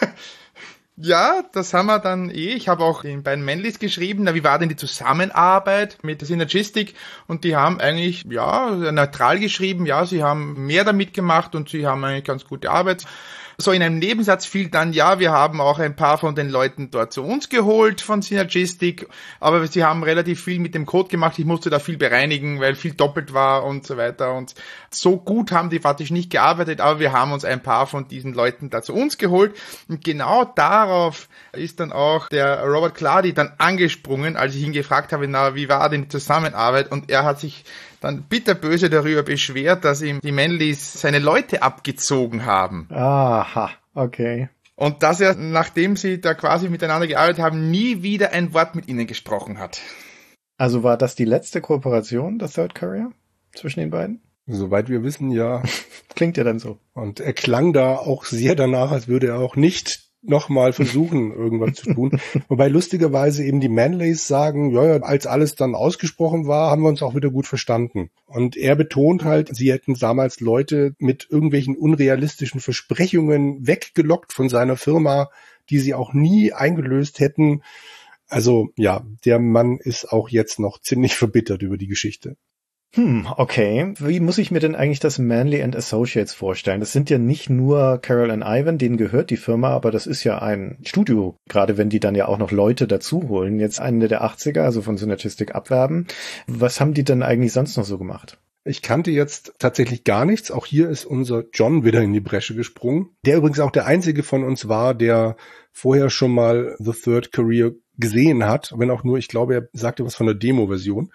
Ja, das haben wir dann eh. Ich habe auch den beiden Manleys geschrieben, na, wie war denn die Zusammenarbeit mit der Synergistic? Und die haben eigentlich, ja, neutral geschrieben, ja, sie haben mehr damit gemacht und sie haben eigentlich ganz gute Arbeit. So in einem Nebensatz fiel dann, ja, wir haben auch ein paar von den Leuten dort zu uns geholt von Synergistic, aber sie haben relativ viel mit dem Code gemacht, ich musste da viel bereinigen, weil viel doppelt war und so weiter und so gut haben die faktisch nicht gearbeitet, aber wir haben uns ein paar von diesen Leuten da zu uns geholt und genau darauf ist dann auch der Robert Clady dann angesprungen, als ich ihn gefragt habe, na, wie war denn die Zusammenarbeit, und er hat sich dann bitterböse darüber beschwert, dass ihm die Manleys seine Leute abgezogen haben. Aha, okay. Und dass er, nachdem sie da quasi miteinander gearbeitet haben, nie wieder ein Wort mit ihnen gesprochen hat. Also war das die letzte Kooperation, das Third Courier, zwischen den beiden? Soweit wir wissen, ja. Klingt ja dann so. Und er klang da auch sehr danach, als würde er auch nicht nochmal versuchen, irgendwas zu tun. Wobei lustigerweise eben die Manleys sagen, ja, ja, als alles dann ausgesprochen war, haben wir uns auch wieder gut verstanden. Und er betont halt, sie hätten damals Leute mit irgendwelchen unrealistischen Versprechungen weggelockt von seiner Firma, die sie auch nie eingelöst hätten. Also ja, der Mann ist auch jetzt noch ziemlich verbittert über die Geschichte. Hm, okay. Wie muss ich mir denn eigentlich das Manley and Associates vorstellen? Das sind ja nicht nur Carol und Ivan, denen gehört die Firma, aber das ist ja ein Studio, gerade wenn die dann ja auch noch Leute dazu holen, jetzt Ende der achtziger, also von Synergistic abwerben. Was haben die denn eigentlich sonst noch so gemacht? Ich kannte jetzt tatsächlich gar nichts. Auch hier ist unser John wieder in die Bresche gesprungen, der übrigens auch der einzige von uns war, der vorher schon mal The Third Courier gesehen hat, wenn auch nur, ich glaube, er sagte was von der Demo-Version.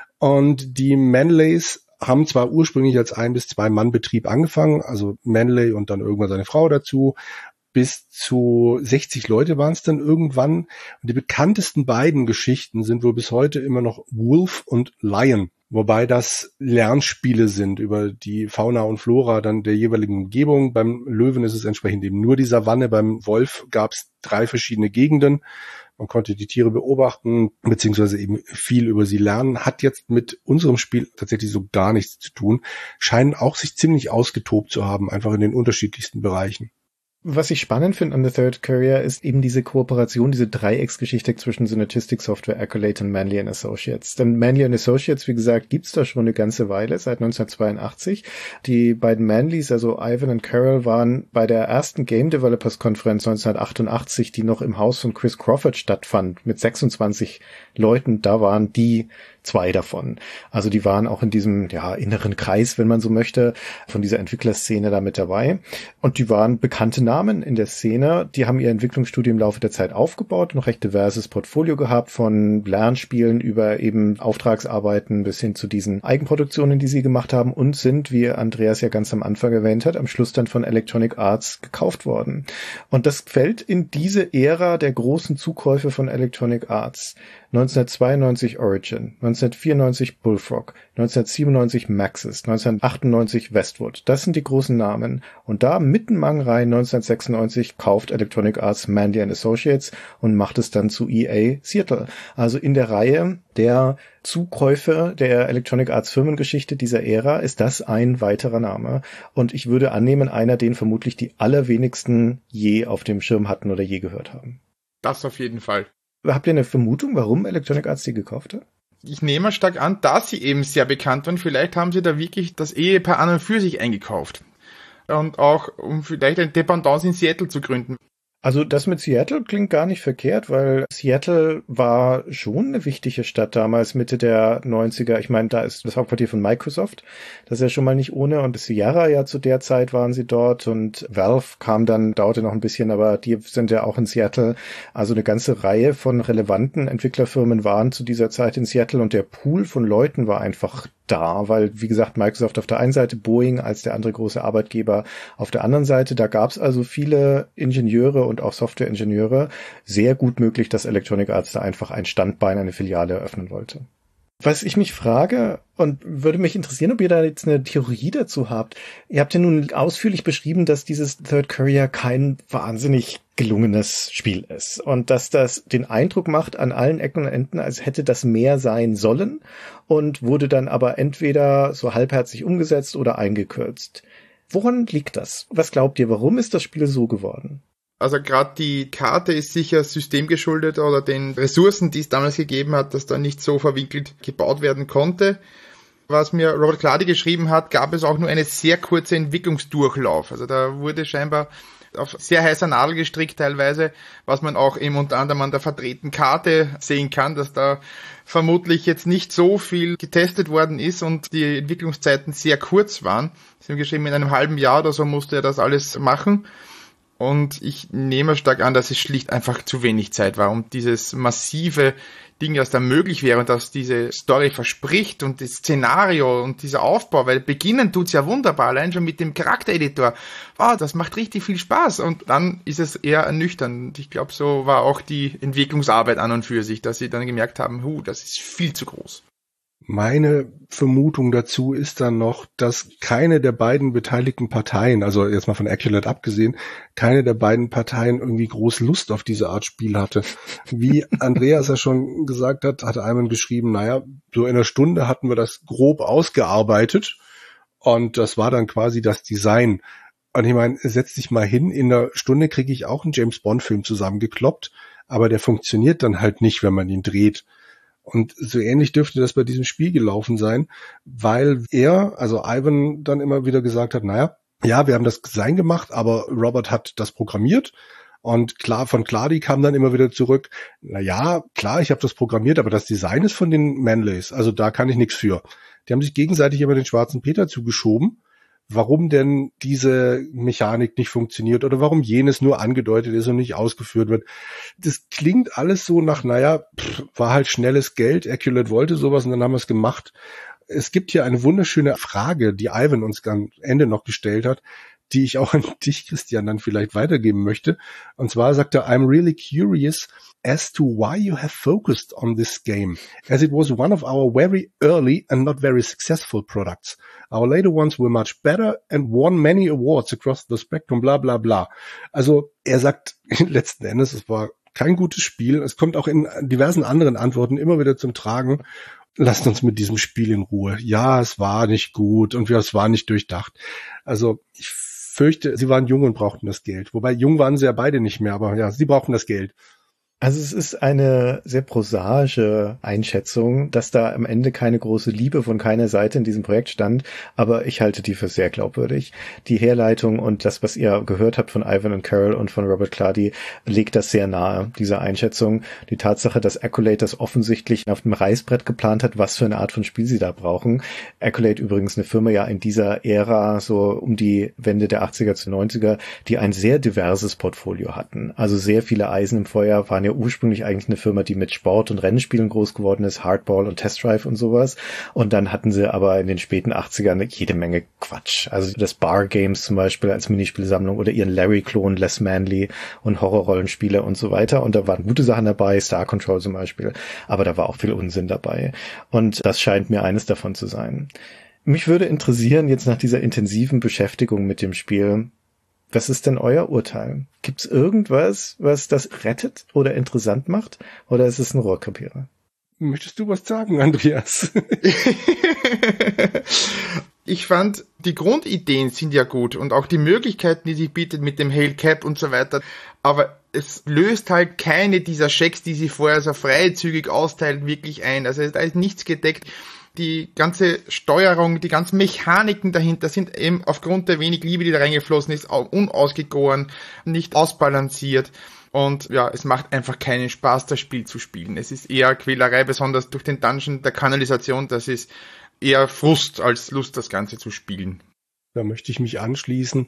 Und die Manleys haben zwar ursprünglich als ein- bis zwei Mann-Betrieb angefangen, also Manley und dann irgendwann seine Frau dazu, bis zu sechzig Leute waren es dann irgendwann. Und die bekanntesten beiden Geschichten sind wohl bis heute immer noch Wolf und Lion, wobei das Lernspiele sind über die Fauna und Flora dann der jeweiligen Umgebung. Beim Löwen ist es entsprechend eben nur die Savanne, beim Wolf gab es drei verschiedene Gegenden. Man konnte die Tiere beobachten, beziehungsweise eben viel über sie lernen. Hat jetzt mit unserem Spiel tatsächlich so gar nichts zu tun. Scheinen auch sich ziemlich ausgetobt zu haben, einfach in den unterschiedlichsten Bereichen. Was ich spannend finde an The Third Courier ist eben diese Kooperation, diese Dreiecksgeschichte zwischen Synergistic Software, Accolade und Manley and Associates. Denn Manley and Associates, wie gesagt, gibt's da schon eine ganze Weile, seit neunzehnhundertzweiundachtzig. Die beiden Manleys, also Ivan und Carol, waren bei der ersten Game Developers Konferenz neunzehnhundertachtundachtzig, die noch im Haus von Chris Crawford stattfand, mit sechsundzwanzig Leuten. Da waren die zwei davon. Also die waren auch in diesem ja inneren Kreis, wenn man so möchte, von dieser Entwicklerszene da mit dabei. Und die waren bekannte Namen in der Szene. Die haben ihr Entwicklungsstudio im Laufe der Zeit aufgebaut, noch recht diverses Portfolio gehabt, von Lernspielen über eben Auftragsarbeiten bis hin zu diesen Eigenproduktionen, die sie gemacht haben, und sind, wie Andreas ja ganz am Anfang erwähnt hat, am Schluss dann von Electronic Arts gekauft worden. Und das fällt in diese Ära der großen Zukäufe von Electronic Arts. neunzehnhundertzweiundneunzig Origin, neunzehnhundertvierundneunzig Bullfrog, neunzehnhundertsiebenundneunzig Maxis, neunzehnhundertachtundneunzig Westwood. Das sind die großen Namen. Und da mitten im Rein neunzehnhundertsechsundneunzig kauft Electronic Arts Manley and Associates und macht es dann zu E A Seattle. Also in der Reihe der Zukäufe der Electronic Arts Firmengeschichte dieser Ära ist das ein weiterer Name. Und ich würde annehmen, einer, den vermutlich die allerwenigsten je auf dem Schirm hatten oder je gehört haben. Das auf jeden Fall. Habt ihr eine Vermutung, warum Electronic Arts die gekauft hat? Ich nehme stark an, dass sie eben sehr bekannt waren. Vielleicht haben sie da wirklich das Ehepaar an und für sich eingekauft. Und auch, um vielleicht ein Dependance in Seattle zu gründen. Also das mit Seattle klingt gar nicht verkehrt, weil Seattle war schon eine wichtige Stadt damals, Mitte der neunziger. Ich meine, da ist das Hauptquartier von Microsoft. Das ist ja schon mal nicht ohne. Und Sierra ja zu der Zeit waren sie dort. Und Valve kam dann, dauerte noch ein bisschen, aber die sind ja auch in Seattle. Also eine ganze Reihe von relevanten Entwicklerfirmen waren zu dieser Zeit in Seattle. Und der Pool von Leuten war einfach da, weil, wie gesagt, Microsoft auf der einen Seite, Boeing als der andere große Arbeitgeber auf der anderen Seite. Da gab es also viele Ingenieure und auch Softwareingenieure. Sehr gut möglich, dass Electronic Arts da einfach ein Standbein, eine Filiale eröffnen wollte. Was ich mich frage und würde mich interessieren, ob ihr da jetzt eine Theorie dazu habt. Ihr habt ja nun ausführlich beschrieben, dass dieses Third Courier kein wahnsinnig gelungenes Spiel ist und dass das den Eindruck macht an allen Ecken und Enden, als hätte das mehr sein sollen und wurde dann aber entweder so halbherzig umgesetzt oder eingekürzt. Woran liegt das? Was glaubt ihr, warum ist das Spiel so geworden? Also gerade die Karte ist sicher systemgeschuldet oder den Ressourcen, die es damals gegeben hat, dass da nicht so verwinkelt gebaut werden konnte. Was mir Robert Clady geschrieben hat, gab es auch nur eine sehr kurze Entwicklungsdurchlauf. Also da wurde scheinbar auf sehr heißer Nadel gestrickt teilweise, was man auch eben unter anderem an der verdrehten Karte sehen kann, dass da vermutlich jetzt nicht so viel getestet worden ist und die Entwicklungszeiten sehr kurz waren. Sie haben geschrieben, in einem halben Jahr oder so musste er das alles machen. Und ich nehme stark an, dass es schlicht einfach zu wenig Zeit war, um dieses massive Ding, das da möglich wäre und das diese Story verspricht und das Szenario und dieser Aufbau, weil beginnen tut's ja wunderbar, allein schon mit dem Charaktereditor. Wow, das macht richtig viel Spaß und dann ist es eher ernüchternd. Und ich glaube, so war auch die Entwicklungsarbeit an und für sich, dass sie dann gemerkt haben, hu, das ist viel zu groß. Meine Vermutung dazu ist dann noch, dass keine der beiden beteiligten Parteien, also jetzt mal von Accolade abgesehen, keine der beiden Parteien irgendwie groß Lust auf diese Art Spiel hatte. Wie Andreas ja schon gesagt hat, hat Ivan geschrieben, naja, so in einer Stunde hatten wir das grob ausgearbeitet und das war dann quasi das Design. Und ich meine, setz dich mal hin, in einer Stunde kriege ich auch einen James-Bond-Film zusammengekloppt, aber der funktioniert dann halt nicht, wenn man ihn dreht. Und so ähnlich dürfte das bei diesem Spiel gelaufen sein, weil er, also Ivan, dann immer wieder gesagt hat, naja, ja, wir haben das Design gemacht, aber Robert hat das programmiert. Und klar, von Clady kam dann immer wieder zurück, naja, klar, ich habe das programmiert, aber das Design ist von den Manleys, also da kann ich nichts für. Die haben sich gegenseitig immer den schwarzen Peter zugeschoben, warum denn diese Mechanik nicht funktioniert oder warum jenes nur angedeutet ist und nicht ausgeführt wird. Das klingt alles so nach, naja, pff, war halt schnelles Geld, Accolade wollte sowas und dann haben wir es gemacht. Es gibt hier eine wunderschöne Frage, die Ivan uns am Ende noch gestellt hat, die ich auch an dich, Christian, dann vielleicht weitergeben möchte. Und zwar sagt er, I'm really curious as to why you have focused on this game, as it was one of our very early and not very successful products. Our later ones were much better and won many awards across the spectrum, bla bla bla. Also er sagt letzten Endes, es war kein gutes Spiel. Es kommt auch in diversen anderen Antworten immer wieder zum Tragen. Lasst uns mit diesem Spiel in Ruhe. Ja, es war nicht gut und es war nicht durchdacht. Also ich fürchte, sie waren jung und brauchten das Geld. Wobei, jung waren sie ja beide nicht mehr, aber ja, sie brauchten das Geld. Also es ist eine sehr prosaische Einschätzung, dass da am Ende keine große Liebe von keiner Seite in diesem Projekt stand, aber ich halte die für sehr glaubwürdig. Die Herleitung und das, was ihr gehört habt von Ivan und Carol und von Robert Clady, legt das sehr nahe, diese Einschätzung. Die Tatsache, dass Accolade das offensichtlich auf dem Reißbrett geplant hat, was für eine Art von Spiel sie da brauchen. Accolade übrigens eine Firma ja in dieser Ära, so um die Wende der achtziger zu neunziger, die ein sehr diverses Portfolio hatten. Also sehr viele Eisen im Feuer, waren ja ursprünglich eigentlich eine Firma, die mit Sport und Rennspielen groß geworden ist, Hardball und Test Drive und sowas. Und dann hatten sie aber in den späten achtzigern jede Menge Quatsch. Also das Bar Games zum Beispiel als Minispielsammlung oder ihren Larry-Klon Les Manly und Horrorrollenspiele und so weiter. Und da waren gute Sachen dabei, Star Control zum Beispiel. Aber da war auch viel Unsinn dabei. Und das scheint mir eines davon zu sein. Mich würde interessieren, jetzt nach dieser intensiven Beschäftigung mit dem Spiel, was ist denn euer Urteil? Gibt's irgendwas, was das rettet oder interessant macht? Oder ist es ein Rohrkrepierer? Möchtest du was sagen, Andreas? Ich fand, die Grundideen sind ja gut und auch die Möglichkeiten, die sie bietet mit dem Hail Cap und so weiter. Aber es löst halt keine dieser Schecks, die sie vorher so freizügig austeilen, wirklich ein. Also da ist nichts gedeckt. Die ganze Steuerung, die ganzen Mechaniken dahinter sind eben aufgrund der wenig Liebe, die da reingeflossen ist, unausgegoren, nicht ausbalanciert. Und ja, es macht einfach keinen Spaß, das Spiel zu spielen. Es ist eher Quälerei, besonders durch den Dungeon der Kanalisation. Das ist eher Frust als Lust, das Ganze zu spielen. Da möchte ich mich anschließen.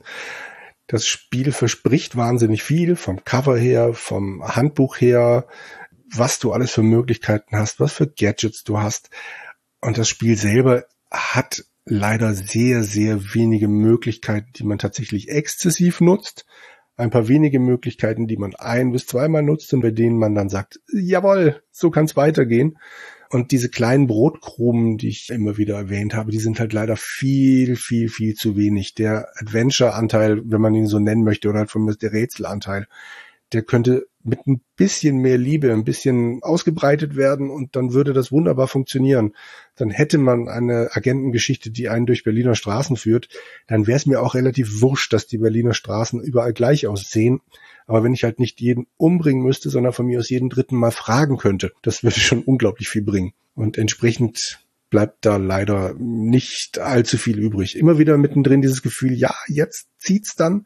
Das Spiel verspricht wahnsinnig viel, vom Cover her, vom Handbuch her, was du alles für Möglichkeiten hast, was für Gadgets du hast. Und das Spiel selber hat leider sehr, sehr wenige Möglichkeiten, die man tatsächlich exzessiv nutzt. Ein paar wenige Möglichkeiten, die man ein- bis zweimal nutzt und bei denen man dann sagt, jawohl, so kann es weitergehen. Und diese kleinen Brotkrumen, die ich immer wieder erwähnt habe, die sind halt leider viel, viel, viel zu wenig. Der Adventure-Anteil, wenn man ihn so nennen möchte, oder halt von mir der Rätselanteil, der könnte mit ein bisschen mehr Liebe, ein bisschen ausgebreitet werden und dann würde das wunderbar funktionieren. Dann hätte man eine Agentengeschichte, die einen durch Berliner Straßen führt, dann wäre es mir auch relativ wurscht, dass die Berliner Straßen überall gleich aussehen. Aber wenn ich halt nicht jeden umbringen müsste, sondern von mir aus jeden dritten Mal fragen könnte, das würde schon unglaublich viel bringen. Und entsprechend bleibt da leider nicht allzu viel übrig. Immer wieder mittendrin dieses Gefühl, ja, jetzt zieht's dann.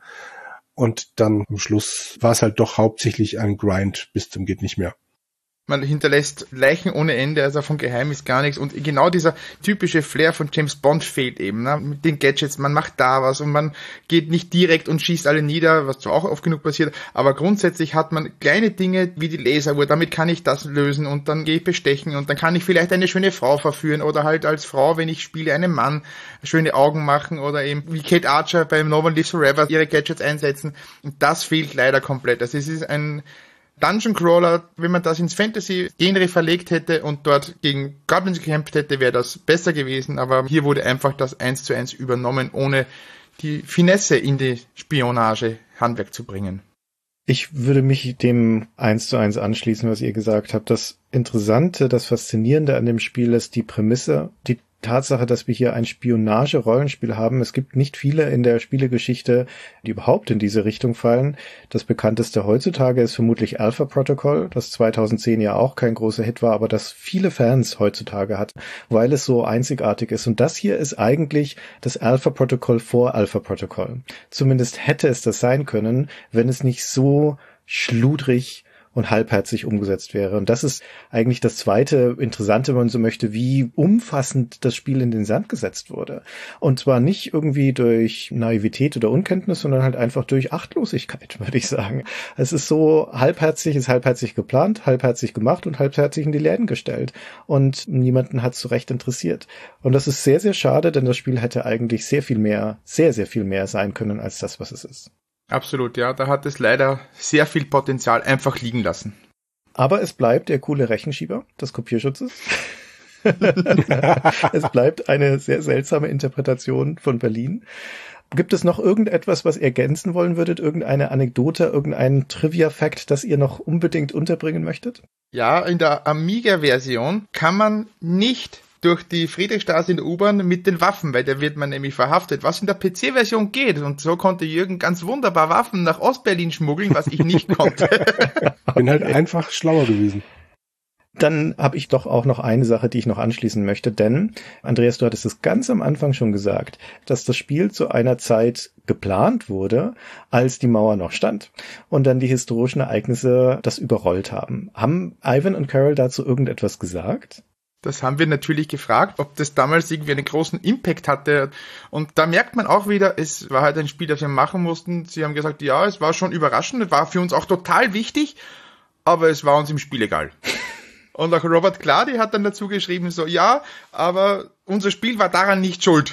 Und dann am Schluss war es halt doch hauptsächlich ein Grind bis zum geht nicht mehr. Man hinterlässt Leichen ohne Ende, also von geheim ist gar nichts. Und genau dieser typische Flair von James Bond fehlt eben, ne? Mit den Gadgets, man macht da was und man geht nicht direkt und schießt alle nieder, was zwar auch oft genug passiert, aber grundsätzlich hat man kleine Dinge wie die Laseruhr, damit kann ich das lösen und dann gehe ich bestechen und dann kann ich vielleicht eine schöne Frau verführen oder halt als Frau, wenn ich spiele, einem Mann schöne Augen machen oder eben wie Kate Archer beim No One Lives Forever ihre Gadgets einsetzen. Und das fehlt leider komplett. Also es ist ein Dungeon Crawler, wenn man das ins Fantasy-Genre verlegt hätte und dort gegen Goblins gekämpft hätte, wäre das besser gewesen, aber hier wurde einfach das eins zu eins übernommen, ohne die Finesse in die Spionage-Handwerk zu bringen. Ich würde mich dem eins zu eins anschließen, was ihr gesagt habt. Das Interessante, das Faszinierende an dem Spiel ist die Prämisse, die Tatsache, dass wir hier ein Spionage-Rollenspiel haben. Es gibt nicht viele in der Spielegeschichte, die überhaupt in diese Richtung fallen. Das bekannteste heutzutage ist vermutlich Alpha Protocol, das zweitausendzehn ja auch kein großer Hit war, aber das viele Fans heutzutage hat, weil es so einzigartig ist. Und das hier ist eigentlich das Alpha Protocol vor Alpha Protocol. Zumindest hätte es das sein können, wenn es nicht so schludrig und halbherzig umgesetzt wäre. Und das ist eigentlich das zweite Interessante, wenn man so möchte, wie umfassend das Spiel in den Sand gesetzt wurde. Und zwar nicht irgendwie durch Naivität oder Unkenntnis, sondern halt einfach durch Achtlosigkeit, würde ich sagen. Es ist so halbherzig, ist halbherzig geplant, halbherzig gemacht und halbherzig in die Läden gestellt. Und niemanden hat es so recht interessiert. Und das ist sehr, sehr schade, denn das Spiel hätte eigentlich sehr viel mehr, sehr, sehr viel mehr sein können als das, was es ist. Absolut, ja, da hat es leider sehr viel Potenzial einfach liegen lassen. Aber es bleibt der coole Rechenschieber des Kopierschutzes. Es bleibt eine sehr seltsame Interpretation von Berlin. Gibt es noch irgendetwas, was ihr ergänzen wollen würdet? Irgendeine Anekdote, irgendein Trivia-Fact, das ihr noch unbedingt unterbringen möchtet? Ja, in der Amiga-Version kann man nicht durch die Friedrichstraße in der U-Bahn mit den Waffen, weil da wird man nämlich verhaftet, was in der P C-Version geht. Und so konnte Jürgen ganz wunderbar Waffen nach Ostberlin schmuggeln, was ich nicht konnte. Bin halt einfach schlauer gewesen. Dann habe ich doch auch noch eine Sache, die ich noch anschließen möchte, denn, Andreas, du hattest es ganz am Anfang schon gesagt, dass das Spiel zu einer Zeit geplant wurde, als die Mauer noch stand und dann die historischen Ereignisse das überrollt haben. Haben Ivan und Carol dazu irgendetwas gesagt? Das haben wir natürlich gefragt, ob das damals irgendwie einen großen Impact hatte. Und da merkt man auch wieder, es war halt ein Spiel, das wir machen mussten. Sie haben gesagt, ja, es war schon überraschend, es war für uns auch total wichtig, aber es war uns im Spiel egal. Und auch Robert Clady hat dann dazu geschrieben, so, ja, aber unser Spiel war daran nicht schuld.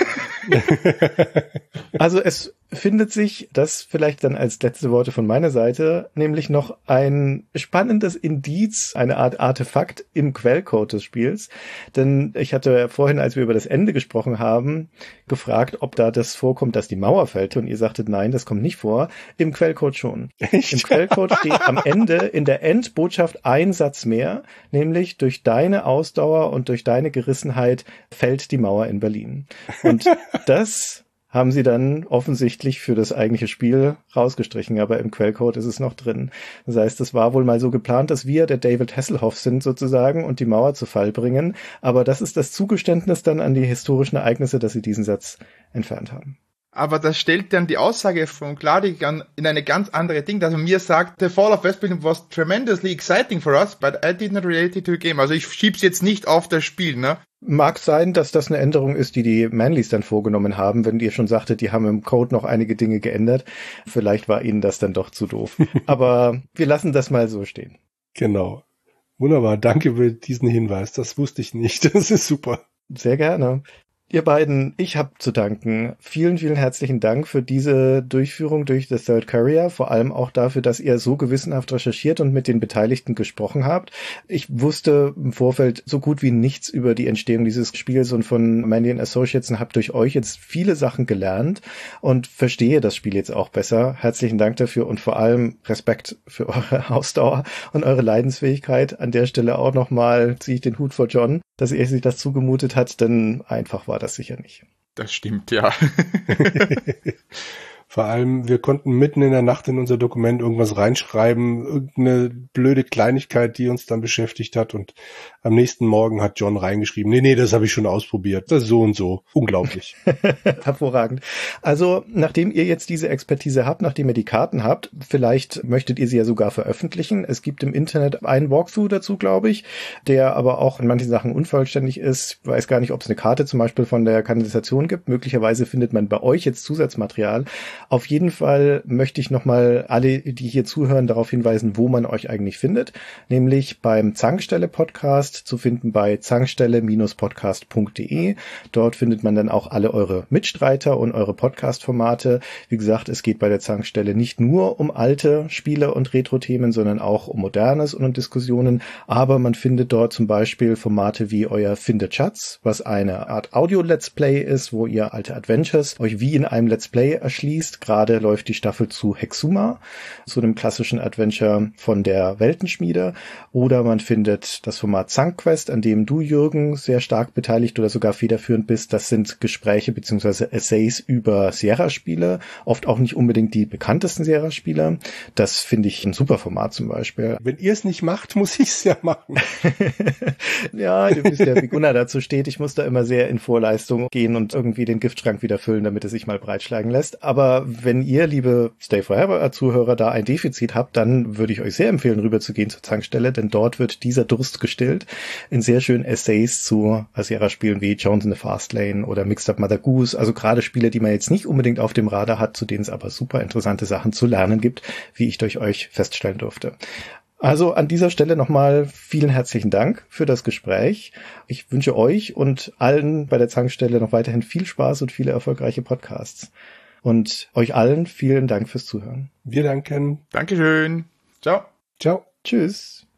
Also es findet sich, das vielleicht dann als letzte Worte von meiner Seite, nämlich noch ein spannendes Indiz, eine Art Artefakt im Quellcode des Spiels. Denn ich hatte vorhin, als wir über das Ende gesprochen haben, gefragt, ob da das vorkommt, dass die Mauer fällt. Und ihr sagtet, nein, das kommt nicht vor. Im Quellcode schon. Echt? Im Quellcode steht am Ende in der Endbotschaft ein Satz mehr, nämlich durch deine Ausdauer und durch deine Gerissenheit fällt die Mauer in Berlin. Und das haben sie dann offensichtlich für das eigentliche Spiel rausgestrichen, aber im Quellcode ist es noch drin. Das heißt, es war wohl mal so geplant, dass wir der David Hasselhoff sind sozusagen und die Mauer zu Fall bringen, aber das ist das Zugeständnis dann an die historischen Ereignisse, dass sie diesen Satz entfernt haben. Aber das stellt dann die Aussage von Kladik in eine ganz andere Ding, dass er mir sagt, the fall of West Berlin was tremendously exciting for us, but I did not relate it to the game. Also ich schieb's jetzt nicht auf das Spiel, ne? Mag sein, dass das eine Änderung ist, die die Manlys dann vorgenommen haben, wenn ihr schon sagtet, die haben im Code noch einige Dinge geändert. Vielleicht war ihnen das dann doch zu doof. Aber wir lassen das mal so stehen. Genau. Wunderbar. Danke für diesen Hinweis. Das wusste ich nicht. Das ist super. Sehr gerne. Ihr beiden, ich habe zu danken. Vielen, vielen herzlichen Dank für diese Durchführung durch The Third Courier, vor allem auch dafür, dass ihr so gewissenhaft recherchiert und mit den Beteiligten gesprochen habt. Ich wusste im Vorfeld so gut wie nichts über die Entstehung dieses Spiels und von Manley and Associates und habe durch euch jetzt viele Sachen gelernt und verstehe das Spiel jetzt auch besser. Herzlichen Dank dafür und vor allem Respekt für eure Ausdauer und eure Leidensfähigkeit. An der Stelle auch nochmal ziehe ich den Hut vor John, dass er sich das zugemutet hat, denn einfach war das sicher nicht. Das stimmt, ja. Vor allem, wir konnten mitten in der Nacht in unser Dokument irgendwas reinschreiben, irgendeine blöde Kleinigkeit, die uns dann beschäftigt hat und am nächsten Morgen hat John reingeschrieben, nee, nee, das habe ich schon ausprobiert, das ist so und so. Unglaublich. Hervorragend. Also, nachdem ihr jetzt diese Expertise habt, nachdem ihr die Karten habt, vielleicht möchtet ihr sie ja sogar veröffentlichen. Es gibt im Internet einen Walkthrough dazu, glaube ich, der aber auch in manchen Sachen unvollständig ist. Ich weiß gar nicht, ob es eine Karte zum Beispiel von der Kanalisation gibt. Möglicherweise findet man bei euch jetzt Zusatzmaterial. Auf jeden Fall möchte ich nochmal alle, die hier zuhören, darauf hinweisen, wo man euch eigentlich findet, nämlich beim Zankstelle-Podcast zu finden bei zankstelle Bindestrich podcast punkt de. Dort findet man dann auch alle eure Mitstreiter und eure Podcast-Formate. Wie gesagt, es geht bei der Zankstelle nicht nur um alte Spiele und Retro-Themen, sondern auch um Modernes und um Diskussionen, aber man findet dort zum Beispiel Formate wie euer Findet Schatz, was eine Art Audio-Let's Play ist, wo ihr alte Adventures euch wie in einem Let's Play erschließt. Gerade läuft die Staffel zu Hexuma, zu einem klassischen Adventure von der Weltenschmiede. Oder man findet das Format Zankquest, an dem du, Jürgen, sehr stark beteiligt oder sogar federführend bist. Das sind Gespräche bzw. Essays über Sierra-Spiele, oft auch nicht unbedingt die bekanntesten Sierra-Spiele. Das finde ich ein super Format zum Beispiel. Wenn ihr es nicht macht, muss ich es ja machen. Ja, du bist ja, wie Gunnar dazu steht. Ich muss da immer sehr in Vorleistung gehen und irgendwie den Giftschrank wieder füllen, damit es sich mal breitschlagen lässt. Aber wenn ihr, liebe Stay Forever-Zuhörer, da ein Defizit habt, dann würde ich euch sehr empfehlen, rüber zu gehen zur Zankstelle, denn dort wird dieser Durst gestillt in sehr schönen Essays zu Sierra-Spielen wie Jones in the Fast Lane oder Mixed Up Mother Goose, also gerade Spiele, die man jetzt nicht unbedingt auf dem Radar hat, zu denen es aber super interessante Sachen zu lernen gibt, wie ich durch euch feststellen durfte. Also an dieser Stelle nochmal vielen herzlichen Dank für das Gespräch. Ich wünsche euch und allen bei der Zankstelle noch weiterhin viel Spaß und viele erfolgreiche Podcasts. Und euch allen vielen Dank fürs Zuhören. Wir danken. Dankeschön. Ciao. Ciao. Tschüss.